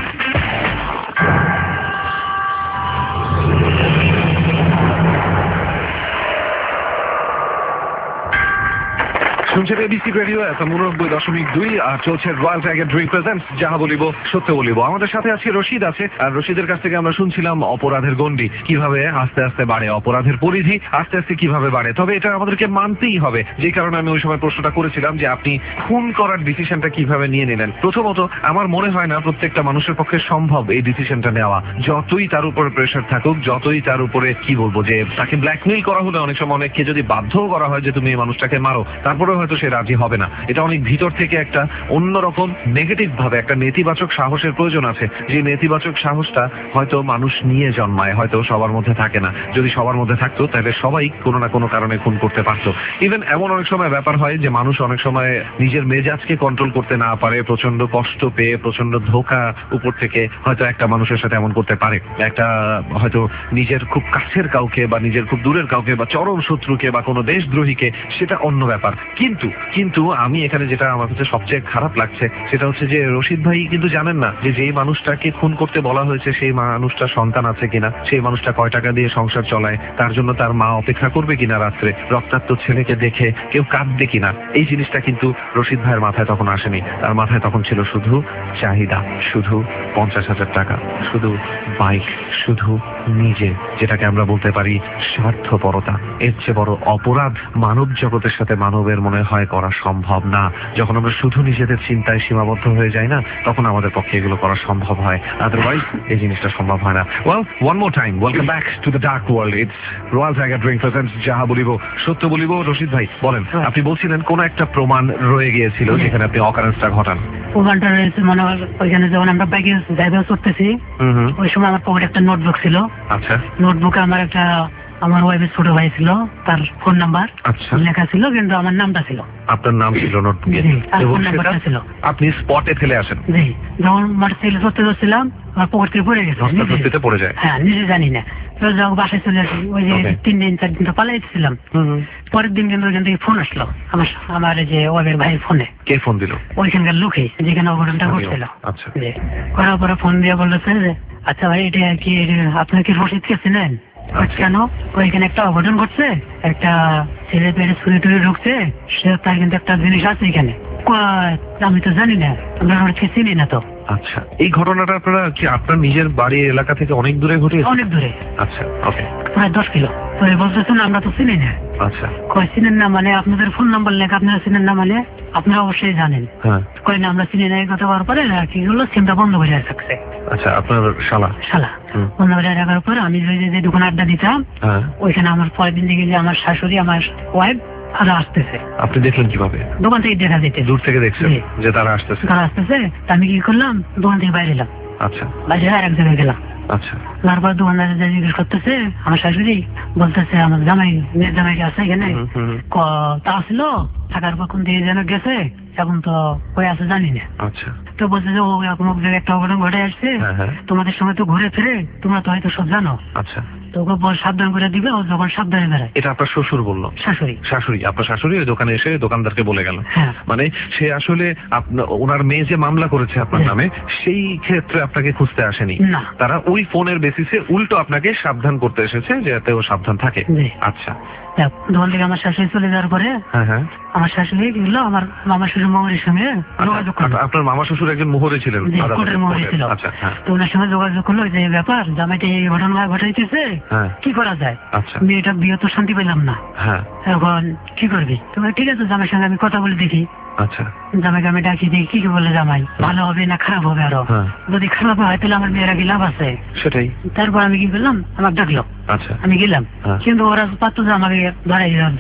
শুনছেন এবিসি রেডিও FM 89.2 আর চলছে রয়্যাল টাইগার ড্রিঙ্ক প্রেজেন্টস যাহা বলিব সত্য বলিব। আমাদের সাথে আছে রশিদ আছে, আর রশিদের কাছ থেকে আমরা শুনছিলাম অপরাধের গণ্ডি কিভাবে আস্তে আস্তে বাড়ে, অপরাধের পরিধি আস্তে আস্তে কিভাবে বাড়ে। তবে এটা আমাদেরকে মানতেই হবে, যে কারণে আমি ওই সময় প্রশ্নটা করেছিলাম যে আপনি খুন করার ডিসিশনটা কিভাবে নিয়ে নিলেন। প্রথমত আমার মনে হয় না প্রত্যেকটা মানুষের পক্ষে সম্ভব এই ডিসিশনটা নেওয়া, যতই তার উপরে প্রেশার থাকুক, যতই তার উপরে কি বলবো যে তাকে ব্ল্যাকমেইল করা হলে অনেক সময় অনেককে যদি বাধ্যও করা হয় যে তুমি এই মানুষটাকে মারো, তারপরে হয়তো সে রাজি হবে না। এটা অনেক ভিতর থেকে একটা অন্যরকম নেগেটিভ ভাবে একটা নেতিবাচক সাহসের প্রয়োজন আছে, যে নেতিবাচক সাহসটা হয়তো মানুষ নিয়ে জন্মায়, হয়তো সবার মধ্যে থাকে না। যদি সবার মধ্যে থাকতো তাহলে সবাই কোনো না কোনো কারণে খুন করতে পারতো। ইভেন এমন অনেক সময় ব্যাপার হয় যে মানুষ অনেক সময় নিজের মেজাজকে কন্ট্রোল করতে না পারে, প্রচন্ড কষ্ট পেয়ে, প্রচন্ড ধোঁকা উপর থেকে হয়তো একটা মানুষের সাথে এমন করতে পারে। একটা হয়তো নিজের খুব কাছের কাউকে বা নিজের খুব দূরের কাউকে বা চরম শত্রুকে বা কোনো দেশদ্রোহীকে, সেটা অন্য ব্যাপার। কিন্তু আমি এখানে যেটা আমার কাছে সবচেয়ে খারাপ লাগছে সেটা হচ্ছে যে রশিদ ভাই কিন্তু জানেন না যে যেই মানুষটাকে খুন করতে বলা হয়েছে সেই মানুষটার সন্তান আছে কিনা, সেই মানুষটা কয় টাকা দিয়ে সংসার চলায়, তার জন্য তার মা অপেক্ষা করবে কিনা রাত্রে, রক্তাক্ত ছেলেকে দেখে কেউ কাঁদবে কিনা, এই জিনিসটা কিন্তু রশিদ ভাইয়ের মাথায় তখন আসেনি। তার মাথায় তখন ছিল শুধু চাহিদা, শুধু 50,000 টাকা, শুধু বাইক, শুধু নিজে, যেটাকে আমরা বলতে পারি স্বার্থপরতা। এর চেয়ে বড় অপরাধ মানব জগতের সাথে মানবের মনে হয় করা সম্ভব না। যখন আমরা শুধু নিজেদের চিন্তায় সীমাবদ্ধ হয়ে যাই না, তখন আমাদের পক্ষে এগুলো করা সম্ভব হয়, আদারওয়াইজ এই জিনিসটা সম্ভব হয় না। Well, one more time, welcome back to the dark world. It's Royal Tiger drink presents যাহা বলিব সত্য বলিব। রশিদ ভাই বলেন, আপনি বলছিলেন কোন একটা প্রমাণ রয়ে গিয়েছিল যেখানে আপনি অকারেন্সটা ঘটান। প্রমাণটা রয়েছে মনে হয় ওইখানে যখন আমরা বাইকে ড্রাইভার করতেছি, ওই সময় আমার পকেটে একটা নোটবুক ছিল। আচ্ছা, নোটবুকে আমার ওয়াইফের ছোট ভাই ছিল, তার ফোন নাম্বার লেখা ছিল, কিন্তু আমার নামটা ছিল, আপনার নাম ছিল নোটবুকে, ফোন নাম্বারটা ছিল। আপনি স্পটে ফেলে আসেন? জি, যখন মোটরসাইকেল চড়তে যাচ্ছিলাম আমার পকেট থেকে পড়ে গেছে, পড়ে যায়। হ্যাঁ, নিজে জানি না। তো যখন বাসায় চলে আসি, ওই যে 3 দিন 4 দিন তো পালাইছিলাম, পরের দিন কিন্তু ওইখান থেকে ফোন আসলো আমার যে ওয়াইফের ভাইয়ের ফোনে। কে ফোন দিল? ওইখানকার লোকে, যেখানে অঘটনটা ঘটছিল। আচ্ছা, করার পরে ফোন দিয়ে বলতেছে যে আচ্ছা ভাই, এটা কি আপনার কি রশিদকে চিনেন? কেন? ওইখানে একটা অঘটন ঘটছে, একটা ছেলে পেটে ছুরি টুরি ঢুকছে, সে তার কিন্তু একটা জিনিস আছে এখানে। আমি তো জানি না, আমরা রশিদকে চিনি না তো। আচ্ছা, এই ঘটনাটা আপনারা কি আপনার নিজের বাড়ির এলাকা থেকে অনেক দূরে ঘটেছে? অনেক দূরে। আচ্ছা, ওকে, প্রায় 10 কিলো। তো বলতেছেন আমরা তো চিনি না। আচ্ছা, কয় চিনেন না মানে আপনাদের ফোন নাম্বার লেখা আপনারা চিনেন না মানে আপনারা অবশ্যই জানেন। হ্যাঁ, কয় না আমরা চিনি না। এই কথা বলার পরে কি হলো, সিমটা বন্ধ করে রাখছে। আচ্ছা, আপনার শালা বন্ধ করে রাখার পর আমি যে দোকানে আড্ডা দিতাম, ওইখানে আমার পরের দিন দেখি যে আমার শাশুড়ি, আমার ওয়াইফ তারা আসতেছে। আপনি দেখলেন কিভাবে? দোকান থেকে দেখা যেতে, দূর থেকে দেখছেন যে তারা আসতেছে? আমি কি করলাম, দোকান থেকে বাইরে এলাম। আচ্ছা, বাইরে আর এক জায়গায় গেলাম। আচ্ছা, তারপর দোকানদার জিজ্ঞেস করতেছে, আমার শাশুড়ি বলতেছে আমার জামাই আছে এখানে। তা আসলো, থাকার পর কোন দিকে যেন গেছে, এখন তো কই আছে জানি না। আচ্ছা, তো বলছে যে ও এরকম একটা অঘটন ঘটে আসছে, তোমাদের সঙ্গে তো ঘুরে ফিরে, তোমরা তো হয়তো সব জানো। আচ্ছা, তো ওকে সাবধান করে দিবে, ও যখন সাবধানে বেড়ায়। এটা আপনার শ্বশুর বললো? শাশুড়ি। আপনার শাশুড়ি ওই দোকানে এসে দোকানদারকে বলে গেল? মানে সে আসলে ওনার মেয়ে যে মামলা করেছে আপনার নামে, সেই ক্ষেত্রে আপনাকে খুঁজতে আসেনি, তারা ওই ফোনের বেসিসে উল্টো আপনাকে সাবধান করতে এসেছে যাতে ও সাবধান থাকে। আচ্ছা, দোকান থেকে আমার শাশুড়ি চলে যাওয়ার পরে আমার শাশুড়ি গেল আমার মামা শ্বশুর মোহরের সঙ্গে যোগাযোগ করলো। আপনার মামা শ্বশুর একজন মোহরে ছিলেন? মোহরে ছিল। তো ওনার সঙ্গে যোগাযোগ করলো, যে ব্যাপার জামাইটা এই ঘটনা ঘটাইতেছে, কি করা যায়? মেয়েটা বিয়ে তো শান্তি পেলাম না, এখন কি করবি? তোমার ঠিক আছে, জামাইয়ের সঙ্গে আমি কথা বলে দেখি। আচ্ছা, জামাইকে আমি ডাকি দিই, কি বলে জামাই ভালো হবে না খারাপ হবে? আরো যদি খারাপ হয় তাহলে আমার মেয়েরা কি লাভ আছে? সেটাই। তারপর আমি কি করলাম, আমাকে ডাকলো। আচ্ছা, আমি গেলাম, কিন্তু ওরা পারতো যে আমাকে ধরাই দেওয়ার জন্য।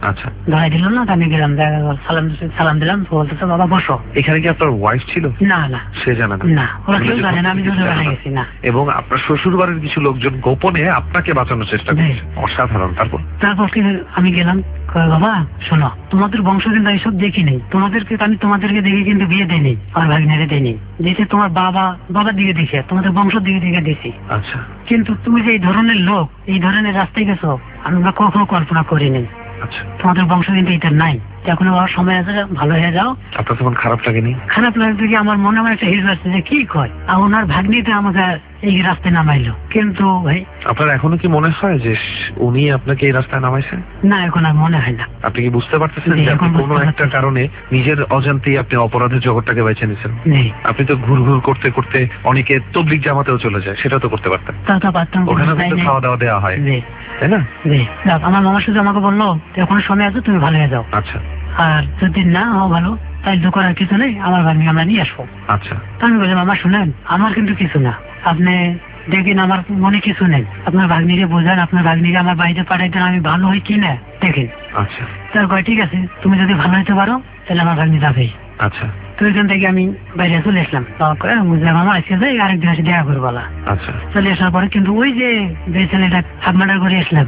আচ্ছা, ধরাই দিল না, তো আমি গেলাম, সালাম দিলাম, তো বলতেছে বাবা বসো। এখানে কি আপনার ওয়াইফ ছিল? না না, সে জানে না? না, ওরা কেউ জানে না আমি দুধে বানিয়ে গেছি না। এবং আপনার শ্বশুর বাড়ির কিছু লোকজন গোপনে আপনাকে বাঁচানোর চেষ্টা করছে। অসাধারণ। তারপর কি আমি গেলাম, বাবা শোনো, তোমাদের বংশ কিন্তু এইসব দেখি নেই, আমি তোমাদেরকে দেখে কিন্তু বিয়ে দেয়নি, আমার ভাগ্নেরে দেয়নি, দিয়েছে তোমার বাবার দিকে দেখে, তোমাদের বংশের দিকে দেখে দিয়েছি। আচ্ছা, কিন্তু তুমি যে এই ধরনের লোক, এই ধরনের রাস্তায় গেছো, আমরা কখনো কল্পনা করিনি। আচ্ছা, তোমাদের বংশ কিন্তু এটা নাই, এখন আবার সময় আছে, ভালো হয়ে যাও। আপনার তখন খারাপ লাগেনি? খারাপ লাগছে কি, আমার মনে হয় একটা হিজ আসছে যে কি কয়, আর ওনার ভাগ্নিতে আমাকে এই রাস্তায় নামাইলো। কিন্তু ভাই, আপনার এখনো কি মনে হয় যে উনি আপনাকে এই রাস্তায় নামাইছেন? না, এখন আর মনে হয় না। আপনি কি বুঝতে পারতেছেন যে আপনি কোনো একটা কারণে নিজের অজান্তেই আপনি অপরাধের জগৎটাকে বেছে নিয়েছেন? আপনি তো ঘুর ঘুর করতে করতে অনেকে তবলিগ জামাতেও চলে যায়, সেটা তো করতে পারতেন। ওখানে কিন্তু খাওয়া দাওয়া দেওয়া হয়, তাই না? আমার মামা শুধু আমাকে বললো এখন সময় আছে, তুমি ভালো হয়ে যাও। আচ্ছা, আর যদি না হও ভালো, তাই তো করার কিছু নেই, আমার ভাগ্নি আমরা নিয়ে আসবো। আচ্ছা, আমি বললাম মামা শুনেন, আমার কিন্তু কিছু না, আপনি দেখেন আমার মনে কিছু নেই, আপনার ভাগ্নিকে বোঝান, আপনার ভাগ্নিকে আমার বাড়িতে পাঠাই দেন, আমি ভালো হই কিনা দেখেন। আচ্ছা, তারপর ঠিক আছে, তুমি যদি ভালো হইতে পারো তাহলে আমার ভাগ্নি যাবেই। আচ্ছা, তো ওইখান থেকে আমি বাইরে চলে আসলাম, বুঝলাম আমার আজকে যাই, আরেকদিন এসে দেখা করবো। আচ্ছা, চলে আসার পরে কিন্তু ওই যে ছেলেটা হাফ মার্ডার করে আসলাম,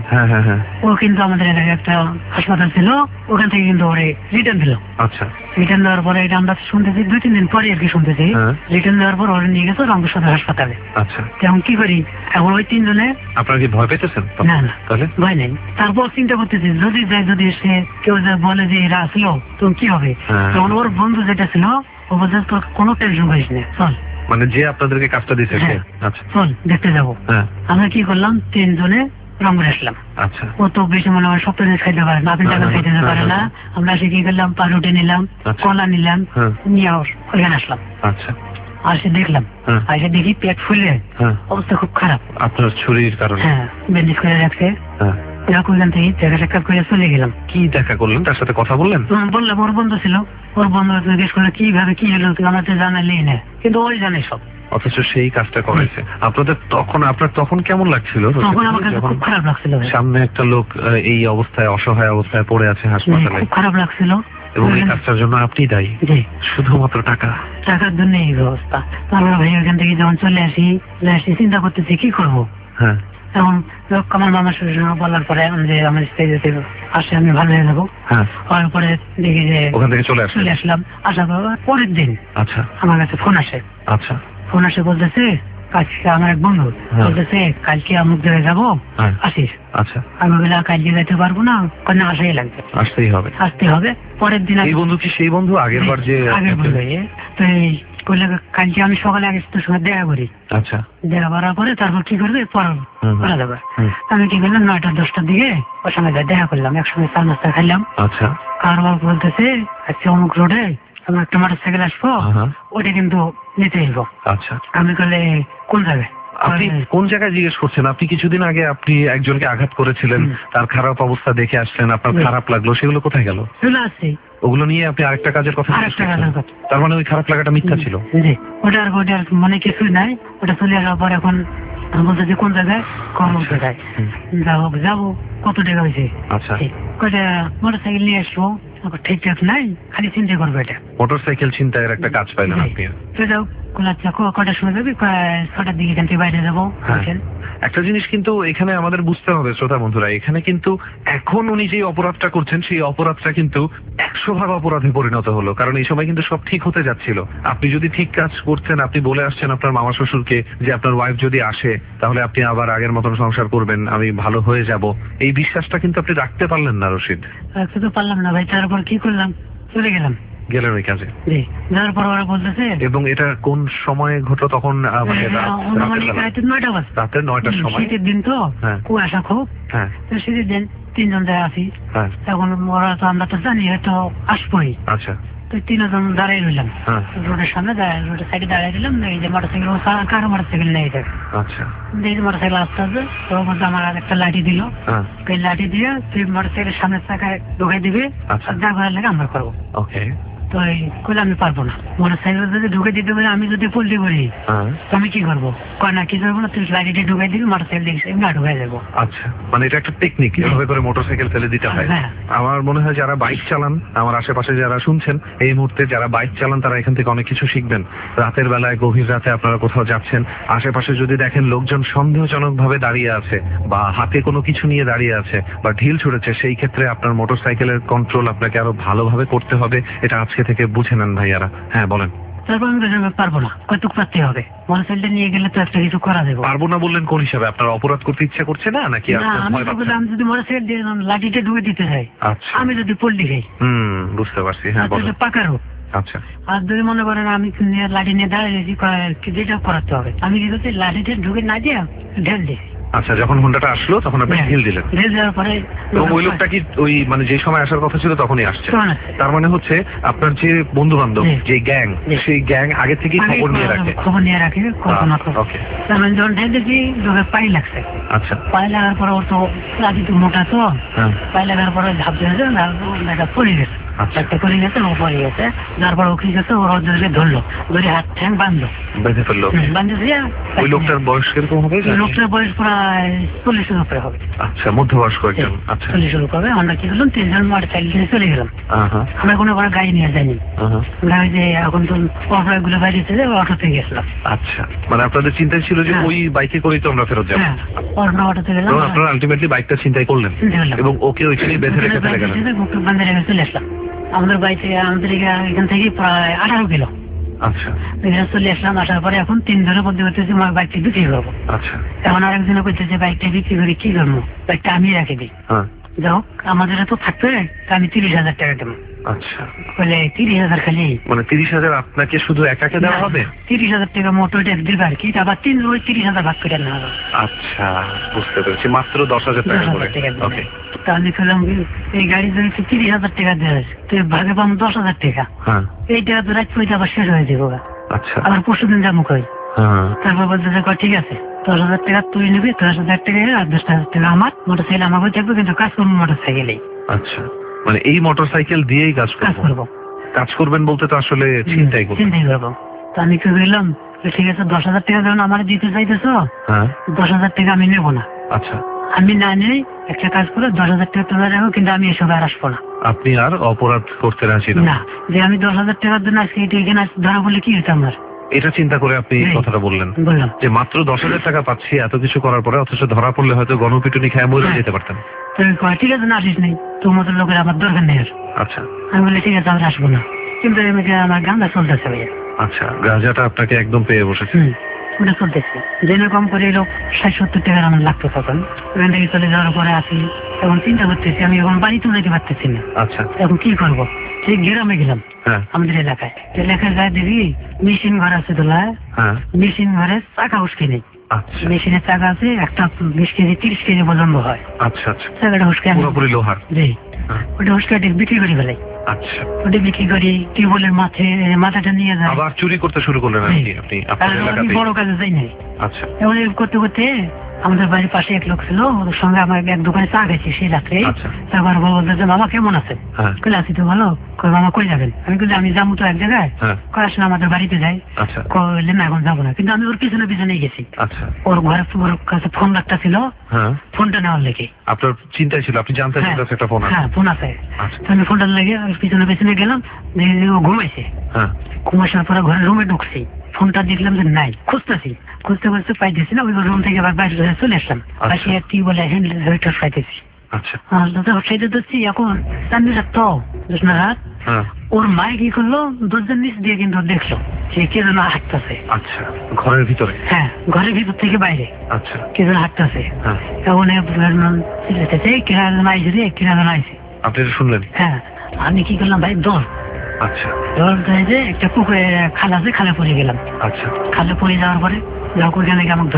ও কিন্তু আমাদের এলাকায় একটা হাসপাতাল ছিল, ওখান থেকে কিন্তু ওরে রিটার্ন দিল। আচ্ছা, রিটার্ন দেওয়ার পরে এটা আমরা শুনতেছি 2-3 দিন পরে আর কি শুনতেছি, রিটার্ন দেওয়ার পর ওরা নিয়ে গেছে রংপুর সদর হাসপাতালে। আচ্ছা, এখন কি করি, এখন ওই 3 জনে। আপনারা কি ভয় পেতেছেন? না না, তাহলে ভয় নেই। তারপর চিন্তা করতেছি যদি যায়, যদি সে কেউ বলে যে এরা আসলো তো কি হবে, তখন ওর বন্ধু যেটা ছিল ও বলছে তোর কোনো টেনশন করিস না, চল। মানে যে আপনাদেরকে কাজটা দিয়েছে? আচ্ছা, চল দেখতে যাবো। আমরা কি করলাম, 3 জনে রংপুর আসলাম। আচ্ছা, ও তো বেশি মনে হয় সব জিনিস খাইতে পারে না, আপনি টাকা খাইতে পারে না। আমরা সে কি করলাম, পাউরুটি নিলাম, কলা নিলাম, নিয়ে ওখানে আসলাম। আচ্ছা, আসে দেখলাম, আসে দেখি পেট ফুলে অবস্থা খুব খারাপ। আপনার ছুরির কারণে? হ্যাঁ, ব্যান্ডেজ করে রাখছে। ওখান থেকে দেখা সাক্ষাৎ করে চলে গেলাম। কি দেখা করলেন? তার সাথে কথা বললেন? বললাম, ওর বন্ধু ছিল, ওর বন্ধু জিজ্ঞেস করলো কিভাবে কি হলো, আমার তো জানালেই না, কিন্তু ওই জানে সব। অথচ সেই কাজটা করেছে। আপনার তখন কেমন লাগছিল? তখন আমার কাছে খুব খারাপ লাগছিল, সামনে একটা লোক এই অবস্থায়, অসহায় অবস্থায় পড়ে আছে হাসপাতালে, খুব খারাপ লাগছিল। এবং এই কাজটার জন্য আপনি দায়ী? শুধুমাত্র টাকার জন্য এই ব্যবস্থা। তারপরে ভাই ওখান থেকে যখন চলে আসি চিন্তা করতেছি কি করবো। হ্যাঁ, এখন আমার মামা শ্বশুর বলার পরে যে আমার স্টেজে আসে, আমি ভালো হয়ে যাবো। হওয়ার পরে দেখি যে ওখান থেকে চলে আসলাম। আসার পরের দিন আচ্ছা আমার কাছে ফোন আসে। আচ্ছা, ফোন আসে বলতেছে আজকে আমার এক বন্ধু বলতেছে কালকে অমুক জায়গায় যাবো, আসিস। আচ্ছা, আমি বলে কালকে যেতে পারবো না, কেন আসাই লাগবে, আসতেই হবে। পরের দিন এই বন্ধু কি সেই বন্ধু আগের বার যে? আগের বন্ধু। তো বললে কালকে আমি সকালে আগে তোর সঙ্গে দেখা করি। আচ্ছা, দেখা করার পরে তারপর কি করবে করা যাবে। আমি কি করলাম 9টা-10টার দিকে ওর সঙ্গে দেখা করলাম, একসঙ্গে চা নাস্তা খাইলাম। আচ্ছা, কারবার বলতেছে আজকে অমুক রোডে আমার একটা মোটরসাইকেল আসবো, ওটা কিন্তু নিতে আসব। আচ্ছা, আমি বলে কোন জায়গায়? আপনি কোন জায়গায় জিজ্ঞেস করছেন? আপনি কিছুদিন আগে আপনি একজনকে আঘাত করেছিলেন, তার খারাপ অবস্থা দেখে আসলেন, আপনার খারাপ লাগলো, সেগুলো কোথায় গেল? ওগুলো নিয়ে আপনি আরেকটা কাজের কথা? তার মানে ওই খারাপ লাগাটা মিথ্যা ছিল? ওটার মানে কিছুই নাই। ওটা চলে আসার পর এখন বলতে যে কোন জায়গায়, কোন জায়গায় যাবো, কত টাকা হয়েছে? আচ্ছা, কয়টা মোটরসাইকেল নিয়ে আসবো, ঠিকঠাক নাই, খালি চিন্তা করবো। এটা মোটরসাইকেল ছিনতাইয়ের একটা কাজ পাইলেন আপনি? কটার সময় যাবি? 6টার দিকে এখান থেকে বাইরে যাবো। একটা জিনিস কিন্তু এখানে আমাদের বুঝতে হবে শ্রোতা বন্ধুরা, এখানে কিন্তু এখন উনি যে অপরাধটা করছেন সেই অপরাধটা কিন্তু 100% অপরাধে পরিণত হলো, কারণ এই সময় কিন্তু সব ঠিক হতে যাচ্ছিল। আপনি যদি ঠিক কাজ করছেন, আপনি বলে আসছেন আপনার মামা শ্বশুরকে যে আপনার ওয়াইফ যদি আসে তাহলে আপনি আবার আগের মতন সংসার করবেন, আমি ভালো হয়ে যাব, এই বিশ্বাসটা কিন্তু আপনি রাখতে পারলেন না রশিদ। রাখতে তো পারলাম না ভাই। তারপর কি করলাম, চলে গেলাম। গেলেন ওই কাজে? যাওয়ার পর ওরা বলতেছে। এবং এটা কোন সময় ঘটলো তখন? রাতের 9টার সময়। শীতের দিন তো, কুয়াশা খুব। শীতের দিন 3 জন যায় আসি। তখন ওরা তো, আমরা তো জানি হয়তো আসবোই। আচ্ছা, তো 3 জন দাঁড়িয়ে রইলাম রোডের সামনে, রোডের সাইডে দাঁড়িয়ে দিলাম। এই যে মোটরসাইকেল, কারো মোটরসাইকেল নেই। আচ্ছা, এই যে মোটরসাইকেল আসতে আসতে ওর মধ্যে আমার আর একটা লাঠি দিল। ওই লাঠি দিয়ে তুই মোটরসাইকেলের সামনের চাকায় ঢুকাই দিবি, যা করার লাগে আমরা করবো। ওকে। তো আমি পারবো না, মোটরসাইকেল যদি ঢুকে দিতে পারি, আমি যদি পল্টি করি আমি কি করবো? কয় না কিছু হবে না, তুই লাঠিটা ঢুকাই দিবি, মোটরসাইকেল দেখছি না ঢুকাই যাবো। আচ্ছা, মানে এটা একটা টেকনিক, এভাবে করে মোটরসাইকেল ফেলে দিতে হয়। হ্যাঁ। আমার মনে হয় যারা বাইক চালান, আমার আশেপাশে যারা শুনছেন এই মুহূর্তে যারা বাইক চালান, তারা এখান থেকে অনেক কিছু শিখবেন। রাতের বেলায় গভীর রাতে আপনারা কোথাও যাচ্ছেন, আশেপাশে যদি দেখেন লোকজন সন্দেহজনক ভাবে দাঁড়িয়ে আছে বা হাতে কোনো কিছু নিয়ে দাঁড়িয়ে আছে বা ঢিল ছুড়েছে, সেই ক্ষেত্রে আপনার মোটরসাইকেলের কন্ট্রোল আপনাকে আরো ভালোভাবে করতে হবে। এটা আজকে থেকে বুঝে নেন ভাইয়ারা। হ্যাঁ বলেন। তারপর আমি বললাম, পারবো না, কতটুক পারতে হবে, মোটরসাইকেলটা নিয়ে গেলে তো একটা কিছু করা যাবে। পারবো না বললেন কোন হিসাবে? আপনার অপরাধ করতে ইচ্ছা করছে না নাকি না, আপনার আমি ভয় তো পাচ্ছেন? বললাম, আমি যদি মোটরসাইকেল দিয়ে লাঠিটা ঢুকে দিতে চাই, আচ্ছা, আমি যদি পল্লি খাই, বুঝতে পারছি। হ্যাঁ বলেন। পাকারও। আচ্ছা, আর যদি মনে করেন আমি লাঠি নিয়ে দাঁড়িয়েছি, যেটা করাতে হবে, আমি কি করছি, লাঠিটা ঢুকে না দিয়ে ঢেল দিয়েছি। আচ্ছা, যখন হুন্ডাটা আসলো তখন আপনি ঢিল দিলেন। ঢেল দেওয়ার পরে এবং ওই লোকটা কি ওই মানে যে সময় আসার কথা ছিল তখনই আসছে? তখন আসছে। তার মানে হচ্ছে আপনার যে বন্ধু বান্ধব, জি। যে গ্যাং, জি। সেই গ্যাং আগে থেকে খবর নিয়ে রাখে। খবর নিয়ে রাখে, কল্পনা করে। ওকে। তার মানে যখন ঢেল দিয়েছি, লোকের পায়ে লাগছে। আচ্ছা। পায়ে লাগার পরে ওর তো লাঠি তো মোটা, তো হ্যাঁ। পায়ে লাগার পরে ঝাঁপ দিয়েছে, একটা পড়ে গেছে, আচ্ছা। একটা পড়ে গেছে, ও পড়ে গেছে। তারপর ও কি গেছে, ওর ওদেরকে ধরলো, ধরে হাত ঠ্যাং বাঁধলো, বেঁধে ফেললো। বাঁধেছে। ওই লোকটার বয়স কিরকম হবে? লোকটার বয়স প্রায় 40-এর উপরে হবে। আচ্ছা, মধ্যবয়স্ক একজন। আচ্ছা। 40-এর উপরে। আমরা কি করলাম, 3 জন মোটরসাইকেল নিয়ে চলে গেলাম। হ্যাঁ। আমরা কোনো করে গাড়ি নিয়ে যাইনি। হ্যাঁ। গাড়ি যে এখন তো অটো গুলো বাইরেছে, অটোতে গেছিলাম। আচ্ছা, মানে আপনাদের চিন্তাই ছিল যে হ্যাঁ। ওই বাইকে করেই তো আমরা ফেরত যাবো। হ্যাঁ, অটোতে গেলাম। এবং আপনারা আলটিমেটলি বাইকটা চিন্তাই করলেন চিন্তা করলাম। এবং ওকে ওইখানে বেঁধে রেখে ফেলে গেলেন। বান্ধে রেখে চলে আসলাম। আমাদের বাড়িতে, আমাদের এখান থেকে প্রায় 18 কিলো। আচ্ছা। এখানে চলে আসলাম। আসার পরে এখন 3 জনের মধ্যে করতেছি, আমার বাইকটা বিক্রি করবো। আচ্ছা। এখন আরেকজনে করতেছে, বাইকটা বিক্রি করে কি করবো, বাইকটা আমি রেখে দিই। হ্যাঁ। যাই হোক, আমাদের তো থাকবে, আমি 30,000 টাকা দেবো। আচ্ছা, বলে 30,000 খালি? মানে 30,000 আপনাকে শুধু একাকে দেওয়া হবে? 30,000 টাকা মোটর ট্যাক্স দিবে আর কি, আবার 30,000 ভাগ করে নেওয়া হবে। আচ্ছা, বুঝতে পেরেছি। মাত্র 10,000 টাকা করে। 10,000 টাকা দিবে। ওকে। তা আমি খেলাম কি, এই গাড়ি যদি 30,000 টাকা দেওয়া হয়, তো ভাগে পাবো 10,000 টাকা। হ্যাঁ। এই টাকা তো রাত পয়সা আবার শেষ হয়ে যাবো। আচ্ছা। আবার পরশু দিন যাবো কই। হ্যাঁ। তারপর বলতে ঠিক আছে, 10,000 টাকা তুই নিবি, 10,000 টাকা আর 10,000 টাকা আমার। মোটরসাইকেল আমাকে থাকবে, কিন্তু কাজ করবো মোটরসাইকেলেই। আচ্ছা, মানে এই মোটরসাইকেল দিয়েই কাজ কাজ করবো? করবো। কাজ করবেন বলতে তো আসলে চিন্তাই করবেন। চিন্তাই করবো। তো আমি কি বললাম, ঠিক আছে 10,000 টাকা যখন আমার দিতে চাইতেছো, হ্যাঁ। 10,000 টাকা আমি নেবো না। আচ্ছা। আমি না নেই, একটা কাজ করে 10,000 টাকা তোলা রাখো, কিন্তু আমি এসব আর আসবো না। আপনি আর অপরাধ করতে রাজি না, না? যে আমি 10,000 টাকার জন্য আজকে এখানে ধরা বলে কি হতো আমার? এটা চিন্তা করে আপনি এই জি। কথাটা বললেন বললাম। যে মাত্র 10,000 টাকা পাচ্ছি এত কিছু করার পরে, অথচ ধরা পড়লে হয়তো গণপিটুনি খেয়ে মরে যেতে পারতেন। তুমি কয়, ঠিক আছে না আসিস নেই, তোর মতো লোকের আমার দরকার নেই আর। আচ্ছা। আমি বলি ঠিক আছে, আমি আসবো না। কিন্তু আমার গান্দা চলতেছে ভাইয়া। আচ্ছা, গাঁজাটা আপনাকে একদম পেয়ে বসেছে। ওটা চলতেছে। দিনে কম করে এলো 60-70 টাকার আমার লাগতো তখন। ওখান থেকে চলে যাওয়ার পরে আসি, এখন চিন্তা করতেছি, আমি এখন বাড়িতে যেতে পারতেছি না। আচ্ছা। এখন কি করবো? সেই গ্রামে গেলাম, হ্যাঁ। আমাদের এলাকায়। এলাকায় যাই দেখি মেশিন ঘর আছে তোলা, হ্যাঁ। মেশিন ঘরে চাকা উস্কে নেই। আচ্ছা। মেশিনের চাকা আছে, একটা 20 কেজি 30 কেজি পর্যন্ত হয়। আচ্ছা। আচ্ছা, চাকাটা উস্কে আমি, পুরোপুরি লোহার? জি, হ্যাঁ। ওটা উস্কে বিক্রি করে ফেলাই। আচ্ছা। ওটা বিক্রি করি, টিউবওয়েলের মাথাটা নিয়ে যায়। আবার চুরি করতে শুরু করলেন আর কি আপনি আপনার আর আমি এলাকাতে? বড় কাজে যাই নাই। আচ্ছা। এবার এরকম করতে করতে আমাদের বাড়ির পাশে এক লোক ছিল, ওদের সঙ্গে আমার এক দোকানে চা খেয়েছি সেই রাত্রে। আচ্ছা। তারপর বলতেছে, মামা কেমন আছে? হ্যাঁ। কইলে আছি তো ভালো। কই মামা কই যাবেন? আমি বলছি আমি যাবো তো এক জায়গায়। হ্যাঁ। কই আসলে আমাদের বাড়িতে যাই। আচ্ছা। কইলে না এখন যাবো না, কিন্তু আমি ওর পিছনে পিছনে গেছি। আচ্ছা। ওর ঘরে ওর কাছে ফোন একটা ছিল, হ্যাঁ। ফোনটা নেওয়ার লেগে। আপনার চিন্তাই ছিল, আপনি জানতেন হ্যাঁ, যে একটা ফোন আছে? হ্যাঁ ফোন আছে। আচ্ছা। তো আমি ফোনটা লেগে ওর পিছনে পিছনে গেলাম, দেখি যে ও ঘুমাইছে। হ্যাঁ। ঘুমাইসার পরে ঘরের রুমে ঢুকছি, ফোনটা দেখলাম যে নাই, খুঁজতেছি খুঁজতে খুঁজতে পাইতেছি না। ওই রুম থেকে আবার বাইরে চলে আসলাম। আসি আর টিউবওয়েল হ্যান্ডেল পাইতেছি। আচ্ছা। সেইটা ধরছি এখন চান্দি রাখতো রাত। হ্যাঁ। ওর মায়ে কি করলো, দরজার নিচ দিয়ে কিন্তু দেখলো যে কে যেন হাঁটতেছে। আচ্ছা, ঘরের ভিতরে? হ্যাঁ, ঘরের ভিতর থেকে বাইরে আচ্ছা। কে যেন হাঁটতেছে। হ্যাঁ। এখন চিল্লাইতেছে, কিনা যেন আইসে রে, কিনা যেন আইসে। আপনি এটা শুনলেন? হ্যাঁ, আমি কি করলাম ভাই, দৌড় আচ্ছা। দৌড় যায় যে একটা পুকুরে খাল আছে, খালে পড়ে গেলাম। আচ্ছা। খালে পড়ে যাওয়ার পরে যখন ওইখানে আমাকে ধরলো,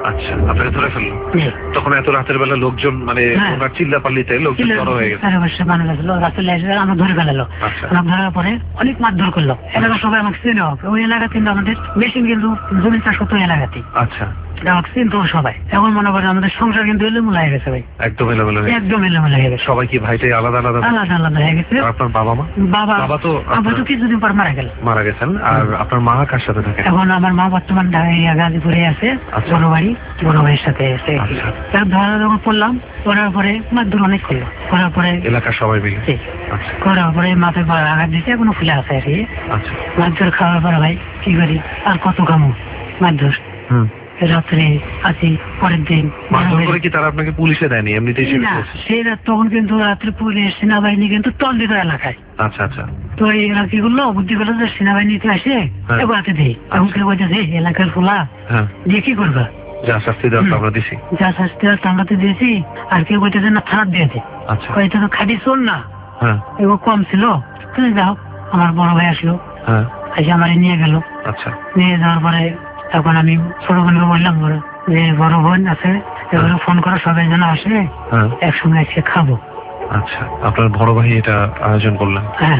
আচ্ছা, আপনাকে ধরে ফেললো। জি। তখন এত রাতের বেলা লোকজন মানে হ্যাঁ। ওনার চিল্লাপাল্লিতে লোকজন জড়ো হয়ে গেছে। চারপাশে মানুষ আসলো, রাস্তায় এসে আমার ধরে ফেলালো। আচ্ছা। আমার ধরার পরে অনেক মারধর করলো। এলাকা সবাই আমাকে চিনে, ওই এলাকা কিন্তু আমাদের মেশিন কিন্তু জমি চাষ করতো এলাকাতে, আচ্ছা, আমাকে চিনতো সবাই। এখন মনে করেন আমাদের সংসার কিন্তু এলোমেলো হয়ে গেছে ভাই, একদম এলোমেলো হয়ে গেছে। একদম এলোমেলো হয়ে গেছে। সবাই কি ভাইটাই আলাদা আলাদা? আলাদা আলাদা হয়ে গেছে। আর আপনার বাবা মা? বাবা বাবা তো আব্বা তো কিছুদিন পর মারা গেল। মারা গেছেন। আর আপনার মা কার সাথে থাকে? এখন আমার মা বর্তমান গাজীপুরে আছে, আচ্ছা। বড় বাড়ি, বড় ভাইয়ের সাথে আছে। আচ্ছা। তার ধরা যখন পড়লাম, পড়ার পরে মারধর অনেক করলো, করার পরে এলাকার সবাই মিলে? জি, আচ্ছা, করার পরে মাথায় আঘাত দিতে এখনো ফুলে আছে আর কি। আচ্ছা। মারধর খাওয়ার পরে ভাই কি করি আর কত কামো মারধর। হুম। রাত্রে আসি, পরের দিন মারধর করে কি তারা আপনাকে পুলিশে দেয়নি, এমনিতেই ছেড়ে না, দিয়েছে? সেই রাত তখন কিন্তু রাত্রে পুলিশ সেনাবাহিনী কিন্তু তল দিত এলাকায়। আচ্ছা, আচ্ছা। তো এরা কি করলো, বুদ্ধি করলো যে সেনাবাহিনীতে আসে হ্যাঁ। এবারে দেয়। এখন কেউ বলতেছে এলাকার খোলা হ্যাঁ, দিয়ে কি করবা, যা শাস্তি দেওয়ার তো আমরা দিছি। যা শাস্তি হয় তামরাতে দিয়েছি। আর কেউ বলতেছে না থানার দিয়েছে, আচ্ছা। এটা তো খাটি চোর না, হ্যাঁ, এগুলো কম ছিল। তুমি যাও, আমার বড় ভাই আসলো, হ্যাঁ। এসে আমার নিয়ে গেল। আচ্ছা, নিয়ে যাওয়ার পরে তখন আমি ছোট বোনকে বললাম যে বড় বোন আছে, এবারে ফোন করো সবাই যেন আসে, হ্যাঁ। একসঙ্গে আজকে খাবো। আচ্ছা, আপনার বড় ভাই এটা আয়োজন করলেন? হ্যাঁ।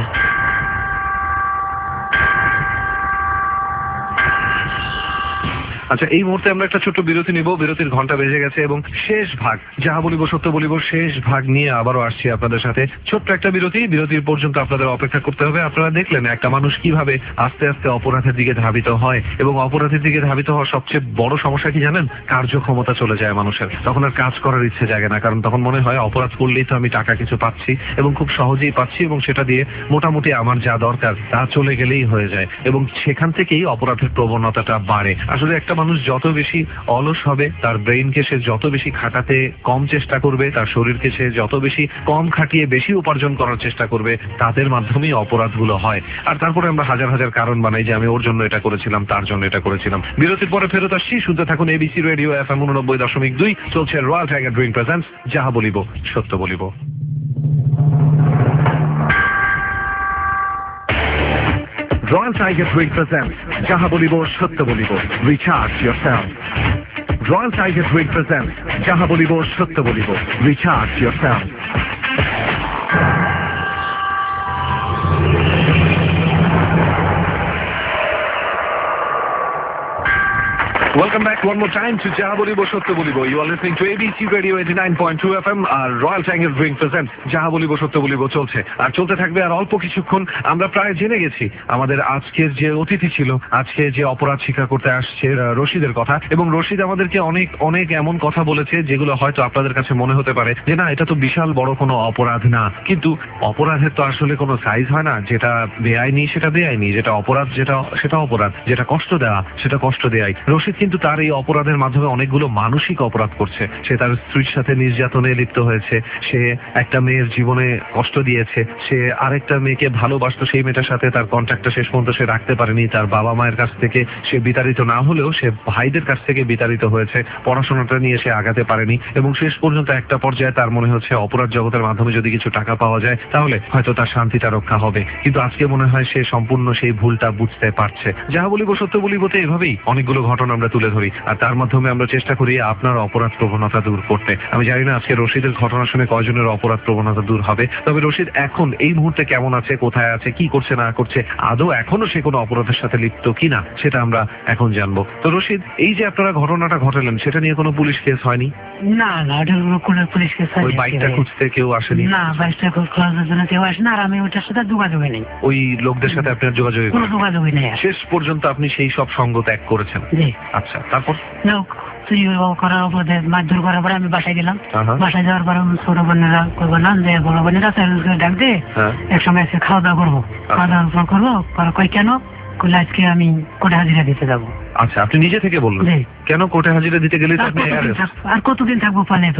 আচ্ছা, এই মুহূর্তে আমরা একটা ছোট্ট বিরতি নিব। বিরতির ঘন্টা বেজে গেছে এবং শেষ ভাগ, যাহা বলিব সত্য বলিব শেষ ভাগ নিয়ে আবারও আসছি আপনাদের সাথে। ছোট্ট একটা বিরতি, বিরতির পর্যন্ত আপনাদের অপেক্ষা করতে হবে। আপনারা দেখলেন একটা মানুষ কিভাবে আস্তে আস্তে অপরাধের দিকে ধাবিত হয়, এবং অপরাধের দিকে ধাবিত হওয়ার সবচেয়ে বড় সমস্যা কি জানেন? কার্যক্ষমতা চলে যায় মানুষের। তখন আর কাজ করার ইচ্ছে জাগে না, কারণ তখন মনে হয় অপরাধ করলেই তো আমি টাকা কিছু পাচ্ছি, এবং খুব সহজেই পাচ্ছি, এবং সেটা দিয়ে মোটামুটি আমার যা দরকার তা চলে গেলেই হয়ে যায়, এবং সেখান থেকেই অপরাধের প্রবণতাটা বাড়ে। আসলে একটা মানুষ যত বেশি অলস হবে, তার ব্রেইনকে সে যত বেশি খাটাতে কম চেষ্টা করবে, তার শরীরকে সে যত বেশি কম খাটিয়ে বেশি উপার্জন করার চেষ্টা করবে, তাদের মাধ্যমেই অপরাধগুলো হয়। আর তারপরে আমরা হাজার হাজার কারণ বানাই যে আমি ওর জন্য এটা করেছিলাম, তার জন্য এটা করেছিলাম। বিরতির পরে ফেরত আসছি, শুনতে থাকুন এবিসি রেডিও FM 89.2। চলছে রয়্যাল টাইগার ড্রিঙ্ক প্রেজেন্টস যাহা বলিব সত্য বলিব। Royal Tiger Drink presents Jaha Bolibo Shatya Bolibo. Recharge yourself. Royal Tiger Drink presents Jaha Bolibo Shatya Bolibo. Recharge yourself. Welcome back one more time to Jaha Bolibo Shatya Bolibo. You are listening to ABC Radio 89.2 FM আর রয়্যাল টাইগার ড্রিঙ্ক প্রেজেন্ট যাহা বলিব সত্য বলিব চলছে, আর চলতে থাকবে আর অল্প কিছুক্ষণ। আমরা প্রায় জেনে গেছি আমাদের আজকের যে অতিথি ছিল, আজকে যে অপরাধ স্বীকার করতে আসছে রশিদের কথা, এবং রশিদ আমাদেরকে অনেক অনেক এমন কথা বলেছে যেগুলো হয়তো আপনাদের কাছে মনে হতে পারে যে না, এটা তো বিশাল বড় কোনো অপরাধ না। কিন্তু অপরাধের তো আসলে কোনো সাইজ হয় না। যেটা বেআইনি সেটা বেআইনি, যেটা অপরাধ সেটা অপরাধ, যেটা কষ্ট দেওয়া সেটা কষ্ট দেয়াই। রশিদ কিন্তু তার এই অপরাধের মাধ্যমে অনেকগুলো মানসিক অপরাধ করছে। সে তার স্ত্রীর সাথে নির্যাতনে লিপ্ত হয়েছে, সে একটা মেয়ের জীবনে কষ্ট দিয়েছে, সে আরেকটা মেয়েকে ভালোবাসতো, সেই মেয়েটার সাথে তার কন্ট্যাক্টটা শেষ পর্যন্ত সে রাখতে পারেনি। তার বাবা মায়ের কাছ থেকে সে বিতাড়িত না হলেও সে ভাইদের কাছ থেকে বিতাড়িত হয়েছে, পড়াশোনাটা নিয়ে সে আগাতে পারেনি, এবং শেষ পর্যন্ত একটা পর্যায়ে তার মনে হচ্ছে অপরাধ জগতের মাধ্যমে যদি কিছু টাকা পাওয়া যায় তাহলে হয়তো তার শান্তিটা রক্ষা হবে। কিন্তু আজকে মনে হয় সে সম্পূর্ণ সেই ভুলটা বুঝতে পারছে। যাহা বলিব সত্য বলিবতে এভাবেই অনেকগুলো ঘটনা আমরা তুলে ধরি, আর তার মাধ্যমে আমরা চেষ্টা করি আপনার অপরাধ প্রবণতা দূর করতে। আমি জানি না আজকে রশিদের ঘটনা শুনে কয়জনের অপরাধ প্রবণতা দূর হবে, তবে রশিদ এখন এই মুহূর্তে কেমন আছে, কোথায় আছে, কি করছে না করছে, আদৌ এখনো সে কোনো অপরাধের সাথে লিপ্ত কিনা সেটা আমরা এখন জানবো। তো রশিদ, এই যে আপনারা ঘটনাটা ঘটালেন সেটা নিয়ে কোনো পুলিশ কেস হয়নি? না না, ওটার কোনো পুলিশ কেস ওই বাইকটা খুঁজতে কেউ আসেনি? না, বাইকটা খোঁজার জন্য কেউ আসে না, আর আমি ওটার সাথে যোগাযোগই নেই। ওই লোকদের সাথে আপনার যোগাযোগ? কোনো যোগাযোগই নেই। শেষ পর্যন্ত আপনি সেই সব সঙ্গ ত্যাগ করেছেন? জি। আচ্ছা, তারপর? করার উপরে মারধর করার পরে আমি বাসায় গেলাম। আহা। বাসায় যাওয়ার পরে ছোট বোনেরা বললাম যে বড় বোনেরা ডাক দে, হ্যাঁ। একসঙ্গে আজকে খাওয়া দাওয়া করবো। খাওয়া দাওয়া করবো, কই কেন? করলে আজকে আমি কোর্টে হাজিরা দিতে যাবো। আচ্ছা, আপনি নিজে থেকে বললেন? জি। কেন কোর্টে হাজিরা দিতে গেলে? আপনি আর কতদিন থাকবো পালে পরে?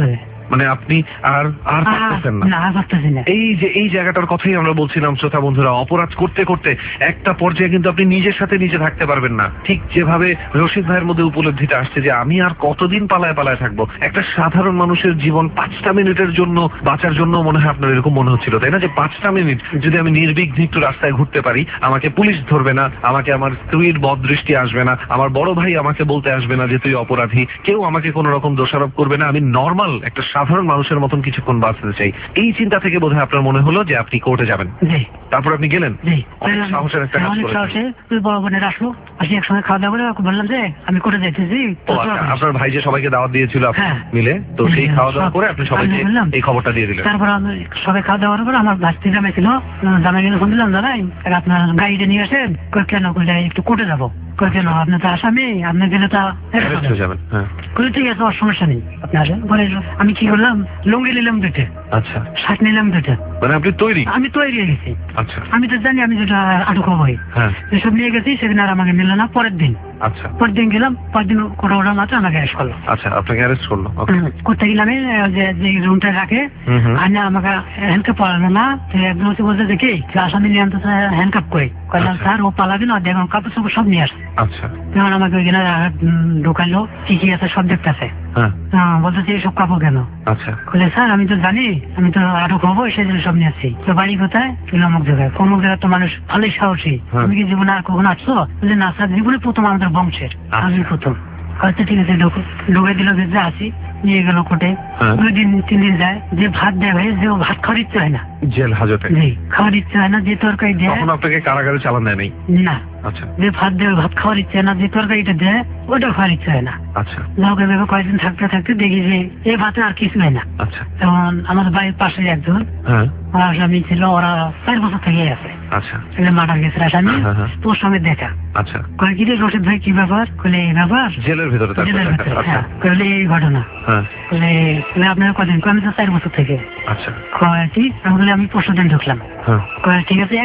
মানে আপনি আর আর পারতেছেন না? না, পারতেছি না। এই জায়গাটার কথাই আমরা বলছিলাম শ্রোতা বন্ধুরা, অপরাধ করতে করতে একটা পর্যায়ে কিন্তু আপনি নিজের সাথে নিজে থাকতে পারবেন না। ঠিক যেভাবে রশিদ ভাইয়ের মধ্যে উপলব্ধিটা আসছে যে আমি আর কতদিন পালায় পালায় থাকবো। একটা সাধারণ মানুষের জীবন 5টা মিনিটের জন্য বাঁচার জন্য মনে হয় আপনার এরকম মনে হচ্ছিল, তাই না? যে 5টা মিনিট যদি আমি নির্বিঘ্নে একটু রাস্তায় ঘুরতে পারি, আমাকে পুলিশ ধরবে না, আমাকে আমার স্ত্রীর বদদৃষ্টি আসবে না, আমার বড় ভাই আমাকে বলতে আসবে না যে তুই অপরাধী, কেউ আমাকে কোনো রকম দোষারোপ করবে না, আমি নর্মাল একটা সাধারণ মানুষের মতন কিছুক্ষণ বাঁচতে চাই। এই চিন্তা থেকে বোধহয় আপনার মনে হলো যে আপনি কোর্টে যাবেন। তারপর আপনি গেলেন। অনেক সাহসের একটা কাজ করেছেন। তুই বড় বোনের আসলো, আসি একসঙ্গে খাওয়া দাওয়া করে বললাম যে আমি কোর্টে যাইতেছি। আপনার ভাই যে সবাইকে দাওয়াত দিয়েছিল মিলে, তো সেই খাওয়া দাওয়া করে আপনি সবাইকে এই খবরটা দিয়ে দিলেন। তারপর আমি সবাই খাওয়া দাওয়ার পর আমার ভাস্তি জামাই ছিল, জামাই গেলে ফোন দিলাম, জানাই আপনার গাড়িটা নিয়ে আসেন। কেন করলে একটু কোর্টে যাবো। কেন আপনি তো আসামি, আপনি গেলে তা যাবেন। ঠিক আছে, ওর সমস্যা নেই, আপনি আসেন। আমি কি করলাম, লুঙ্গি নিলাম 2টা, আচ্ছা, শার্ট নিলাম 2টা। মানে আপনি তৈরি? আমি তৈরি হয়ে গেছি। আচ্ছা, আমি তো জানি আমি যেটা আটক হবই, এসব নিয়ে গেছি। সেদিন আর আমাকে নিল না। পরের দিন গেলাম, পরের দিন কোটা মাত্র আমাকে অ্যারেস্ট করলো। আচ্ছা, আপনাকে অ্যারেস্ট করলো? করতে গেলাম যে রুমটা রাখে, আর না আমাকে হ্যান্ডকাপ পড়ালো না। একজন বলছে যে কি আসামি নিয়ে আনতে হ্যান্ডকাপ করে, কইলাম স্যার ও পালাবে না, দেখুন কাপড় চোপড় সব নিয়ে আসে। আচ্ছা, তখন আমাকে ওইখানে ঢোকালো, কি কি আছে সব দেখতেছে। বলতেছে এইসব কাপড় কেন? আচ্ছা, বলে স্যার আমি তো জানি, আমি তো আটক হবো, সেই জন্য সব নিয়ে আসছি। তো বাড়ি কোথায়? অমুক জায়গায়। অমুক জায়গায় তো মানুষ ভালোই সাহসী, তুমি কি জীবনে আর কখনো আসছো? বলে না স্যার, জীবনে প্রথম আমাদের বংশের, আমি প্রথম। আচ্ছা ঠিক আছে, ঢুকে দিল, যে আসি, নিয়ে গেল কোর্টে। 2 দিন 3 দিন যায়, যে ভাত দেয় ভাই, যে ভাত খাওয়ার ইচ্ছে হয় না, জেল হাজতে খাওয়ার ইচ্ছে হয় না। যে তরকারি দেয়, তখন আপনাকে কারাগারে চালান দেয় নাই? না। আচ্ছা, যে ভাত দেয় ভাত খাওয়ার ইচ্ছে হয় না, যে তরকারিটা দেয় ওটা খাওয়ার ইচ্ছে হয় না। আচ্ছা, লোকে ভেবে কয়েকদিন থাকতে থাকতে দেখি যে এই ভাতে আর কিছু হয় না। আচ্ছা, তখন আমার বাড়ির পাশে একজন আসামি ছিল, ওরা 4 বছর থেকে আছে। আচ্ছা, মার্ডার কেসের আসামি, তোর সঙ্গে দেখা। আচ্ছা, কয় কি রে রশিদ ভাই, কি ব্যাপার? কইলে এই ব্যাপার, জেলের ভিতরে। জেলের ভিতরে, হ্যাঁ। কইলে এই ঘটনা। কইলে আপনার কদিন? আমি তো 4 বছর থেকে। আচ্ছা, কয় কি? আমি পরশু দিন ঢুকলাম। ঠিক আছে,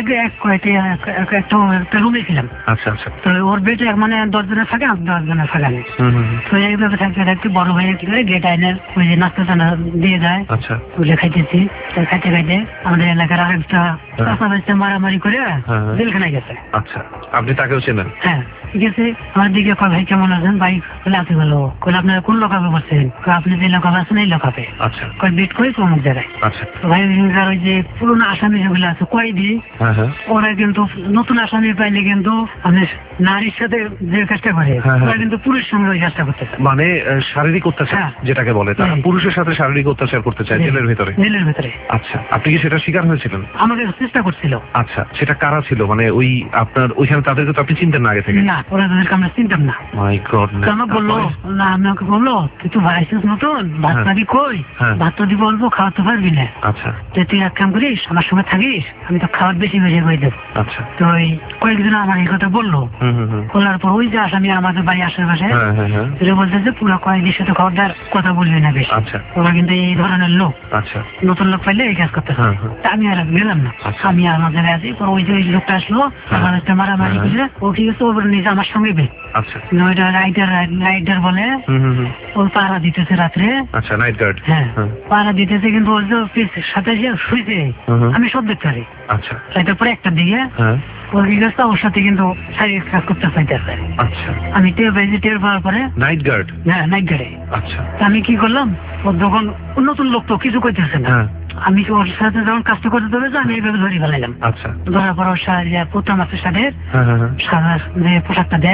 একটা রুমে ছিলাম। আচ্ছা, আচ্ছা, তো ওর বেটে মানে 10 জনের থাকে, 10 জনের ফাঁকা নেই। তো এইভাবে থাকতে থাকতে বড় ভাই কি করে গেট আইনের ওই যে নাস্তা টানা দিয়ে যায়। আচ্ছা, তুলে খাইতেছি। খাইতে খাইতে আমাদের এলাকার আরেকটা মারামারি করে জেলখানায় গেছে। আচ্ছা, আপনি তাকেও চেনেন? হ্যাঁ, ঠিক আছে। আমার দিকে কয় ভাই কেমন আছেন? ভাই বলে আছি ভালো। কইলে আপনারা কোন লোকাপে বসছেন? আপনি যে লোকাপে আছেন এই লোকাপে। আচ্ছা, কয় বেট কই? অমুক জায়গায়। আচ্ছা, ভাই ওই যে পুরোনো আসামি যেগুলো আছে কয়েদি, ওরা কিন্তু নতুন আসামি পাইলে কিন্তু আপনি নারীর সাথে যে কাজটা করে, ওরা কিন্তু পুরুষের সঙ্গে ওই কাজটা করতেছে। মানে শারীরিক অত্যাচার যেটাকে বলে, তারা পুরুষের সাথে শারীরিক অত্যাচার করতে চায় জেলের ভিতরে। জেলের ভিতরে। আচ্ছা, আপনি কি সেটা শিকার হয়েছিলেন? আমাকে চেষ্টা করছিল। আচ্ছা, সেটা কারা ছিল? মানে ওই আপনার ওইখানে তাদেরকে তো আপনি চিনতেন না আগে থেকে? না, ওরা তাদেরকে আমরা চিনতাম না। My god. আমাকে বললো না, আমাকে বললো তুই তো ভাইছিস নতুন, ভাত পাবি কই? ভাত তো দিব অল্প, খাওয়াতে পারবি না। আচ্ছা, তুই এক কাম করিস, আমার সঙ্গে থাকিস, আমি তো খাওয়ার বেশি বেশি করে দেবো। আচ্ছা, তো ওই কয়েকদিন আমার এই কথা বললো। বলার পর ওই যে আসামি আমাদের বাড়ি আশেপাশে, সেটা বলতে যে পুরো কয়েকদিনের সাথে খবরদার কথা বলবি না বেশি। আচ্ছা, ওরা কিন্তু এই ধরনের লোক। আচ্ছা, নতুন লোক পাইলে এই কাজ করতেছে। আমি আর গেলাম না, আমি আমার জায়গায় আছি। ওই যে লোকটা আসলো, আমাদের মারামারি করে, ও ঠিক আছে, ও নিজে আমার সঙ্গে বে। আচ্ছা, ওইটা রাইডার বলে, ও পাহারা দিতেছে রাত্রে। আচ্ছা, নাইট গার্ড। হ্যাঁ, পাহারা দিতেছে, কিন্তু ওর যে সাথে যে শুয়েছে আমি সব দেখতে পারি। আচ্ছা, রাতের পরে একটা দিকে ওর কি করছে, ওর সাথে কিন্তু শারীরিক কাজ করতে চাইতেছে। আচ্ছা, আমি টের পাওয়ার পরে নাইট গার্ড। হ্যাঁ, নাইট গার্ডে। আচ্ছা, আমি কি করলাম, ওর যখন নতুন লোক তো কিছু করতেছে না, আমি ওর সাথে যখন কাজটা করতে দেবে আমি এইভাবে ধরে ফেলাইলাম। আচ্ছা, ধরার পর ওর প্রথম আছে সাথে সাদা যে পোশাকটা দেয়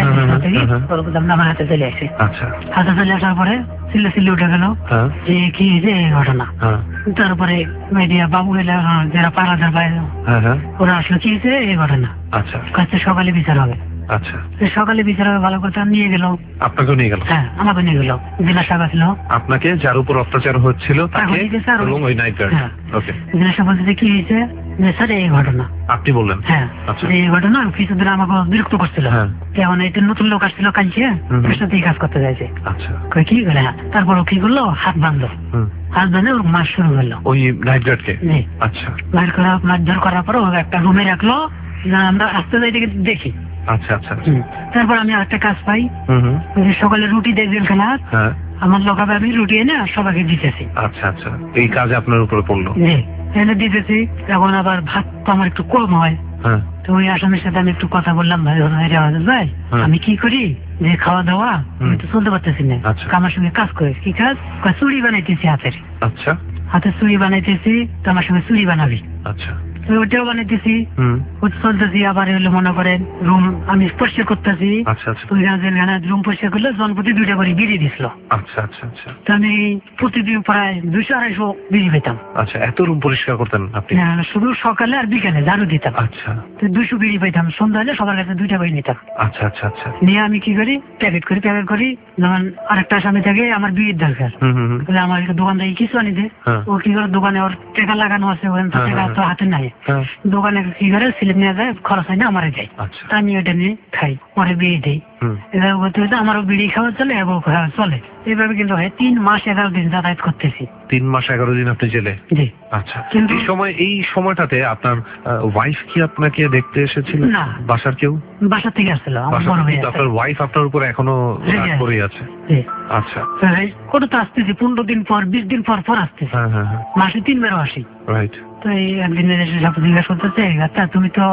আমার হাতে চলে আসে। আচ্ছা, হাতে চলে আসার পরে চিল্লে চিল্লে উঠে গেল যে কি হয়েছে এই ঘটনা। তারপরে মিডিয়া বাবু এলে, যারা পাড়াদার বাইরে, ওরা আসলো কি হয়েছে এই ঘটনা। আচ্ছা, কাছে সকালে বিচার হবে। আচ্ছা, সকালে বিচার হবে, ভালো কথা নিয়ে গেল। আপনাকে নিয়ে গেল? হ্যাঁ, আমাকে নিয়ে গেল। জেলা সাহেব ছিল, আপনাকে যার উপর অত্যাচার হচ্ছিল তাকে এবং ওই নাইট গার্ড। ওকে, জেলা সাহেব বলতে কি হয়েছে যে স্যার এই ঘটনা। আপনি বললেন? হ্যাঁ, এই ঘটনা কিছুদিন আমাকে বিরক্ত করছিল। এখন এই নতুন লোক আসছিল কালকে, ওর সাথে কাজ করতে চাইছে। আচ্ছা, কি করে? তারপর ও কি করলো, হাত বাঁধলো। হাত বাঁধে ওর মাস শুরু করলো ওই নাইট গার্ডকে। আচ্ছা, মারধর করার পর একটা রুমে রাখলো, আমরা আসতে যাই দেখি। আচ্ছা, আচ্ছা, তারপর আমি আরেকটা কাজ পাই, সকালে রুটি দেয় জেলখানা, আমার লোকাবে আমি রুটি এনে সবাইকে দিতেছি। আচ্ছা আচ্ছা, এই কাজ আপনার উপরে পড়লো। জি, এনে দিতেছি। এখন আবার ভাত তো আমার একটু কম হয়। হ্যাঁ তো ওই আসামির সাথে আমি একটু কথা বললাম, ভাই ভাই আমি কি করি, যে খাওয়া দাওয়া আমি তো চলতে পারতেছি না, আচ্ছা। আমার সঙ্গে কাজ করে। কি কাজ? চুড়ি বানাইতেছি হাতের। আচ্ছা হাতের চুড়ি বানাইতেছি, তো আমার সঙ্গে চুড়ি বানাবি। আচ্ছা তো ওইটাও বানাইতেছি, হুম চলতেছি। আবার হলো মনে করেন রুম আমি পরিষ্কার করতেছি। আচ্ছা আচ্ছা রুম পরিষ্কার করলে জনপ্রতি 2টা করে বিড়ি দিছিল। আচ্ছা আচ্ছা আচ্ছা তো আমি প্রতিদিন প্রায় 200-250 বিড়ি পেতাম। আচ্ছা, এত রুম পরিষ্কার করতেন আপনি? শুধু সকালে আর বিকালে ঝাড়ু দিতাম। আচ্ছা তো 200 বিড়ি পাইতাম। সন্ধ্যা হলে সবার কাছে 2টা করে নিতাম। আচ্ছা আচ্ছা আচ্ছা নিয়ে আমি কি করি, প্যাকেট করি। যেমন আরেকটা আসামি থাকে, আমার বিড়ির দরকার, তাহলে আমার দোকান থেকে কিছু আনি দে। ও কি করে, দোকানে ওর টাকা লাগানো আছে, ওখানে তো টাকা তো হাতে নাই। দোকানে কি করে স্লিপ নিয়ে যায়, খরচ হয় না, আমারে দেয়। তা আমি ওইটা নিয়ে খাই, পরে বিড়ি দিই। এভাবে করতে করতে আমারও বিড়ি খাওয়া চলে এবং চলে। এইভাবে কিন্তু 3 মাস 11 দিন যাতায়াত করতেছি। 3 মাস 11 দিন আপনি জেলে? জি। আচ্ছা, এই সময়টাতে আপনার ওয়াইফ কি আপনাকে দেখতে এসেছিল? না। বাসার কেউ? বাসা থেকে আসছিল আমার বড় ভাই। আপনার ওয়াইফ আপনার উপর এখনো রাগ করে আছে? জি। আচ্ছা, কোথাও আসতেছি 15 দিন পর, 20 দিন পর পর আসতেছি। হ্যাঁ হ্যাঁ হ্যাঁ, মাসে 3 বারও আসি। রাইট। তো এই একদিন এসে সব জিজ্ঞাসা করতেছে, আচ্ছা তুমি তো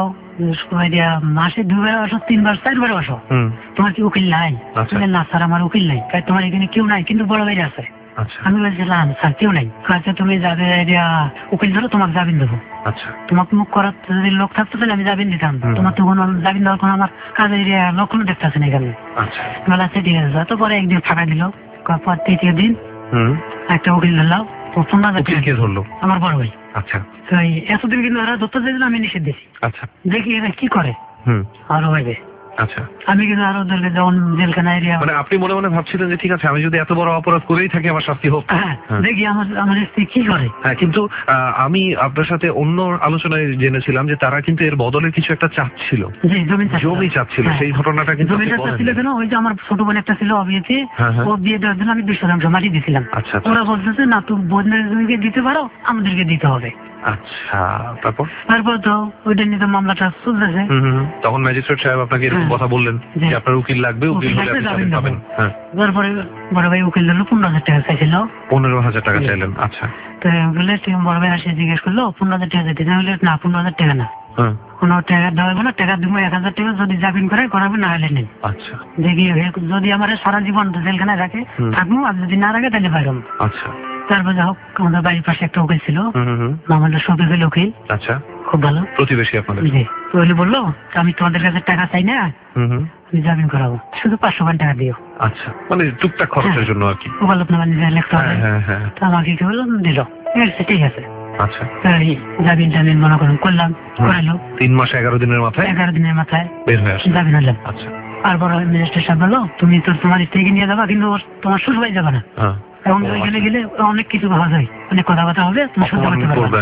মাসে 2 বার আসো, 3 বার 4 বার আসো, তোমার কি উকিল নাই? না স্যার, আমার উকিল নাই। তোমার এখানে কেউ নাই? কিন্তু বড় ভাই আছে। আচ্ছা, আমি বলছিলাম স্যার কেউ নাই। আচ্ছা তুমি যাবে উকিল ধরো, তোমাকে জামিন দেবো। আচ্ছা, তোমাকে মুখ করার যদি লোক থাকতো তাহলে আমি জামিন দিতাম। তোমার তো কোনো জামিন দেওয়ার কোনো আমার কাজের লক্ষণ দেখতেছে না এখানে। আচ্ছা, বলে আচ্ছা ঠিক আছে। তো পরে একদিন ফাঁকা দিল, পর 3য় দিন একটা উকিল ধরলাম। 15,000 উকিল কে ধরলো? আমার বড় ভাই। আচ্ছা, তো এতদিন কিন্তু ওরা ধরতে চাইছিল, আমি নিষেধ দিয়েছি। আচ্ছা, দেখি এরা কি করে। আরো ভাইবে আচ্ছা, আমি কিন্তু আরো যখন জেলখানা এরিয়া, মানে আপনি মনে মনে ভাবছিলেন যে ঠিক আছে, আমি যদি এত বড় অপরাধ করেই থাকি আমার শাস্তি হোক। হ্যাঁ, দেখি আমার স্ত্রী কি করে। হ্যাঁ, কিন্তু আমি আপনার সাথে অন্য আলোচনায় জেনেছিলাম যে তারা কিন্তু এর বদলে কিছু একটা চাচ্ছিল। জি, জমি চাচ্ছিল। সেই ঘটনাটা কিন্তু জমিটা চাচ্ছিল কেন? ওই যে আমার ছোট বোন একটা ছিল অবিয়েতে, ও বিয়ে দেওয়ার জন্য আমি 2 শতাংশ মাটি দিয়েছিলাম। আচ্ছা, ওরা বলতেছে না, তুমি বোনের জমিকে দিতে পারো, আমাদেরকে দিতে হবে। আচ্ছা, তারপর তো ওইটা নিয়ে তো মামলাটা চলতেছে। তখন ম্যাজিস্ট্রেট সাহেব আপনাকে এরকম কথা বললেন যে আপনার উকিল লাগবে, উকিল হলে আপনি জামিন পাবেন। হ্যাঁ, তারপরে বড় ভাই উকিল ধরলো, 15,000 টাকা চাইছিল। 15,000 টাকা চাইলেন? আচ্ছা। তো বলে বড় ভাই আসে জিজ্ঞেস করলো 15,000 টাকা দিতে। না, 15,000 টাকা না, কোনো টাকা দেওয়া হবে না। টাকা দিব 1,000 টাকা, যদি জামিন করাবে, না হলে নেই। আচ্ছা, দেখি যদি আমার সারা জীবন জেলখানায় রাখে থাকবো, আর যদি না রাখে তাহলে বাইরে। আচ্ছা। তারপর যা হোক, আমাদের বাড়ির পাশে একটা উকিল ছিল, মামলা শফিকুল উকিল। আচ্ছা, খুব ভালো প্রতিবেশী আপনাদের? জি। তো উনি বললো আমি তোমাদের কাছে টাকা চাই না, আমি জামিন করাবো, শুধু 500 টাকা দিও। আচ্ছা, মানে টুকটাক খরচের জন্য আর কি? ওকালতনামা নিজে লিখতে হবে। তো আমাকে কি বললাম, দিল। ঠিক আছে। আচ্ছা, জামিন মনে করুন করলাম, করালো। 3 মাস 11 দিনের মাথায়? 11 দিনের মাথায় বের হয়ে আসে জামিন হলাম। আচ্ছা। আর বড় মিনিস্টার সাহেব বললো, তুমি তো তোমার স্ত্রীকে নিয়ে যাবা, কিন্তু তোমার শ্বশুর বাড়ি যাবে না। এখন ওইখানে গেলে অনেক কিছু পাওয়া যায়, অনেক কথাবার্তা হবে, তুমি সহ্য করতে পারবে।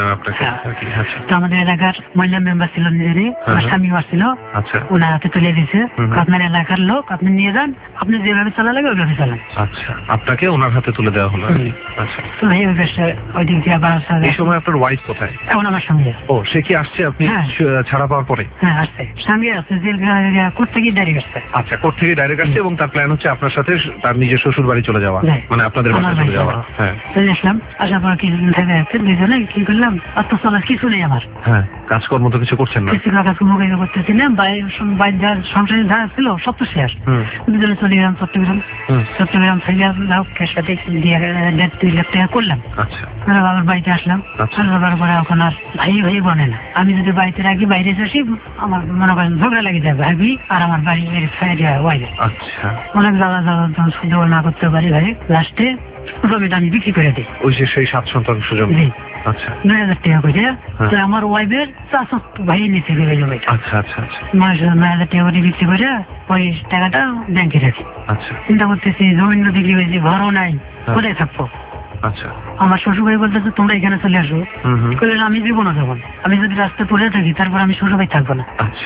তো আমাদের এলাকার মহিলা মেম্বার ছিল, নিজেরই আমার স্বামী আসছিল, ওনার হাতে তুলে দিয়েছে, আপনার এলাকার লোক, আপনি নিয়ে যান, আপনি যেভাবে চালা লাগে ওইভাবে চালান। আচ্ছা, আপনাকে ওনার হাতে তুলে দেওয়া হলো। আচ্ছা, তো এই অভ্যাসটা ওই দিক দিয়ে আবার। এই সময় আপনার ওয়াইফ কোথায়? এখন আমার সঙ্গে। ও, সে কি আসছে আপনি ছাড়া পাওয়ার পরে? হ্যাঁ, আসছে, সঙ্গে আসছে, কোর্ট থেকে ডাইরেক্ট আসছে। আচ্ছা, কোর্ট থেকে ডাইরেক্ট আসছে, এবং তার প্ল্যান হচ্ছে আপনার সাথে তার নিজের শ্বশুর বাড়ি চলে যাওয়া, মানে আপনাদের বাড়ি চলে যাওয়া। হ্যাঁ, আসলাম, আসার পর কিছুদিন থেকে দুজনে কি করলাম, অত চলার কিছু নেই আমার। হ্যাঁ, কাজকর্ম তো কিছু করছেন না? কিছু কাজকর্ম করতেছি না, বাইরে যার সংসারে যা ছিল সব তো শেষ। দুজনে চলে গেলাম চট্টগ্রাম থেকে, সাথে দিয়ে 1.5-2 লাখ টাকা করলাম। আচ্ছা, বাবার বাড়িতে আসলাম। আসার পরে এখন আর ভাই বনে না, আমি যদি বাড়িতে রাখি, বাইরে আসি, আমার মনে করেন ঝগড়া লেগে যাবে ভাবি আর আমার বাড়ির ওয়াইফ। আচ্ছা, অনেক জ্বালা শুধু না করতে পারি ভাই, লাস্টে জমিটা আমি বিক্রি করে দিই। ওই যে সেই 7 শতাংশ জমি? আচ্ছা, 9,000 টাকা করে। তো আমার ওয়াইফের চাচা ভাই নিচে গেলে জমিটা। আচ্ছা আচ্ছা আচ্ছা, 9,000 টাকা করে বিক্রি করে ওই টাকাটা ব্যাংকে রাখি। আচ্ছা, চিন্তা করতেছি জমি বিক্রি করেছি, ঘরও নাই, কোথায় থাকবো? আচ্ছা, আমার শ্বশুর ভাই বলতেছে তোমরা এখানে চলে আসো। আমি জীবনও যাবো না, আমি যদি রাস্তায় পড়ে থাকি তারপর আমি শ্বশুর ভাই থাকবো না। আচ্ছা,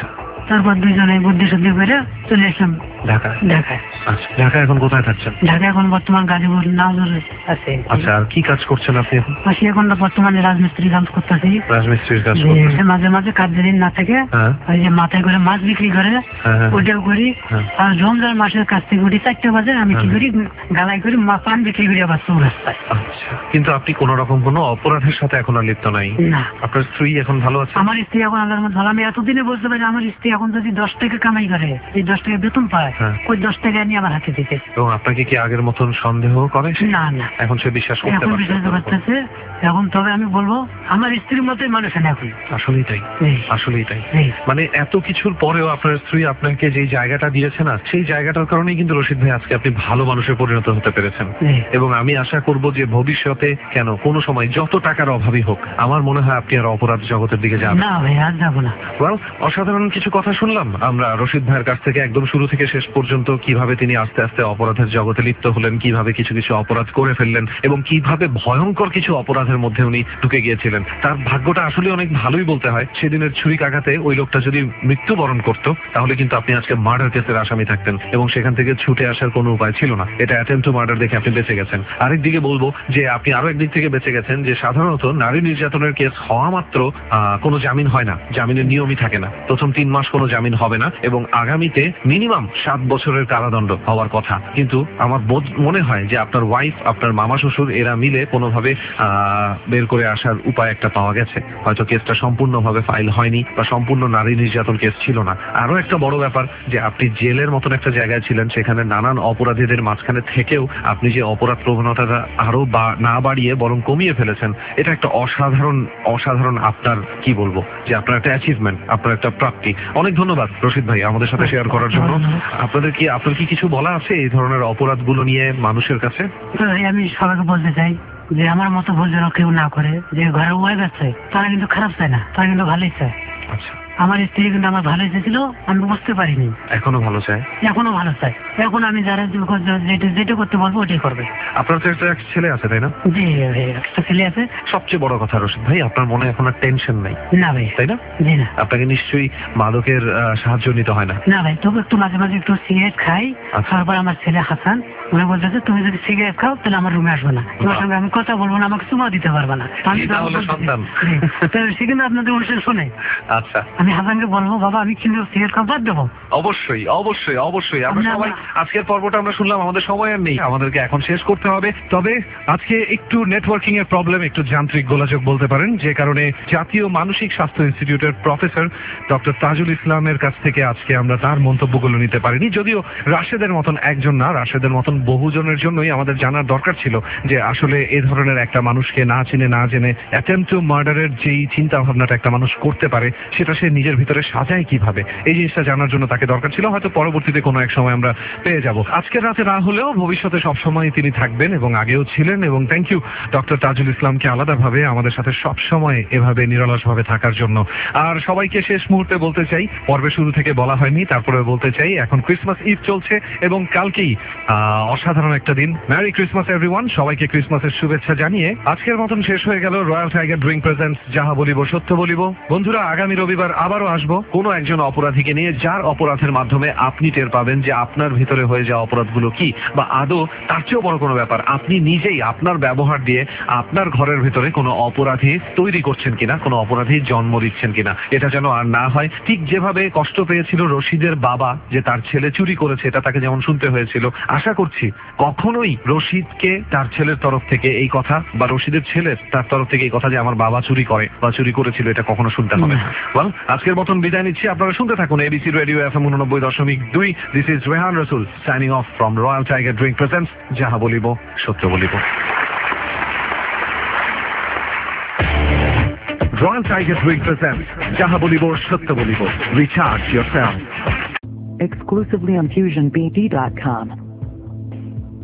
তারপর দুইজনে বুদ্ধি শুদ্ধি করে চলে আসলাম ঢাকায়। ঢাকায়। আচ্ছা, ঢাকায় এখন কোথায় থাকছেন? ঢাকায় এখন বর্তমান গাজীপুর নাজর আছে। আচ্ছা, আর কি কাজ করছেন আপনি এখন? আসি এখন বর্তমানে রাজমিস্ত্রি কাজ করতেছি। রাজমিস্ত্রির কাজ করতেছেন? মাঝে মাঝে কাজ যেদিন না থাকে হ্যাঁ ওই যে মাথায় করে মাছ বিক্রি করে হ্যাঁ ওইটাও করি। হ্যাঁ। আর রমজান মাসের কাছ থেকে উঠি 4টা বাজে আমি কি করি গালাই করি পান বিক্রি করি আবার চৌরাস্তায়। আচ্ছা, কিন্তু আপনি কোন রকম কোনো অপরাধের সাথে এখন আর লিপ্ত নাই? না, আপনার স্ত্রী এখন ভালো আছে? আমার স্ত্রী এখন আল্লাহর মধ্যে ভালো। আমি এতদিনে বলতে পারি আমার স্ত্রী এখন যদি 10 টাকা কামাই করে, এই 10 টাকা বেতন পায়, হ্যাঁ। ওই 10 টাকা নিয়ে আমার হাতে দিতে। এবং আপনাকে কি আগের মতন সন্দেহ করে সে? না না, এখন সে বিশ্বাস করতে এখন বিশ্বাস পারছে? করতেছে এখন। তবে আমি বলবো আমার স্ত্রীর মতোই মানুষ না এখন। আসলেই তাই, এই, আসলেই তাই। এই। মানে এত কিছুর পরেও আপনার স্ত্রী আপনাকে যে জায়গাটা দিয়েছে না, সেই জায়গাটার কারণেই কিন্তু রশিদ ভাই আজকে আপনি ভালো মানুষে পরিণত হতে পেরেছেন। এই। এবং আমি আশা করব যে ভবিষ্যতে কেন কোনো সময় যত টাকার অভাবই হোক, আমার মনে হয় আপনি আর অপরাধ জগতের দিকে যাবেন না ভাই, আর যাবো না। Well, অসাধারণ কিছু কথা শুনলাম আমরা রশিদ ভাইয়ের কাছ থেকে, একদম শুরু থেকে শেষ পর্যন্ত কিভাবে তিনি আস্তে আস্তে অপরাধের জগতে লিপ্ত হলেন, কিভাবে কিছু কিছু অপরাধ করে ফেললেন এবং কিভাবে ভয়ঙ্কর কিছু অপরাধের মধ্যে উনি ঢুকে গিয়েছিলেন। তার ভাগ্যটা আসলে অনেক ভালোই বলতে হয়। সেদিনের ছুরিকাঘাতে ওই লোকটা যদি মৃত্যুবরণ করতো তাহলে কিন্তু আপনি আজকে মার্ডার কেসের আসামি থাকতেন এবং সেখান থেকে ছুটে আসার কোনো উপায় ছিল না। এটা অ্যাটেম্প টু মার্ডার দেখে আপনি বেঁচে গেছেন। আরেকদিকে বলবো যে আপনি আরো একদিক থেকে বেঁচে গেছেন যে সাধারণত নারী নির্যাতনের কেস হওয়া মাত্র কোনো জামিন হয় না, জামিনের নিয়মই থাকে না। প্রথম 3 মাস কোনো জামিন হবে না এবং আগামীতে মিনিমাম 7 বছরের কারাদণ্ড হওয়ার কথা। কিন্তু আমার মনে হয় যে আপনার ওয়াইফ, আপনার মামা শ্বশুর এরা মিলে কোনোভাবে বের করে আসার উপায় একটা পাওয়া গেছে। হয়তো কেসটা সম্পূর্ণভাবে ফাইল হয়নি বা সম্পূর্ণ নারী নির্যাতন কেস ছিল না। আরো একটা বড় ব্যাপার যে আপনি জেলের মতন একটা জায়গায় ছিলেন, সেখানে নানান অপরাধীদের মাঝখানে থেকেও আপনি যে অপরাধ প্রবণতাটা আরো না বাড়িয়ে বরং কমিয়ে ফেলেছেন, এটা একটা অসাধারণ আপনার কি বলবো যে আপনার একটা অ্যাচিভমেন্ট, আপনার একটা প্রাপ্তি। অনেক ধন্যবাদ রশিদ ভাই আমাদের সাথে শেয়ার করার জন্য। আপনার কি কিছু বলা আছে এই ধরনের অপরাধগুলো নিয়ে মানুষের কাছে? আমি সবাইকে বলতে চাই যে আমার মতো ভুল যেন কেউ না করে। যে ঘরে ওয়াইফ আছে তারা কিন্তু খারাপ চায় না, তারা কিন্তু ভালোই চায়। আচ্ছা, আমার স্ত্রী কিন্তু আমার ভালো চেয়েছিল, আমি বুঝতে পারিনি। এখনো ভালো চায়? এখনো ভালো চাই। এখন আমি যারা যেটা করতে বলবো ওটাই করবে। আপনার তো একটা ছেলে আছে তাই না? জি ভাই, একটা ছেলে আছে। সবচেয়ে বড় কথা রশিদ ভাই, আপনার মনে এখন আর টেনশন নাই না ভাই। তাই না? জি না। আপনাকে নিশ্চয়ই মাদকের সাহায্য নিতে হয় না? না ভাই, তবে একটু মাঝে মাঝে একটু সিগারেট খাই। আচ্ছা। তারপর আমার ছেলে হাসান উনি বলতেছে তুমি যদি সিগারেট খাও তাহলে আমার রুমে আসবে না, তোমার সঙ্গে আমি কথা বলবো না, আমাকে চুমা দিতে পারবে না। আমি কি তাহলে সন্তান? সে কিন্তু আপনাদের অনুষ্ঠান শুনে। আচ্ছা, আমি হাসানকে বলবো বাবা আমি কিন্তু সিগারেট খাওয়া বাদ দেবো। অবশ্যই অবশ্যই অবশ্যই। আমরা সবাই আজকের পর্বটা আমরা শুনলাম, আমাদের সময় আর নেই, আমাদেরকে এখন শেষ করতে হবে। তবে আজকে একটু নেটওয়ার্কিং এর প্রবলেম, একটু যান্ত্রিক গোলযোগ বলতে পারেন, যে কারণে জাতীয় মানসিক স্বাস্থ্য ইনস্টিটিউটের প্রফেসর ডক্টর তাজুল ইসলামের কাছ থেকে আজকে আমরা তার মন্তব্যগুলো নিতে পারিনি। যদিও রাশেদের মতন একজন না, রাশেদের মতন বহুজনের জন্যই আমাদের জানার দরকার ছিল যে আসলে এ ধরনের একটা মানুষকে না চিনে না জেনে অ্যাটেম্প টু মার্ডারের যেই চিন্তা ভাবনাটা একটা মানুষ করতে পারে সেটা সে নিজের ভিতরে সাজায় কিভাবে, এই জিনিসটা জানার জন্য তাকে দরকার ছিল। হয়তো পরবর্তীতে কোনো এক সময় আমরা পেয়ে যাব। আজকের রাতে না হলেও ভবিষ্যতে সবসময় তিনি থাকবেন এবং আগেও ছিলেন। এবং থ্যাংক ইউ ডক্টর তাজুল ইসলামকে আলাদাভাবে আমাদের সাথে সবসময় এভাবে নিরলসভাবে থাকার জন্য। আর সবাইকে শেষ মুহূর্তে বলতে চাই, পর্বে শুরু থেকে বলা হয়নি তারপরে বলতে চাই, এখন ক্রিসমাস ইভ চলছে এবং কালকেই অসাধারণ একটা দিন। Merry Christmas everyone. সবাইকে ক্রিসমাসের শুভেচ্ছা জানিয়ে আজকের মতন শেষ হয়ে গেল রয়্যাল টাইগার ড্রিঙ্ক প্রেজেন্টস যাহা বলিব সত্য বলিব। বন্ধুরা, আগামী রবিবার আবারও আসবো কোনো একজন অপরাধীকে নিয়ে, যার অপরাধের মাধ্যমে আপনি টের পাবেন যে আপনার ভিতরে হয়ে যাওয়া অপরাধগুলো কি, বা আদৌ তার চেয়েও বড় কোনো ব্যাপার আপনি নিজেই আপনার ব্যবহার দিয়ে আপনার ঘরের ভিতরে কোনো অপরাধী তৈরি করছেন কিনা, কোনো অপরাধী জন্ম দিচ্ছেন কিনা। এটা যেন আর না হয়। ঠিক যেভাবে কষ্ট পেয়েছিল রশিদের বাবা যে তার ছেলে চুরি করেছে, এটা তাকে যেমন শুনতে হয়েছিল, আশা করছি কখনোই রশিদকে তার ছেলের তরফ থেকে এই কথা, বা রশিদের ছেলের তার তরফ থেকে এই কথা যে আমার বাবা চুরি করে বা চুরি করেছিল, এটা কখনো শুনতে হবে না। ওয়েল, আজকের মতন বিদায় নিচ্ছি। আপনারা শুনতে থাকুন ABC radio FM 89.2। This is Rehan Rasul signing off from Royal Tiger drink presents যাহা বলিব সত্য বলিব। রয়্যাল টাইগার ড্রিঙ্ক প্রেজেন্টস যাহা বলিব সত্য বলিব। Recharge yourself. Exclusively on FusionBD.com.